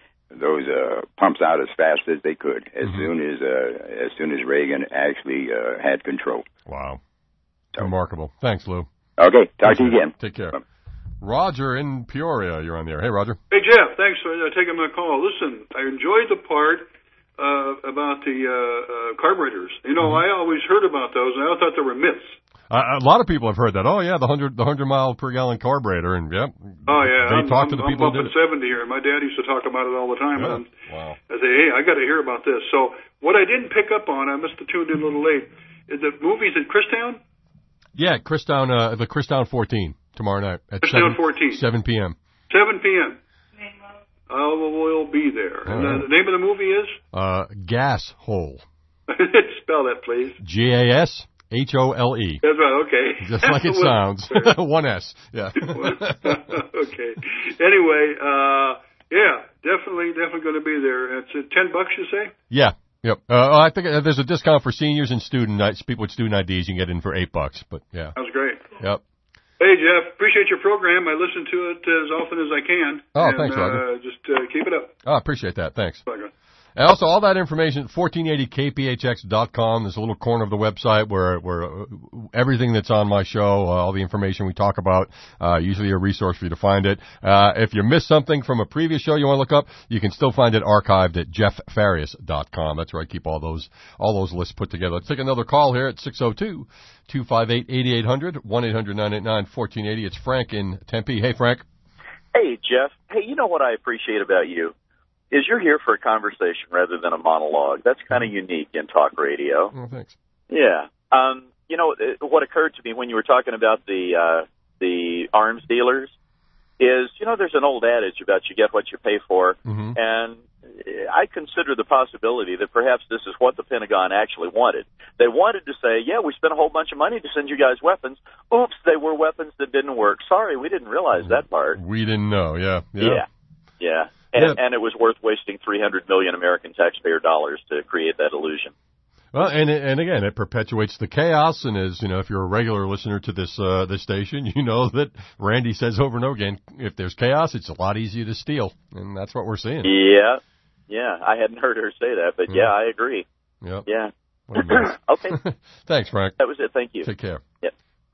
pumps out as fast as they could as soon as Reagan actually had control. Wow, remarkable. Thanks, Lou. Okay, talk to you again. Take care. Roger in Peoria, you're on the air. Hey, Roger. Hey, Jeff, thanks for taking my call. Listen, I enjoyed the part about the carburetors. You know, I always heard about those, and I thought they were myths. A lot of people have heard that. Oh, yeah, the 100 mile per gallon carburetor, and they talk to the people I'm up at 70 here, and my dad used to talk about it all the time. Yeah. And wow. I say, hey, I got to hear about this. So what I didn't pick up on, I must have tuned in a little late, is the movies in Christown? Yeah, Christown, the Christown 14 tomorrow night at 7 p.m. 7 p.m. I will be there. And the name of the movie is? Gas Hole. Spell that, please. GASHOLE. H-O-L-E. That's right, okay. Just like it sounds. One S, yeah. Okay. Anyway, yeah, definitely going to be there. It's $10, you say? Yeah. Yep. I think there's a discount for seniors and people with student IDs. You can get in for $8, but yeah. That was great. Yep. Hey, Jeff, appreciate your program. I listen to it as often as I can. Oh, thanks, Roger. Just keep it up. Oh, appreciate that. Thanks. Bye. And also, all that information at 1480kphx.com. There's a little corner of the website where everything that's on my show, all the information we talk about, usually a resource for you to find it. If you missed something from a previous show you want to look up, you can still find it archived at jefffarias.com. That's where I keep all those lists put together. Let's take another call here at 602-258-8800, 1-800-989-1480. It's Frank in Tempe. Hey, Frank. Hey, Jeff. Hey, you know what I appreciate about you? Is you're here for a conversation rather than a monologue. That's kind of unique in talk radio. Oh, thanks. Yeah. You know, what occurred to me when you were talking about the arms dealers is, you know, there's an old adage about you get what you pay for, and I consider the possibility that perhaps this is what the Pentagon actually wanted. They wanted to say, yeah, we spent a whole bunch of money to send you guys weapons. Oops, they were weapons that didn't work. Sorry, we didn't realize that part. We didn't know, yeah. And it was worth wasting 300 million American taxpayer dollars to create that illusion. Well, and again, it perpetuates the chaos. And as you know, if you're a regular listener to this station, you know that Randy says over and over again, if there's chaos, it's a lot easier to steal, and that's what we're seeing. Yeah. I hadn't heard her say that, but yeah, I agree. Yep. Yeah. Okay. Thanks, Frank. That was it. Thank you. Take care. Yep.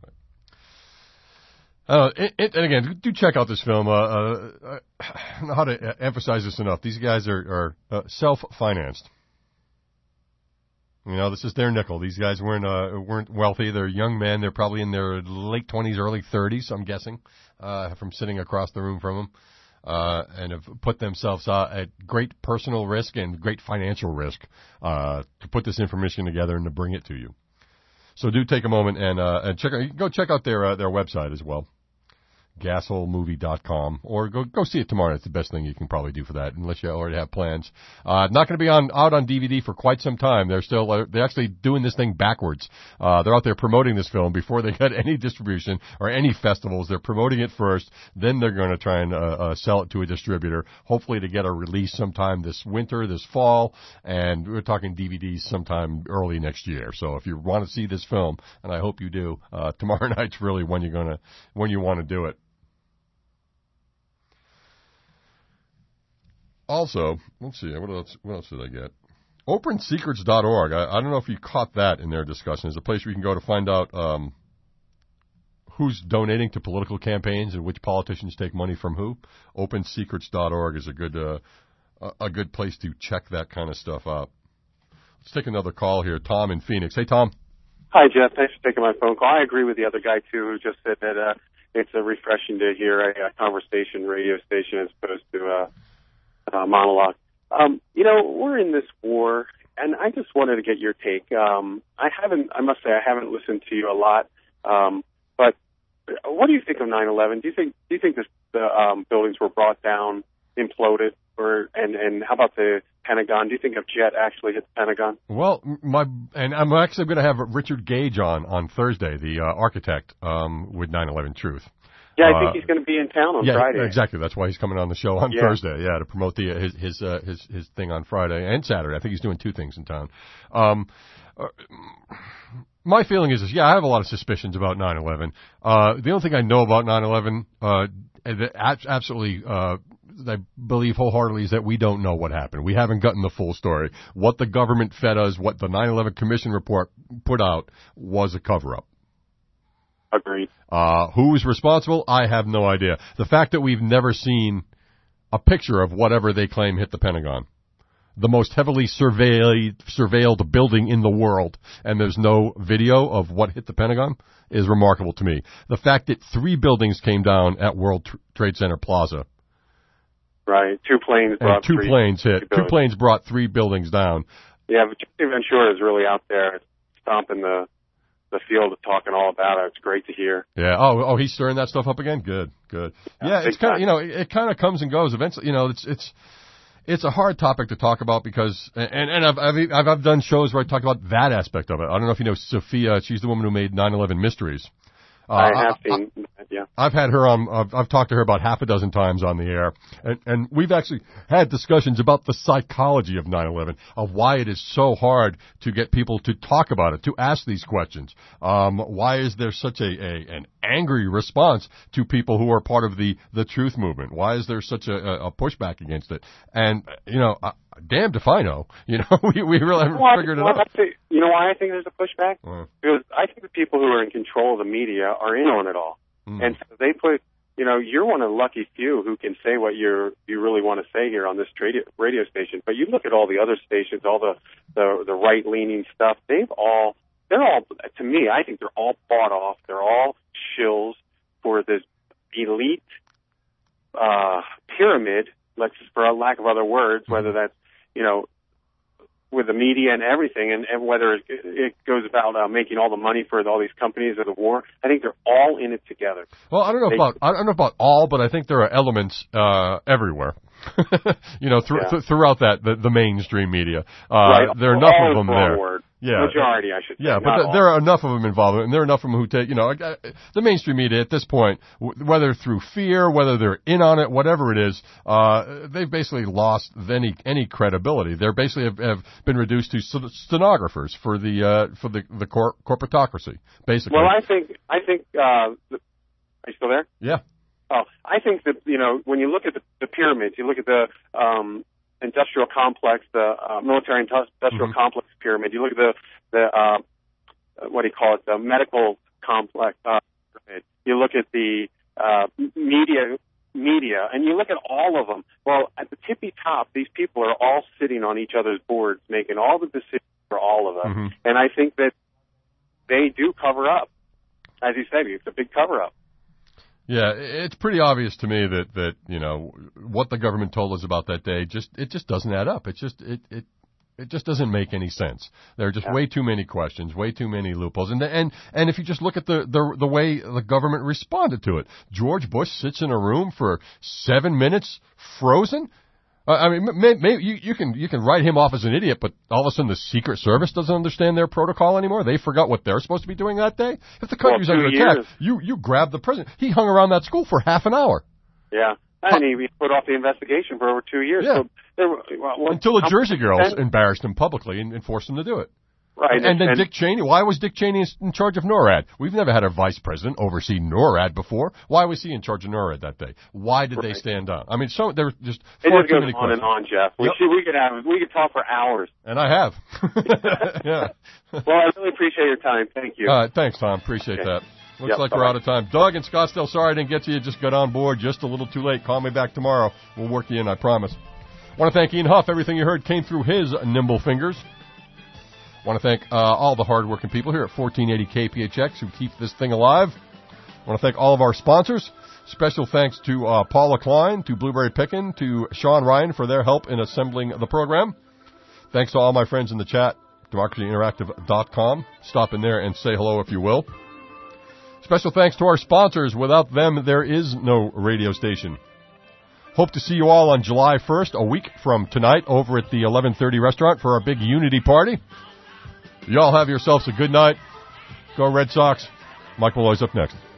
And again, do check out this film. I don't know how to emphasize this enough. These guys are self-financed. You know, this is their nickel. These guys weren't wealthy. They're young men. They're probably in their late 20s, early 30s, I'm guessing, from sitting across the room from them, and have put themselves at great personal risk and great financial risk to put this information together and to bring it to you. So do take a moment and go check out their website as well. GasholeMovie.com, or go see it tomorrow. It's the best thing you can probably do for that, unless you already have plans. Not going to be out on DVD for quite some time. They're actually doing this thing backwards. They're out there promoting this film before they get any distribution or any festivals. They're promoting it first, then they're going to try and sell it to a distributor, hopefully to get a release sometime this winter, this fall, and we're talking DVDs sometime early next year. So if you want to see this film, and I hope you do, tomorrow night's really when you want to do it. Also, let's see, what else did I get? OpenSecrets.org. I don't know if you caught that in their discussion. It's a place where you can go to find out who's donating to political campaigns and which politicians take money from who. OpenSecrets.org is a good place to check that kind of stuff out. Let's take another call here. Tom in Phoenix. Hey, Tom. Hi, Jeff. Thanks for taking my phone call. I agree with the other guy, too, who just said that it's refreshing to hear a conversation radio station as opposed to monologue. You know, we're in this war, and I just wanted to get your take. I must say I haven't listened to you a lot, but what do you think of 9/11? Do you think the buildings were brought down, imploded, and how about the Pentagon? Do you think a jet actually hit the Pentagon? Well, I'm actually going to have Richard Gage on Thursday, the architect with 9/11 Truth. Yeah, I think he's going to be in town on Friday. Yeah, exactly. That's why he's coming on the show on Thursday. Yeah, to promote his thing on Friday and Saturday. I think he's doing two things in town. My feeling is this. Yeah, I have a lot of suspicions about 9/11. The only thing I know about 9/11, absolutely, I believe wholeheartedly, is that we don't know what happened. We haven't gotten the full story. What the government fed us, what the 9/11 Commission report put out, was a cover-up. Agreed. Who is responsible? I have no idea. The fact that we've never seen a picture of whatever they claim hit the Pentagon, the most heavily surveilled building in the world, and there's no video of what hit the Pentagon, is remarkable to me. The fact that 3 buildings came down at World Trade Center Plaza. Right. 2 planes brought 2 planes hit. 2 planes brought 3 buildings down. Yeah, but Jesse Ventura is really out there stomping the field, talking all about it. It's great to hear. Yeah. Oh, he's stirring that stuff up again. Good. Yeah, it's kind of, it kind of comes and goes. Eventually, it's it's a hard topic to talk about because, and I've done shows where I talk about that aspect of it. I don't know if you know Sophia. She's the woman who made 9/11 Mysteries. I have seen that, yeah. I've had her on, I've talked to her about half a dozen times on the air, and we've actually had discussions about the psychology of 9/11, of why it is so hard to get people to talk about it, to ask these questions. Why is there such an angry response to people who are part of the truth movement? Why is there such a pushback against it? And, damned if I know. We really haven't figured it out. You know why I think there's a pushback? Because I think the people who are in control of the media are in on it all. And so they put, you're one of the lucky few who can say what you really want to say here on this radio station. But you look at all the other stations, all the right-leaning stuff, they're all, to me, I think they're all bought off. They're all shills for this elite pyramid, for a lack of other words, whether that's, with the media and everything, and whether it goes about making all the money for all these companies of the war. I think they're all in it together. Well, I don't know about all, but I think there are elements everywhere. Throughout the mainstream media. Right. There are enough of them there. Word. Yeah. Majority, I should say. Yeah, but there are enough of them involved, and there are enough of them who take, the mainstream media at this point, whether through fear, whether they're in on it, whatever it is, they've basically lost any credibility. They're basically have been reduced to stenographers for the corporatocracy, basically. Well, I think, are you still there? Yeah. Oh, I think that, when you look at the pyramids, you look at the industrial complex, the military industrial complex pyramid, you look at the what do you call it, the medical complex pyramid, you look at the media, and you look at all of them. Well, at the tippy top, these people are all sitting on each other's boards, making all the decisions for all of us. And I think that they do cover up. As you said, it's a big cover up. Yeah, it's pretty obvious to me that what the government told us about that day it just doesn't add up. It just doesn't make any sense. There are just way too many questions, way too many loopholes, and if you just look at the way the government responded to it, George Bush sits in a room for 7 minutes frozen. I mean, maybe you can write him off as an idiot, but all of a sudden the Secret Service doesn't understand their protocol anymore. They forgot what they're supposed to be doing that day. If the country's under attack, you grab the president. He hung around that school for half an hour. Yeah, and he put off the investigation for over 2 years. Yeah. So until the Jersey girls embarrassed him publicly and forced him to do it. Right. And then Dick Cheney. Why was Dick Cheney in charge of NORAD? We've never had a vice president oversee NORAD before. Why was he in charge of NORAD that day? Why did they stand up? I mean, there were just far too many questions. It just goes on and on, Jeff. We could talk for hours. And I have. Yeah. Well, I really appreciate your time. Thank you. Thanks, Tom. Appreciate that. Looks like we're out of time. Doug in Scottsdale, sorry I didn't get to you. Just got on board just a little too late. Call me back tomorrow. We'll work you in, I promise. Want to thank Ian Huff. Everything you heard came through his nimble fingers. Want to thank all the hardworking people here at 1480 KPHX who keep this thing alive. Want to thank all of our sponsors. Special thanks to Paula Klein, to Blueberry Pickin', to Sean Ryan for their help in assembling the program. Thanks to all my friends in the chat, democracyinteractive.com. Stop in there and say hello if you will. Special thanks to our sponsors. Without them, there is no radio station. Hope to see you all on July 1st, a week from tonight, over at the 1130 restaurant for our big unity party. You all have yourselves a good night. Go Red Sox. Mike Malloy's up next.